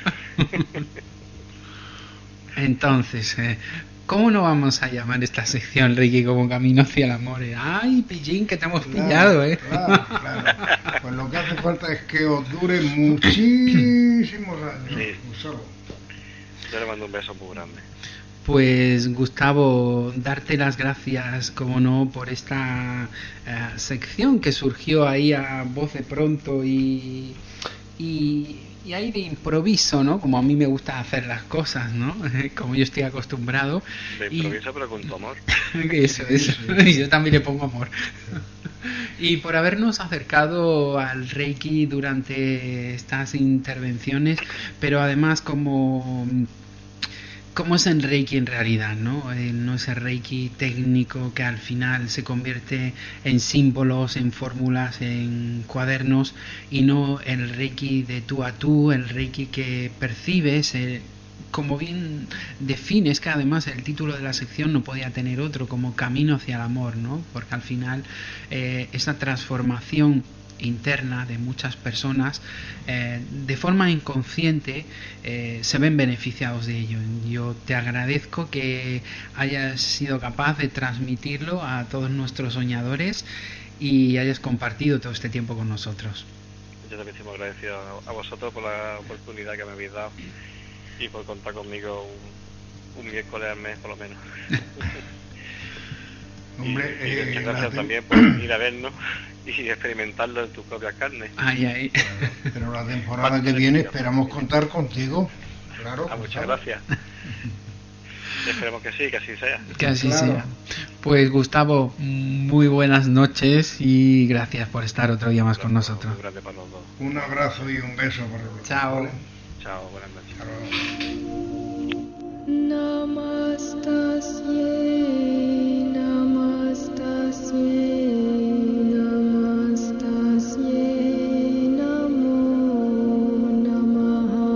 Entonces, eh, ¿cómo no vamos a llamar esta sección Reiki como camino hacia el amor? Ay, pillín, que te hemos Claro, pillado, ¿eh? Claro, claro. Pues lo que hace falta es que os dure muchísimos años, Sí. Gustavo. Yo le mando un beso muy grande. Pues Gustavo, darte las gracias, como no, por esta eh, sección que surgió ahí a voz de pronto y, y, y ahí de improviso, ¿no? Como a mí me gusta hacer las cosas, ¿no? Como yo estoy acostumbrado. De improviso, y... pero con tu amor. Eso, eso. Yo también le pongo amor. Y por habernos acercado al Reiki durante estas intervenciones, pero además como... ¿Cómo es el Reiki en realidad, no? Eh, no es el Reiki técnico que al final se convierte en símbolos, en fórmulas, en cuadernos, y no el Reiki de tú a tú, el Reiki que percibes, eh, como bien defines, que además el título de la sección no podía tener otro, como camino hacia el amor, ¿no? Porque al final eh, esa transformación interna de muchas personas eh, de forma inconsciente eh, se ven beneficiados de ello. Yo te agradezco que hayas sido capaz de transmitirlo a todos nuestros soñadores y hayas compartido todo este tiempo con nosotros. Yo también estoy muy agradecido a vosotros por la oportunidad que me habéis dado y por contar conmigo un, un miércoles al mes por lo menos. Hombre, y, y eh, muchas gracias la... también por ir a vernos y experimentarlo en tu propia carne. Ay, ay. Pero la temporada que viene esperamos contar contigo. Claro. Ah, muchas gracias. Esperemos que sí, que así sea. Que así Claro. sea. Pues Gustavo, muy buenas noches y gracias por estar otro día más con nosotros. Muy grande para los dos. Un abrazo y un beso para los dos. Chao. ¿Vale? Chao, buenas noches. Chao. Namastasye, namastasye, namastasye, namo namaha.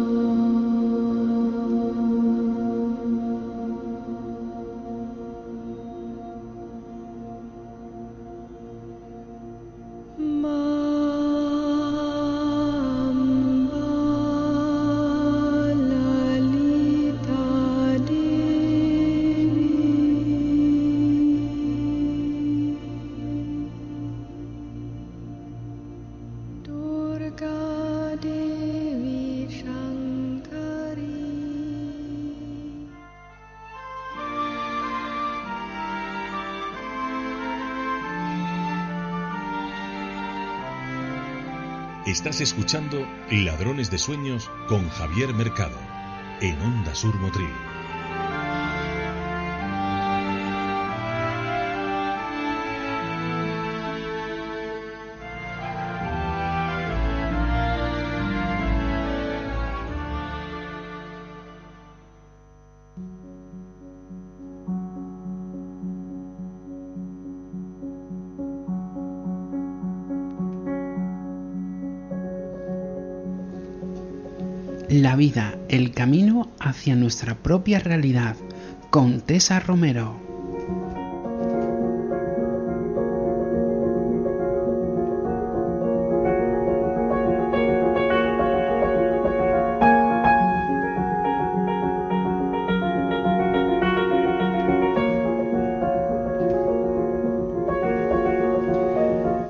Estás escuchando Ladrones de Sueños con Javier Mercado en Onda Sur Motril. La vida, el camino hacia nuestra propia realidad, con Tessa Romero.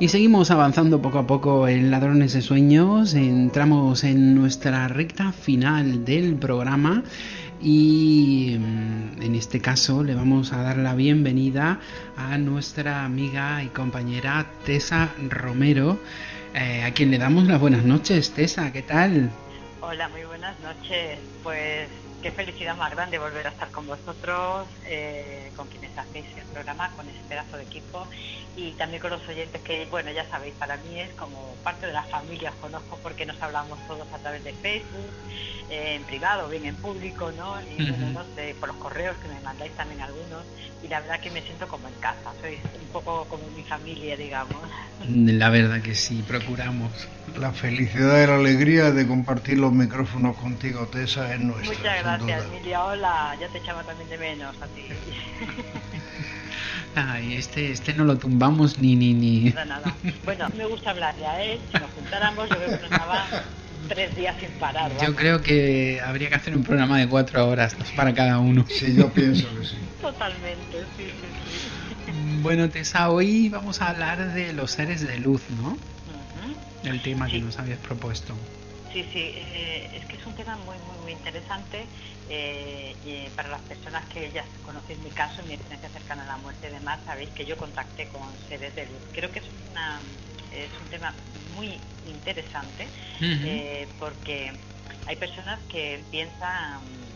Y seguimos avanzando poco a poco en Ladrones de Sueños. Entramos en nuestra recta final del programa y en este caso le vamos a dar la bienvenida a nuestra amiga y compañera Tessa Romero, eh, a quien le damos las buenas noches. Tessa, ¿qué tal? Hola, muy buenas noches. Pues qué felicidad más grande volver a estar con vosotros, eh, con quienes hacéis el programa, con ese pedazo de equipo y también con los oyentes que, bueno, ya sabéis, para mí es como parte de la familia, os conozco porque nos hablamos todos a través de Facebook, eh, en privado, bien en público, ¿no? Y Uh-huh. bueno, no sé, por los correos que me mandáis también algunos y la verdad que me siento como en casa, sois un poco como mi familia, digamos. La verdad que sí, procuramos. La felicidad y la alegría de compartir los micrófonos contigo, Tessa, es nuestra. Muchas sin gracias, duda. Emilia, hola, ya te echaba también de menos a ti. Ay, este, este no lo tumbamos ni ni ni. Nada, nada. Bueno, me gusta hablar ya, ¿eh? Si nos juntáramos, yo creo que nos daba tres días sin parar. Yo vamos. creo que habría que hacer un programa de cuatro horas, dos para cada uno. Sí, yo pienso que sí. Totalmente, sí, sí, sí. Bueno, Tessa, hoy vamos a hablar de los seres de luz, ¿no? Ujú. El tema Sí. que nos habías propuesto. Sí, sí, eh, es que es un tema muy, muy, muy interesante eh, y para las personas que ya conocéis mi caso, mi experiencia cercana a la muerte y demás, sabéis que yo contacté con seres de luz. Creo que es, una, es un tema muy interesante Ujú. eh, porque hay personas que piensan...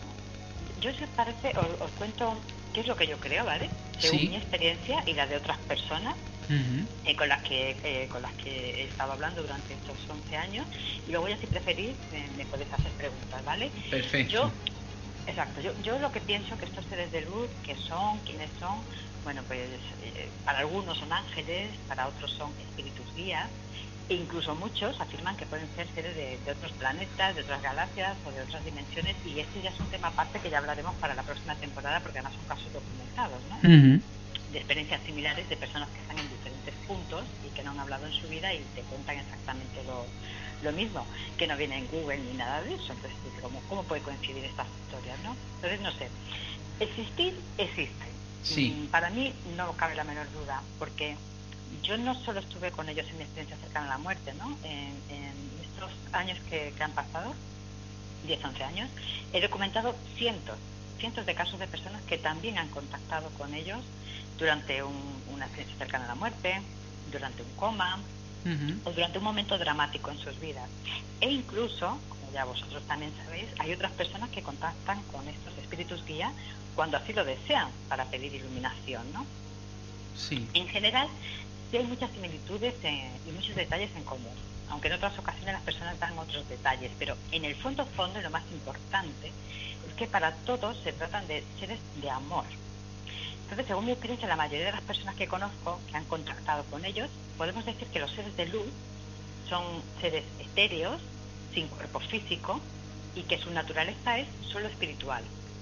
Yo, si os parece, os, os cuento qué es lo que yo creo, ¿vale? Según Sí. mi experiencia y la de otras personas Ujú. eh, con las que eh, con las que he estado hablando durante estos once años y luego ya si preferís eh, me podéis hacer preguntas, ¿vale? Perfecto. Yo, exacto, yo, yo lo que pienso que estos seres de luz, que son, quiénes son, bueno, pues eh, para algunos son ángeles, para otros son espíritus guías e incluso muchos afirman que pueden ser seres de, de otros planetas, de otras galaxias o de otras dimensiones y este ya es un tema aparte que ya hablaremos para la próxima temporada porque además son casos documentados, ¿no? Ujú. De experiencias similares de personas que están en diferentes puntos y que no han hablado en su vida y te cuentan exactamente lo, lo mismo, que no viene en Google ni nada de eso. Entonces, ¿cómo, cómo puede coincidir estas historias, no? Entonces, no sé, existir existe. Sí. Mm, Para mí no cabe la menor duda, porque yo no solo estuve con ellos en mi experiencia cercana a la muerte, ¿no? En, en estos años que, que han pasado, diez, once años, he documentado cientos, cientos de casos de personas que también han contactado con ellos durante un, una experiencia cercana a la muerte, durante un coma Ujú. o durante un momento dramático en sus vidas. E incluso, como ya vosotros también sabéis, hay otras personas que contactan con estos espíritus guía cuando así lo desean para pedir iluminación, ¿no? Sí. En general, sí hay muchas similitudes eh, y muchos detalles en común, aunque en otras ocasiones las personas dan otros detalles, pero en el fondo fondo y lo más importante es que para todos se tratan de seres de amor. Entonces, según mi experiencia, la mayoría de las personas que conozco que han contactado con ellos, podemos decir que los seres de luz son seres etéreos, sin cuerpo físico, y que su naturaleza es solo espiritual.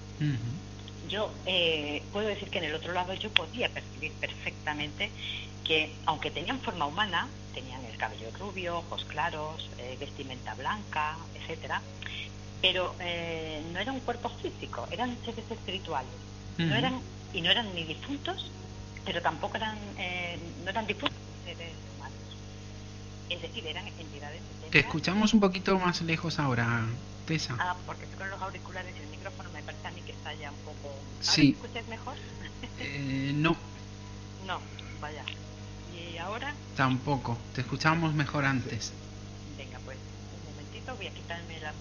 Ujú. Yo eh, puedo decir que en el otro lado yo podía percibir perfectamente que, aunque tenían forma humana, tenían el cabello rubio, ojos claros, eh, vestimenta blanca, etcétera, pero eh, no era un cuerpo físico, eran seres espirituales. No Ujú. eran, y no eran ni difuntos, pero tampoco eran, eh, no eran difuntos seres humanos. Es decir, eran entidades Te etéreas. escuchamos un poquito más lejos ahora, Tessa. Ah, porque estoy con los auriculares y el micrófono me parece a mí que está ya un poco... ¿Ahora Sí. me escuchas mejor? Eh, no, No, vaya. ¿Y ahora? tampoco. Te escuchábamos mejor antes. Venga, pues un momentito, voy a quitarme la...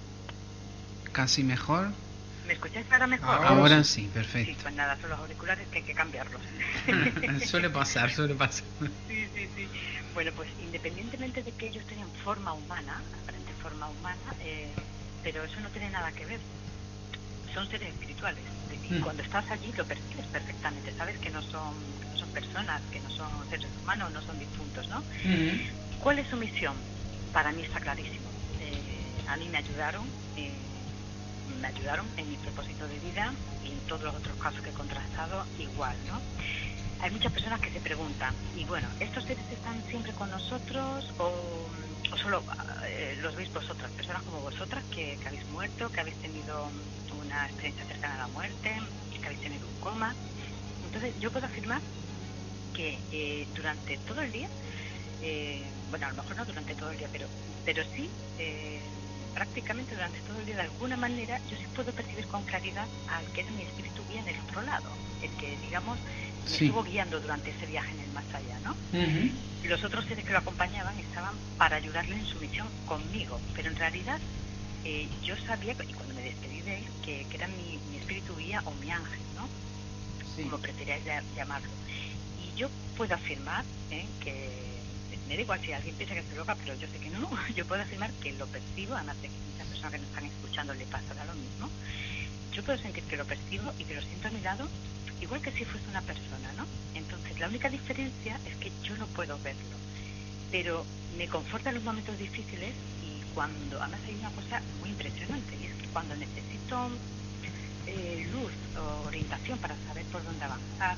Casi mejor. ¿Me escucháis ahora mejor? Ahora Ahora sí, Sí, perfecto. pues nada, son los auriculares que hay que cambiarlos. Suele pasar, suele pasar. Sí, sí, sí. Bueno, pues independientemente de que ellos tenían forma humana, aparente forma humana, eh, pero eso no tiene nada que ver. Son seres espirituales. Y Mm. cuando estás allí lo percibes perfectamente. Sabes que no son, que no son personas, que no son seres humanos, no son difuntos, ¿no? Ujú. ¿Cuál es su misión? Para mí está clarísimo. Eh, a mí me ayudaron, eh, me ayudaron en mi propósito de vida y en todos los otros casos que he contrastado igual, ¿no? Hay muchas personas que se preguntan, y bueno, ¿estos seres están siempre con nosotros o, o solo eh, los veis vosotras, personas como vosotras que, que habéis muerto, que habéis tenido una experiencia cercana a la muerte, que habéis tenido un coma? Entonces yo puedo afirmar que eh, durante todo el día eh, bueno, a lo mejor no durante todo el día, pero, pero sí, eh, prácticamente durante todo el día, de alguna manera, yo sí puedo percibir con claridad al que era mi espíritu guía en el otro lado, el que, digamos, me Sí. estuvo guiando durante ese viaje en el más allá, ¿no? Ujú. Los otros seres que lo acompañaban estaban para ayudarle en su misión conmigo, pero en realidad eh, yo sabía, y cuando me despedí de él, que, que era mi, mi espíritu guía o mi ángel, ¿no? Sí. Como prefieráis ya- llamarlo. Y yo puedo afirmar ¿eh? que, me da igual si alguien piensa que estoy loca, pero yo sé que no, yo puedo afirmar que lo percibo, además de que muchas personas que nos están escuchando le pasará lo mismo. Yo puedo sentir que lo percibo y que lo siento a mi lado, igual que si fuese una persona, ¿no? Entonces, la única diferencia es que yo no puedo verlo, pero me conforta en los momentos difíciles y cuando, además hay una cosa muy impresionante, y es que cuando necesito eh, luz o orientación para saber por dónde avanzar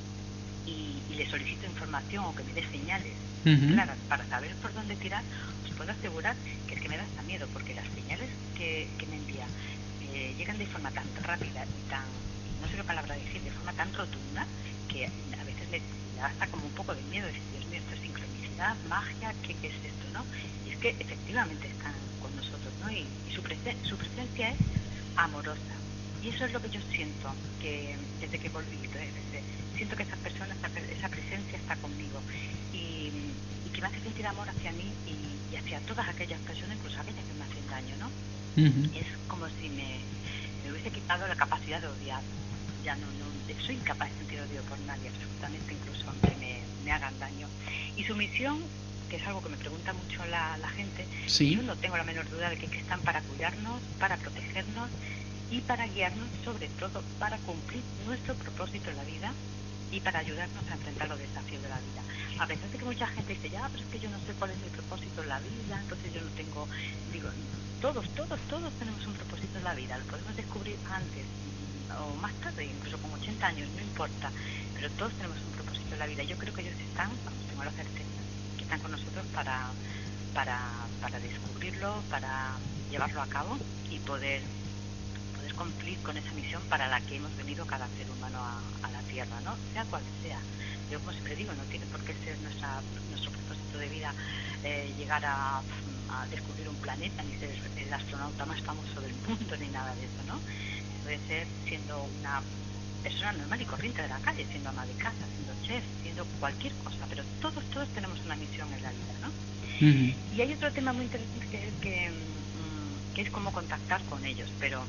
y, y le solicito información o que me dé señales Ujú. claras para saber por dónde tirar, os puedo asegurar que es que me da hasta miedo, porque las señales que, que me envía eh, llegan de forma tan rápida y tan, no sé qué palabra decir, de forma tan rotunda, que a veces me da hasta como un poco de miedo, decir, Dios mío, esto es sincronicidad, magia, ¿qué, qué es esto, no? Y es que efectivamente están con nosotros, ¿no? Y, y su, presen- su presencia es amorosa. Y eso es lo que yo siento, que desde que volví, desde, siento que esa persona, esa, esa presencia está conmigo y, y que me hace sentir amor hacia mí y, y hacia todas aquellas personas, incluso aquellas que me hacen daño, ¿no? Ujú. Es como si me, me hubiese quitado la capacidad de odiar. Ya no, no, soy incapaz de sentir odio por nadie, absolutamente, incluso aunque me, me hagan daño. Y su misión, que es algo que me pregunta mucho la, la gente, Sí. yo no tengo la menor duda de que, que están para cuidarnos, para protegernos y para guiarnos, sobre todo para cumplir nuestro propósito en la vida y para ayudarnos a enfrentar los desafíos de la vida. A pesar de que mucha gente dice, ya, pero es que yo no sé cuál es mi propósito en la vida, entonces yo no tengo, digo, todos, todos, todos tenemos un propósito en la vida, lo podemos descubrir antes o más tarde, incluso con ochenta años, no importa, pero todos tenemos un propósito en la vida. Yo creo que ellos están, vamos, tengo la certeza, que están con nosotros para, para, para descubrirlo, para llevarlo a cabo y poder poder cumplir con esa misión para la que hemos venido cada ser humano a, a la Tierra, ¿no? Sea cual sea. Yo, como siempre digo, no tiene por qué ser nuestra, nuestro propósito de vida eh, llegar a, a descubrir un planeta, ni ser el astronauta más famoso del mundo, ni nada de eso, ¿no? Puede ser siendo una persona normal y corriente de la calle, siendo ama de casa, siendo chef, siendo cualquier cosa, pero todos, todos tenemos una misión en la vida, ¿no? Ujú. Y hay otro tema muy interesante que es, que, mm, que es cómo contactar con ellos, pero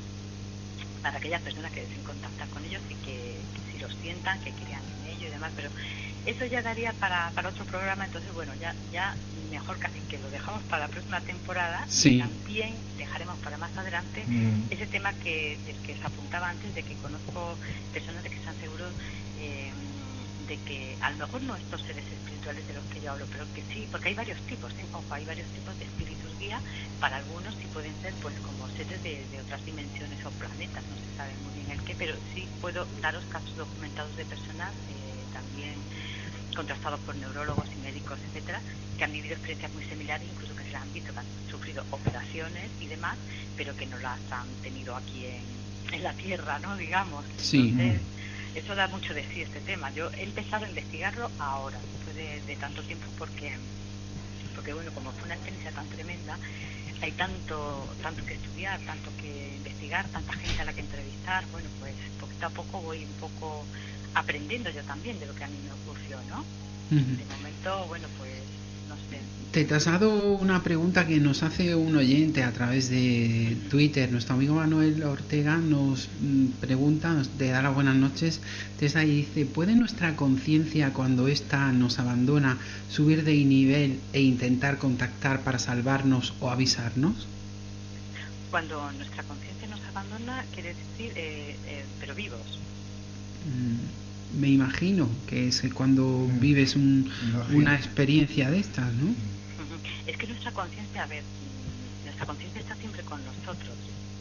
para aquellas personas que deseen contactar con ellos y que, que si los sientan, que crean en ello y demás, pero eso ya daría para, para otro programa, entonces bueno, ya, ya mejor casi que lo dejamos para la próxima temporada. Sí. Y también dejaremos para más adelante Mm. ese tema que del que se apuntaba antes, de que conozco personas de que están seguros eh, de que a lo mejor no estos seres espirituales de los que yo hablo, pero que sí, porque hay varios tipos, ¿eh? Ojo, hay varios tipos de espíritus guía. Para algunos sí pueden ser pues como seres de, de otras dimensiones o planetas, no se sabe muy bien el qué, pero sí puedo daros casos documentados de personas eh, también contrastados por neurólogos y médicos, etcétera, que han vivido experiencias muy similares, incluso que se las han visto, que han sufrido operaciones y demás, pero que no las han tenido aquí en, en la Tierra, ¿no? Digamos. Sí. Entonces, eso da mucho de sí este tema. Yo he empezado a investigarlo ahora, después de, de tanto tiempo, porque, porque bueno, como fue una experiencia tan tremenda, hay tanto, tanto que estudiar, tanto que investigar, tanta gente a la que entrevistar, bueno, pues poquito a poco voy un poco aprendiendo yo también de lo que a mí me ocurrió, ¿no? Ujú. De momento, bueno, pues no sé. Te te has dado una pregunta que nos hace un oyente a través de Twitter. Nuestro amigo Manuel Ortega nos mm, pregunta, nos te da las buenas noches desde ahí, dice, ¿puede nuestra conciencia, cuando ésta nos abandona, subir de nivel e intentar contactar para salvarnos o avisarnos? Cuando nuestra conciencia nos abandona, quiere decir, eh, eh, pero vivos. Mm, Me imagino que es cuando vives un- Imagino. una experiencia de estas, ¿no? Ujú. Es que nuestra conciencia, a ver, mm, nuestra conciencia está siempre con nosotros.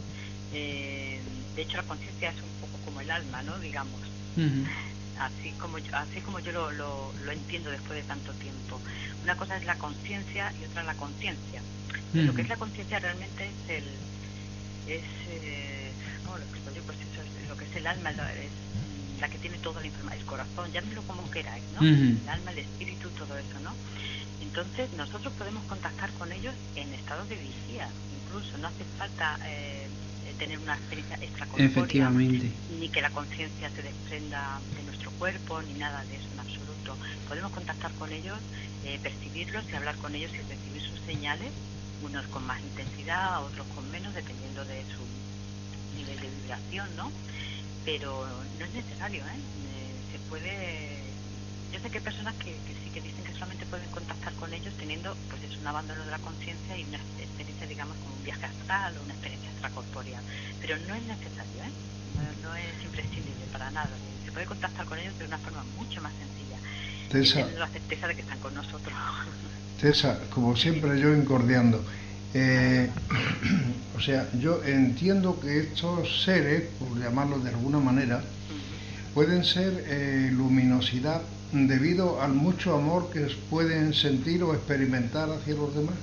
Eh, de hecho, la conciencia es un poco como el alma, ¿no? Digamos. Ujú. Así como yo, así como yo lo, lo, lo entiendo después de tanto tiempo. Una cosa es la conciencia y otra la conciencia. Lo Ujú. que es la conciencia realmente es el, es, eh, ¿cómo lo explico yo? Pues eso es lo que es el alma, lo- es, la que tiene toda la información, el corazón, llámenlo como queráis, ¿no? Uh-huh. El alma, el espíritu, todo eso, ¿no? Entonces nosotros podemos contactar con ellos en estado de vigía, incluso no hace falta eh, tener una experiencia extracorpórea, efectivamente, ni que la conciencia se desprenda de nuestro cuerpo, ni nada de eso en absoluto. Podemos contactar con ellos, eh, percibirlos y hablar con ellos y recibir sus señales, unos con más intensidad, otros con menos, dependiendo de su nivel de vibración, ¿no? Pero no es necesario, ¿eh? Eh, se puede... Yo sé que hay personas que, que sí que dicen que solamente pueden contactar con ellos teniendo, pues es un abandono de la conciencia y una experiencia, digamos, como un viaje astral o una experiencia extracorpórea, pero no es necesario, ¿eh? No, no es imprescindible para nada. Se puede contactar con ellos de una forma mucho más sencilla, teniendo la certeza de que están con nosotros. César, como siempre yo incordiando, eh, o sea, yo entiendo que estos seres, por llamarlos de alguna manera, pueden ser eh, luminosidad debido al mucho amor que pueden sentir o experimentar hacia los demás.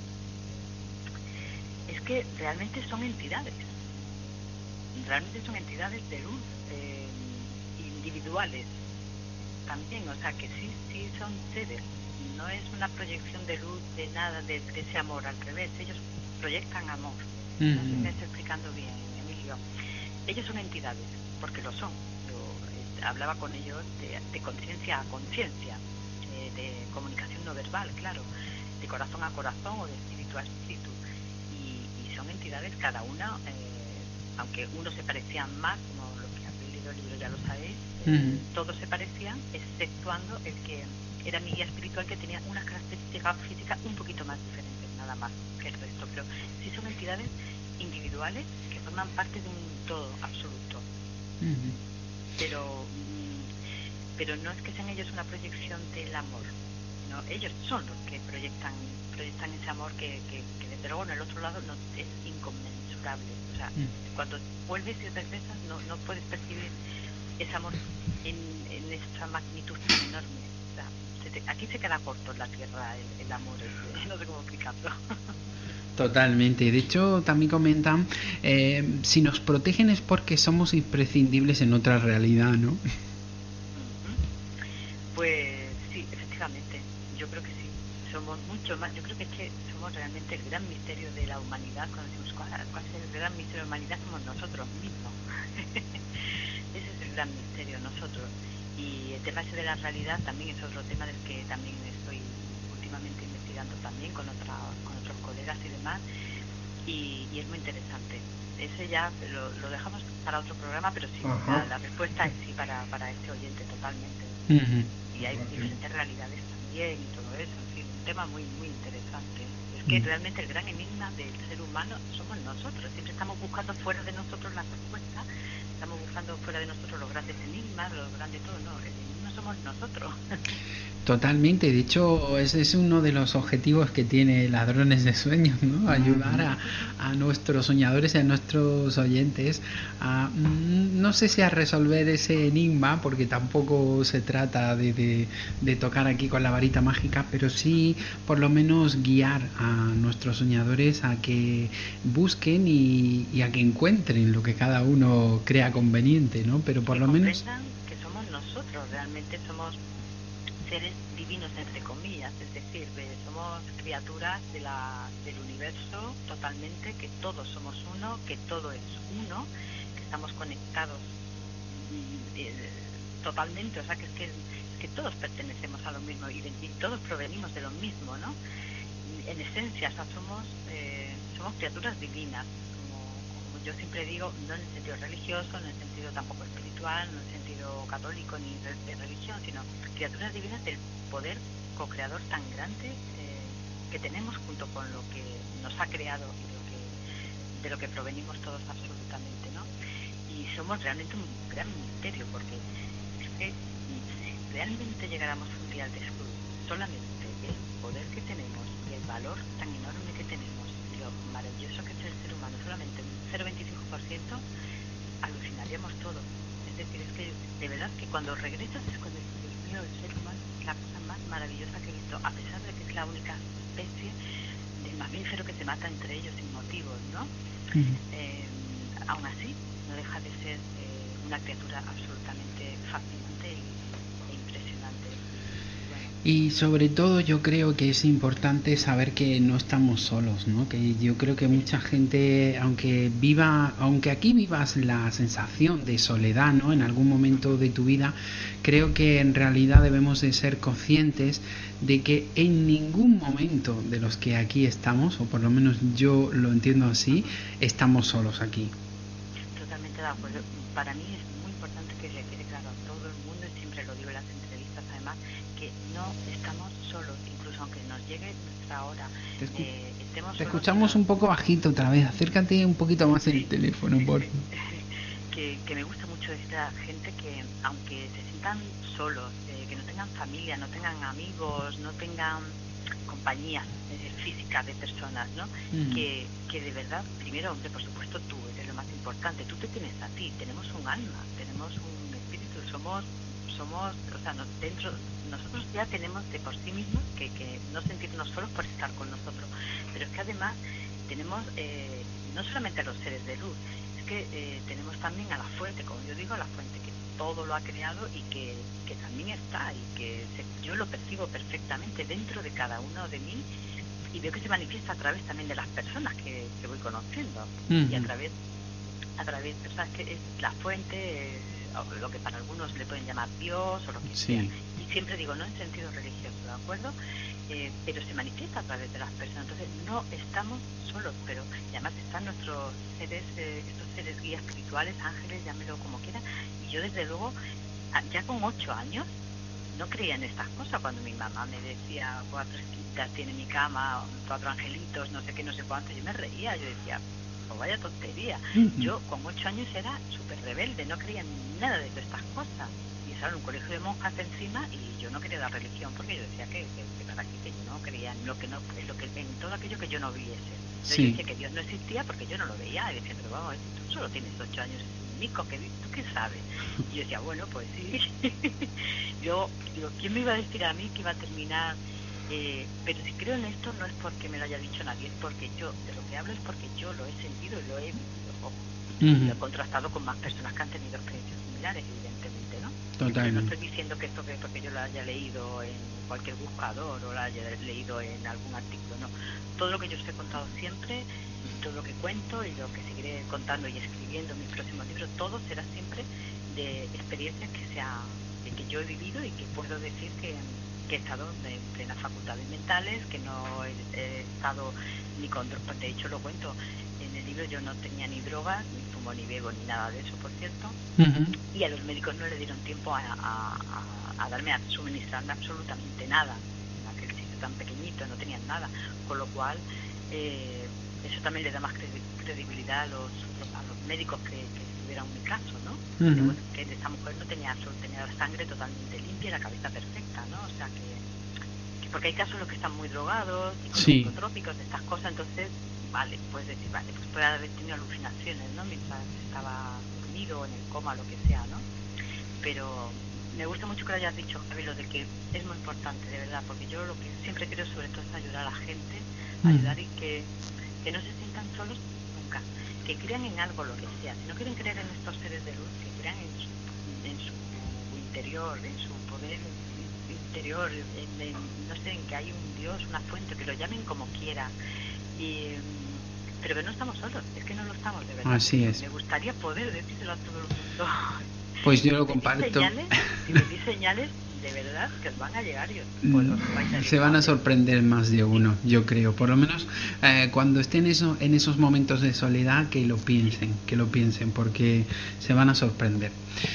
Es que realmente son entidades, realmente son entidades de luz, eh, individuales también, o sea que sí, sí son seres, no es una proyección de luz de nada, de, de ese amor, al revés, ellos proyectan amor. Uh-huh. No sé si me estoy explicando bien, Emilio. Ellos son entidades, porque lo son. Hablaba con ellos de, de conciencia a conciencia, eh, de comunicación no verbal, claro, de corazón a corazón o de espíritu a espíritu, y, y son entidades cada una, eh, aunque unos se parecían más, como los que habéis leído el libro ya lo sabéis, eh, uh-huh. todos se parecían, exceptuando el que era mi guía espiritual, que tenía unas características físicas un poquito más diferentes, nada más que el resto, pero sí son entidades individuales que forman parte de un todo absoluto. Uh-huh. Pero pero no es que sean ellos una proyección del amor, no, ellos son los que proyectan proyectan ese amor que, que, que desde luego en el otro lado no es inconmensurable, o sea, mm. cuando vuelves y regresas no, no puedes percibir ese amor en, en esa magnitud tan enorme, o sea, se te, aquí se queda corto en la tierra el, el amor, es, no sé cómo explicarlo. Totalmente. De hecho, también comentan, eh, si nos protegen es porque somos imprescindibles en otra realidad, ¿no? Pues sí, efectivamente. Yo creo que sí. Somos mucho más. Yo creo que es que somos realmente el gran misterio de la humanidad. Cuando decimos cuál, cuál es el gran misterio de la humanidad, somos nosotros mismos. Ese es el gran misterio, nosotros. Y el tema ese de la realidad también es otro tema del que también estoy últimamente investigando también con otra, con otros colegas y demás, y, y es muy interesante. Ese ya lo, lo dejamos para otro programa, pero sí, la, la respuesta es sí para, para este oyente totalmente. Uh-huh. Y hay diferentes realidades también y todo eso, en fin, un tema muy muy interesante. Es que uh-huh. realmente el gran enigma del ser humano somos nosotros, siempre estamos buscando fuera de nosotros la respuesta, estamos buscando fuera de nosotros los grandes enigmas, los grandes todo, no, el enigma somos nosotros. Totalmente, de hecho ese es uno de los objetivos que tiene Ladrones de Sueños, ¿no? Ayudar a, a nuestros soñadores y a nuestros oyentes a, no sé si a resolver ese enigma, porque tampoco se trata de, de, de tocar aquí con la varita mágica, pero sí por lo menos guiar a nuestros soñadores a que busquen y, y a que encuentren lo que cada uno crea conveniente, ¿no? Pero por que lo menos... que somos nosotros, realmente somos seres divinos entre comillas, es decir, somos criaturas de la, del universo totalmente, que todos somos uno, que todo es uno, que estamos conectados eh, totalmente, o sea que es que, que todos pertenecemos a lo mismo y, de, y todos provenimos de lo mismo, ¿no? En esencia, o sea, somos, eh, somos criaturas divinas, como, como yo siempre digo, no en el sentido religioso, no en el sentido tampoco espiritual, no en el sentido católico ni de, de religión, sino criaturas divinas del poder co-creador tan grande eh, que tenemos junto con lo que nos ha creado y lo que, de lo que provenimos todos absolutamente, ¿no? Y somos realmente un gran misterio, porque es que si realmente llegáramos un día al descubrir solamente el poder que tenemos y el valor tan enorme que tenemos y lo maravilloso que es el ser humano, solamente un cero coma veinticinco por ciento, alucinaríamos todo. Es decir, es que de verdad que cuando regresas es cuando dices, Dios mío, el ser humano es la cosa más maravillosa que he visto, a pesar de que es la única especie de mamífero que se mata entre ellos sin motivos, ¿no? Uh-huh. Eh, aún así, no deja de ser eh, una una criatura absolutamente fascinante y, e impresionante. Y sobre todo yo creo que es importante saber que no estamos solos, ¿no? Que yo creo que mucha gente, aunque viva, aunque aquí vivas la sensación de soledad, ¿no? En algún momento de tu vida, creo que en realidad debemos de ser conscientes de que en ningún momento de los que aquí estamos, o por lo menos yo lo entiendo así, estamos solos aquí. Totalmente de acuerdo. Para mí es muy importante que le quede claro a todo el mundo, y siempre lo digo en las entrevistas además, que no estamos solos, incluso aunque nos llegue nuestra hora, Te, escu eh, estemos te solos, escuchamos pero... un poco bajito otra vez, acércate un poquito más el teléfono, por favor. que, que me gusta mucho decir a la gente que aunque se sientan solos, eh, que no tengan familia, no tengan amigos, no tengan compañía eh, física de personas, ¿no? Mm. Que, que de verdad, primero, hombre, por supuesto tú eres lo más importante, tú te tienes a ti, tenemos un alma, tenemos un espíritu, somos, somos, o sea, no, dentro, nosotros ya tenemos de por sí mismos que, que no sentirnos solos por estar con nosotros, pero es que además tenemos eh, no solamente a los seres de luz, es que eh, tenemos también a la fuente, como yo digo, a la fuente que todo lo ha creado y que, que también está y que se, yo lo percibo perfectamente dentro de cada uno de mí y veo que se manifiesta a través también de las personas que, que voy conociendo. Uh-huh. Y a través, a través, o sea, que es la fuente, es lo que para algunos le pueden llamar Dios o lo que sí. sea. Y siempre digo, no en sentido religioso, ¿de acuerdo? Eh, pero se manifiesta a través de las personas, entonces no estamos solos, pero y además están nuestros seres, eh, estos seres guías espirituales, ángeles, llámelo como quiera, y yo desde luego, ya con ocho años, no creía en estas cosas. Cuando mi mamá me decía cuatro esquitas tiene mi cama, cuatro angelitos, no sé qué, no sé cuánto, yo me reía, yo decía, pues vaya tontería. Uh-huh. Yo con ocho años era súper rebelde, no creía en nada de todas estas cosas. Y estaba en un colegio de monjas encima y yo no quería la religión porque yo decía que, que, que para aquí que yo no creía en lo que no, en lo que en todo aquello que yo no viese. Sí. Yo decía que Dios no existía porque yo no lo veía y decía, pero vamos, tú solo tienes ocho años, Nico, que tú qué sabes. Y yo decía, bueno, pues sí. yo digo, ¿quién me iba a decir a mí que iba a terminar? Eh, pero si creo en esto no es porque me lo haya dicho nadie, es porque yo, de lo que hablo es porque yo lo he sentido y lo he vivido. Uh-huh. Lo he contrastado con más personas que han tenido experiencias similares, evidentemente, ¿no? Totalmente. No estoy diciendo que esto que porque yo lo haya leído en cualquier buscador o lo haya leído en algún artículo, no. Todo lo que yo os he contado siempre, todo lo que cuento y lo que seguiré contando y escribiendo en mis próximos libros, todo será siempre de experiencias que sea, que yo he vivido y que puedo decir que, que he estado en plenas facultades mentales, que no he, he estado ni con drogas, de hecho lo cuento en el libro, yo no tenía ni drogas, ni fumo, ni bebo, ni nada de eso, por cierto, uh-huh. y a los médicos no le dieron tiempo a, a, a, a darme, a suministrarme absolutamente nada, en aquel sitio tan pequeñito no tenían nada, con lo cual eh, eso también le da más credibilidad a los, a los médicos que, que estuvieran en mi caso, ¿no? Uh-huh. Que, bueno, que esta mujer no tenía, tenía la sangre totalmente limpia y la cabeza perfecta, ¿no? O sea que, que porque hay casos en los que están muy drogados, sí. psicotrópicos, estas cosas, entonces vale, puedes decir, vale, pues puede haber tenido alucinaciones, ¿no? Mientras estaba dormido, en el coma, lo que sea, ¿no? Pero me gusta mucho que lo hayas dicho, Javi, lo de que es muy importante, de verdad, porque yo lo que siempre quiero sobre todo es ayudar a la gente, mm. ayudar y que, que no se sientan solos nunca, que crean en algo, lo que sea. Si no quieren creer en estos seres de luz, que crean en su, en su interior, en su poder interior, en, en, no sé, en que hay un Dios, una fuente, que lo llamen como quieran. Y, pero que no estamos solos, es que no lo estamos, de verdad. Así es. Me gustaría poder decírselo a todo el mundo. Pues yo lo comparto. Señales, si me di señales, de verdad, que os van a llegar y os, pues, os vais a Se van a sorprender más de uno, yo creo. Por lo menos eh, cuando estén eso, en esos momentos de soledad, que lo piensen, que lo piensen, porque se van a sorprender.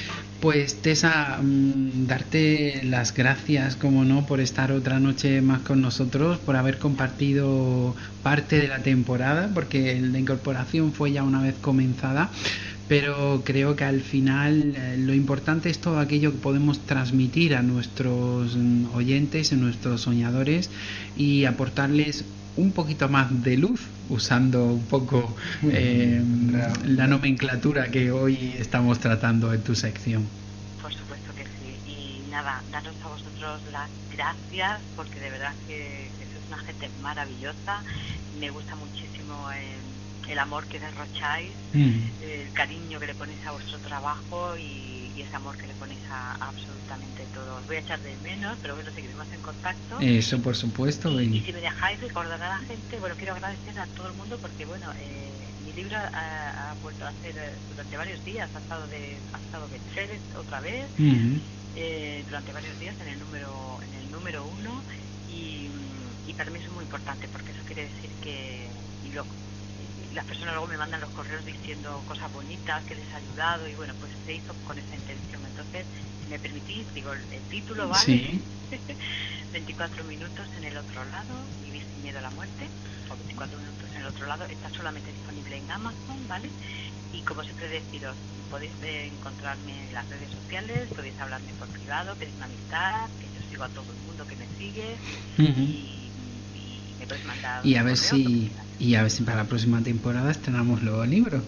Pues Tessa, mmm, darte las gracias, como no, por estar otra noche más con nosotros, por haber compartido parte de la temporada, porque la incorporación fue ya una vez comenzada, pero creo que al final eh, lo importante es todo aquello que podemos transmitir a nuestros oyentes, a nuestros soñadores y aportarles un poquito más de luz, usando un poco eh, la nomenclatura que hoy estamos tratando en tu sección. Por supuesto que sí, y nada, daros a vosotros las gracias, porque de verdad que, que sois una gente maravillosa. Me gusta muchísimo eh, el amor que derrocháis, Mm. el cariño que le ponéis a vuestro trabajo y, y ese amor que le ponéis a, a absolutamente todo. Os voy a echar de menos, pero bueno, seguiremos en contacto. Eso, por supuesto. Y, y- y si me dejáis recordar a la gente, bueno, quiero agradecer a todo el mundo porque, bueno, eh, mi libro ha, ha vuelto a ser eh, durante varios días, ha estado de ha estado bestseller otra vez, Ujú. eh, durante varios días en el número en el número uno y, y para mí eso es muy importante porque eso quiere decir que y lo- y las personas luego me mandan los correos diciendo cosas bonitas que les ha ayudado y bueno, pues se hizo con esa intención. Entonces, si me permitís, digo, el, el título vale Sí. veinticuatro minutos en el otro lado, Vivir sin miedo a la muerte, o veinticuatro minutos en el otro lado, está solamente disponible en Amazon, ¿vale? Y como siempre deciros, podéis eh, encontrarme en las redes sociales, podéis hablarme por privado, pedirme amistad, que yo sigo a todo el mundo que me sigue, Ujú. y, y me podéis mandar Y un a ver correo, lo que si queráis. y a ver si para la próxima temporada estrenamos luego libro.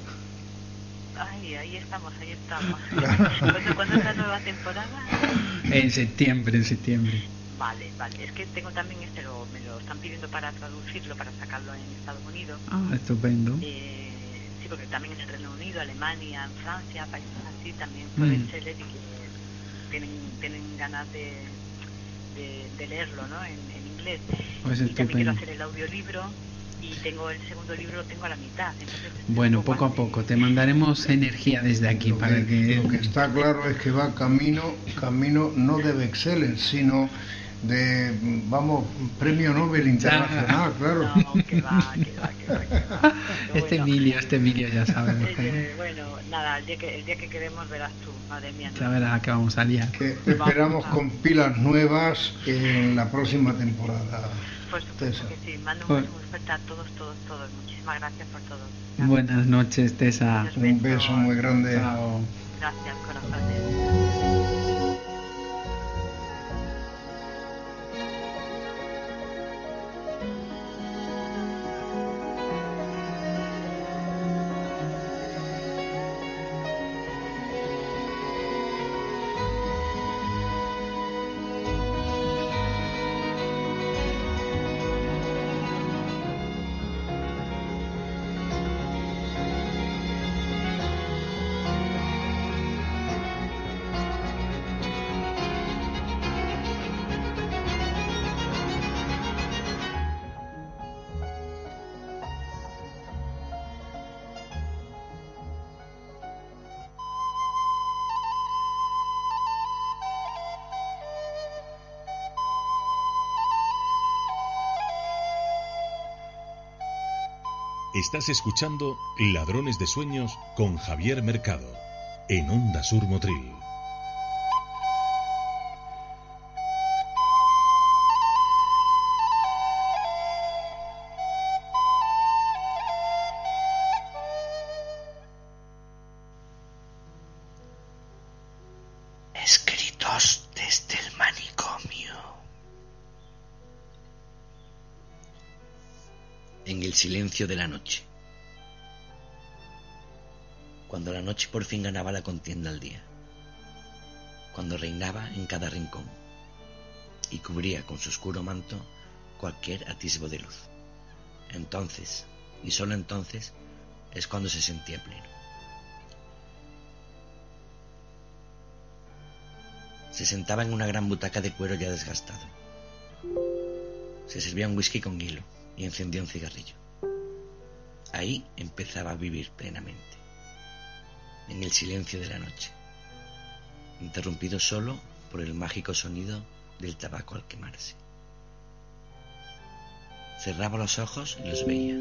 Ay, ahí estamos, ahí estamos. ¿Cuándo, ¿Cuándo es la nueva temporada? En septiembre, en septiembre. Vale, vale. Es que tengo también este, lo, me lo están pidiendo para traducirlo, para sacarlo en Estados Unidos. Ah, estupendo. Eh, sí, porque también en el Reino Unido, Alemania, en Francia, países así, también Mm. pueden ser y que tienen, tienen ganas de, de, de leerlo, ¿no? En, en inglés. Pues y también quiero estupendo. hacer el audiolibro y tengo el segundo libro, lo tengo a la mitad. Entonces, Bueno, poco a poco te mandaremos energía desde aquí Lo para que, lo que que está claro es que va camino, camino no de bestseller, sino de, vamos, premio Nobel internacional, claro. No, que va, que va, que va, que va. Pero este bueno, Emilio, este Emilio ya sabe lo eh, que eh, bueno, nada, el día que, el día que queremos verás tú, madre mía. ya verás a qué vamos a liar. Que esperamos con pilas nuevas en la próxima temporada. Por supuesto Tessa. que sí, mando un Bueno. beso muy fuerte a todos, todos, todos. Muchísimas gracias por todo. Buenas noches, Tessa. Un beso muy grande. Chao. Gracias, corazones. Estás escuchando Ladrones de Sueños con Javier Mercado en Onda Sur Motril. Escritos desde el manicomio. En el silencio de la noche. Cuando la noche por fin ganaba la contienda al día. Cuando reinaba en cada rincón y cubría con su oscuro manto cualquier atisbo de luz. Entonces, y solo entonces, es cuando se sentía pleno. Se sentaba en una gran butaca de cuero ya desgastado. Se servía un whisky con hilo y encendía un cigarrillo. Ahí empezaba a vivir plenamente, en el silencio de la noche, interrumpido solo por el mágico sonido del tabaco al quemarse. Cerraba los ojos y los veía.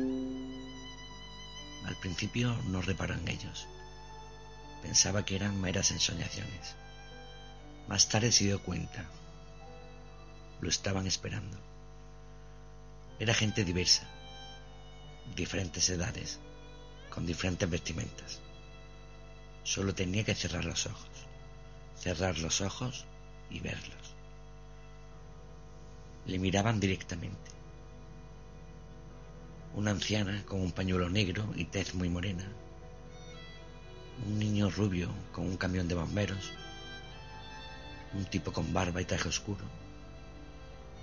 Al principio no reparó en ellos. Pensaba que eran meras ensoñaciones. Más tarde se dio cuenta. Lo estaban esperando. Era gente diversa, diferentes edades, con diferentes vestimentas. Solo tenía que cerrar los ojos, cerrar los ojos y verlos. Le miraban directamente. Una anciana con un pañuelo negro y tez muy morena. Un niño rubio con un camión de bomberos. Un tipo con barba y traje oscuro.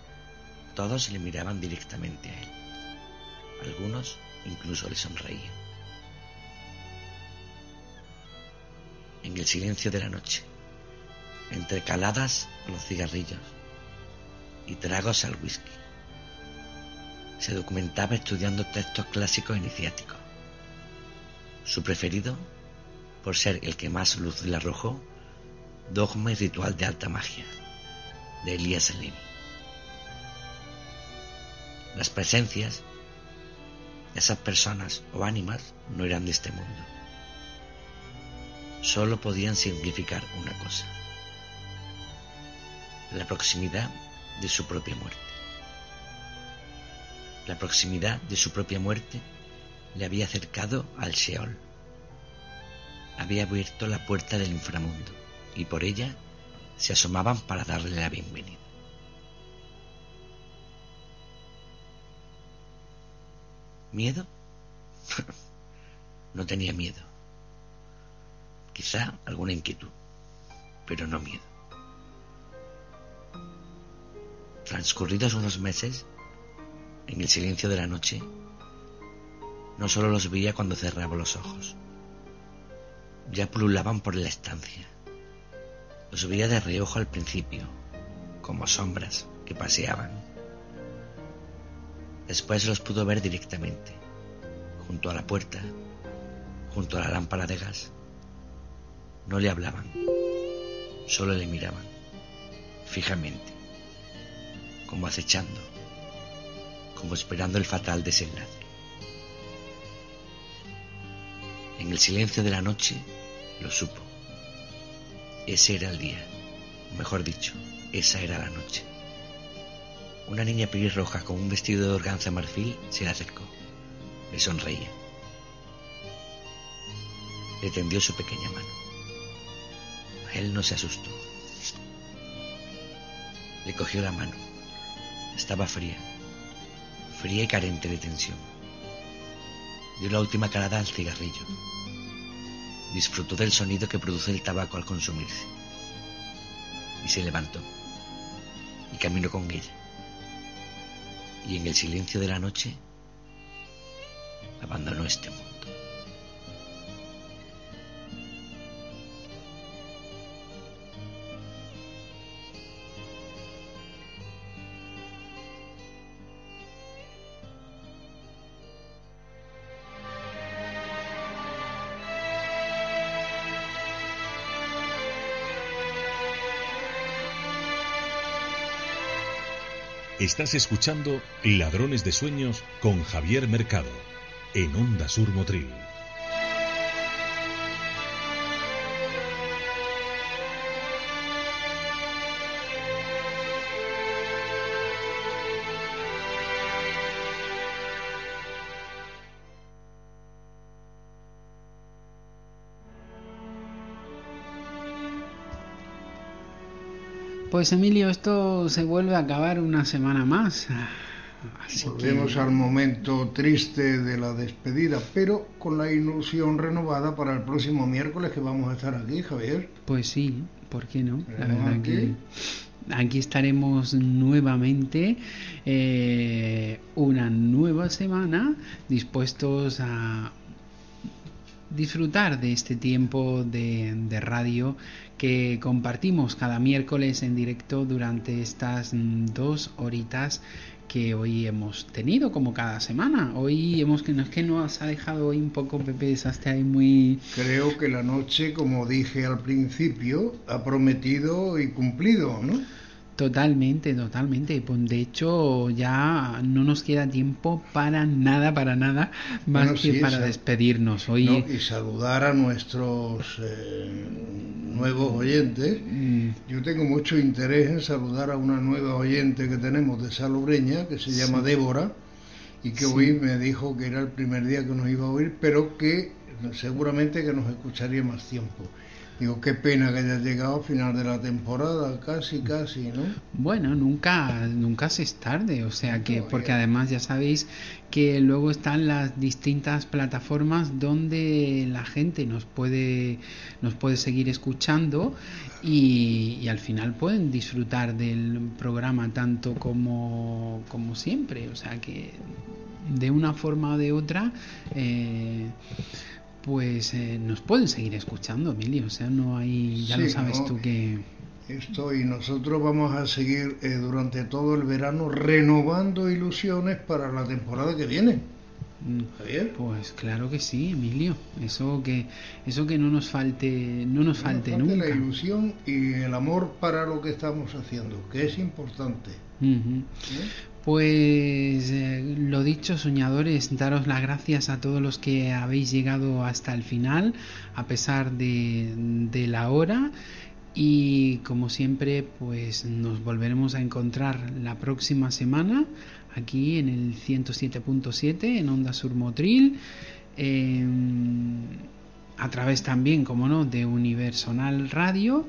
Todos le miraban directamente a él. Algunos incluso le sonreían. en el silencio de la noche, entre caladas a los cigarrillos y tragos al whisky. Se documentaba estudiando textos clásicos iniciáticos. Su preferido, por ser el que más luz le arrojó, Dogma y Ritual de Alta Magia, de Elias Levi. Las presencias de esas personas o ánimas no eran de este mundo. Solo podían significar una cosa: la proximidad de su propia muerte. La proximidad de su propia muerte le había acercado al Sheol. Había abierto la puerta del inframundo y por ella se asomaban para darle la bienvenida. ¿Miedo? No tenía miedo. Quizá alguna inquietud, pero no miedo. Transcurridos unos meses, en el silencio de la noche, no solo los veía cuando cerraba los ojos. Ya pululaban por la estancia. Los veía de reojo al principio, como sombras que paseaban. Después los pudo ver directamente, junto a la puerta, junto a la lámpara de gas. No le hablaban, solo le miraban, fijamente, como acechando, como esperando el fatal desenlace. En el silencio de la noche lo supo. Ese era el día, o mejor dicho, esa era la noche. Una niña pelirroja con un vestido de organza marfil se le acercó. Le sonreía. Le tendió su pequeña mano. Él no se asustó. Le cogió la mano. Estaba fría, fría y carente de tensión. Dio la última calada al cigarrillo. Disfrutó del sonido que produce el tabaco al consumirse. Y se levantó. Y caminó con ella. Y en el silencio de la noche abandonó este mundo. Estás escuchando Ladrones de Sueños con Javier Mercado en Onda Sur Motril. Pues Emilio, esto se vuelve a acabar una semana más. Así Volvemos que... al momento triste de la despedida, pero con la ilusión renovada para el próximo miércoles que vamos a estar aquí, Javier. Pues sí, ¿por qué no? La verdad que aquí estaremos nuevamente, eh, una nueva semana, dispuestos a disfrutar de este tiempo de, de radio que compartimos cada miércoles en directo durante estas dos horitas que hoy hemos tenido, como cada semana. Hoy hemos que nos que nos ha dejado hoy un poco, Pepe, estás ahí muy... Creo que la noche, como dije al principio, ha prometido y cumplido, ¿no? Totalmente, totalmente. Pues de hecho ya no nos queda tiempo para nada, para nada, más bueno, que sí, para despedirnos. Hoy... No, y saludar a nuestros eh, nuevos oyentes. Mm. Yo tengo mucho interés en saludar a una nueva oyente que tenemos de Salobreña, que se llama sí. Débora, y que sí. hoy me dijo que era el primer día que nos iba a oír, pero que seguramente que nos escucharía más tiempo. Digo, qué pena que hayas llegado al final de la temporada, casi, casi, ¿no? Bueno, nunca, nunca se es tarde, o sea que, porque además ya sabéis que luego están las distintas plataformas donde la gente nos puede, nos puede seguir escuchando y, y al final pueden disfrutar del programa tanto como, como siempre, o sea que de una forma o de otra... Eh, pues eh, nos pueden seguir escuchando, Emilio. O sea, no hay, ya sí, lo sabes no, tú que... Esto, y nosotros vamos a seguir eh, durante todo el verano renovando ilusiones para la temporada que viene. Javier. Pues claro que sí, Emilio. Eso que eso que no nos falte, no nos falte no nos falte nunca. La ilusión y el amor para lo que estamos haciendo, que es importante. Uh-huh. ¿Eh? Pues eh, lo dicho, soñadores, daros las gracias a todos los que habéis llegado hasta el final, a pesar de, de la hora. Y como siempre, pues nos volveremos a encontrar la próxima semana aquí en el ciento siete punto siete en Onda Sur Motril, eh, a través también, como no, de Universonal Radio.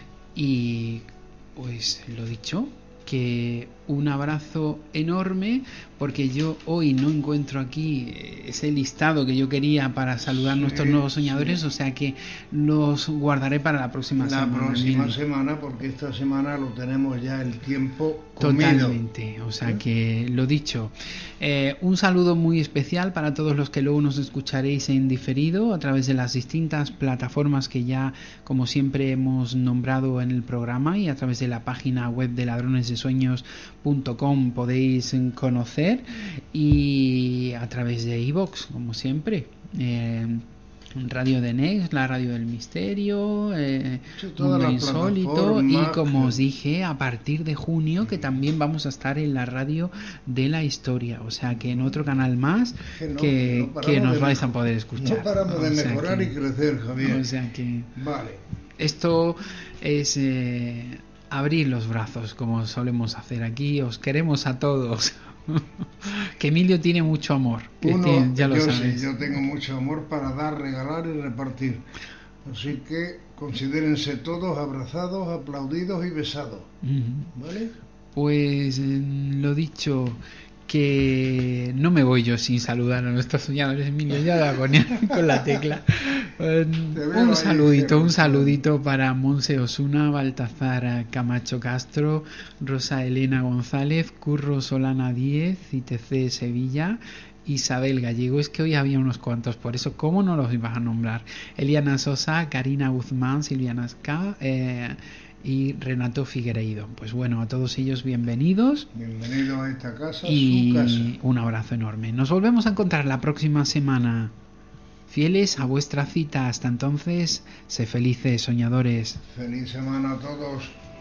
Y pues lo dicho, que un abrazo enorme, porque yo hoy no encuentro aquí ese listado que yo quería para saludar a sí, nuestros nuevos soñadores, sí. O sea que los guardaré para la próxima la semana. La próxima Emilio. semana, porque esta semana lo tenemos ya el tiempo comido. Totalmente, o sea ¿Eh? que lo dicho. Eh, un saludo muy especial para todos los que luego nos escucharéis en diferido a través de las distintas plataformas que ya, como siempre, hemos nombrado en el programa, y a través de la página web de ladrones de sueños punto com podéis conocer, y a través de iVoox, como siempre, eh, Radio de Next, la radio del misterio, eh, sí, Mundo Insólito, y como os dije, a partir de junio que también vamos a estar en la radio de la historia, o sea que en otro canal más que, no, que, no que nos vais a poder escuchar. No paramos de mejorar que, y crecer, Javier. O sea que vale. Esto es eh, abrir los brazos, como solemos hacer aquí. Os queremos a todos. Que Emilio tiene mucho amor, que Uno, tiene, ya lo yo sabes. Sí, yo tengo mucho amor para dar, regalar y repartir. Así que considérense todos abrazados, aplaudidos y besados. Uh-huh. ¿Vale? Pues eh, lo dicho, que no me voy yo sin saludar a nuestros soñadores, Emilio, ya la con, con la tecla. Eh, un saludito, un saludito para Monse Osuna, Baltazar Camacho Castro, Rosa Elena González, Curro Solana Díez, I T C Sevilla, Isabel Gallego. Es que hoy había unos cuantos, por eso cómo no los ibas a nombrar. Eliana Sosa, Karina Guzmán, Silviana Ska, eh, y Renato Figueiredo. Pues bueno, a todos ellos bienvenidos. Bienvenidos a esta casa, y su casa. Un abrazo enorme. Nos volvemos a encontrar la próxima semana, fieles a vuestra cita. Hasta entonces, sé felices, soñadores. Feliz semana a todos.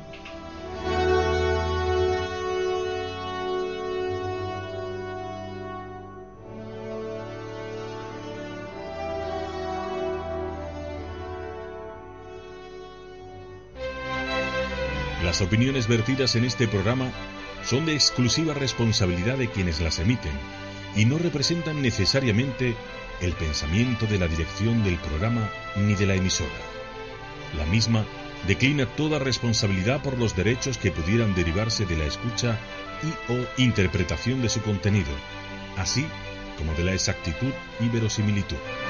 Las opiniones vertidas en este programa son de exclusiva responsabilidad de quienes las emiten y no representan necesariamente el pensamiento de la dirección del programa ni de la emisora. La misma declina toda responsabilidad por los derechos que pudieran derivarse de la escucha y o interpretación de su contenido, así como de la exactitud y verosimilitud.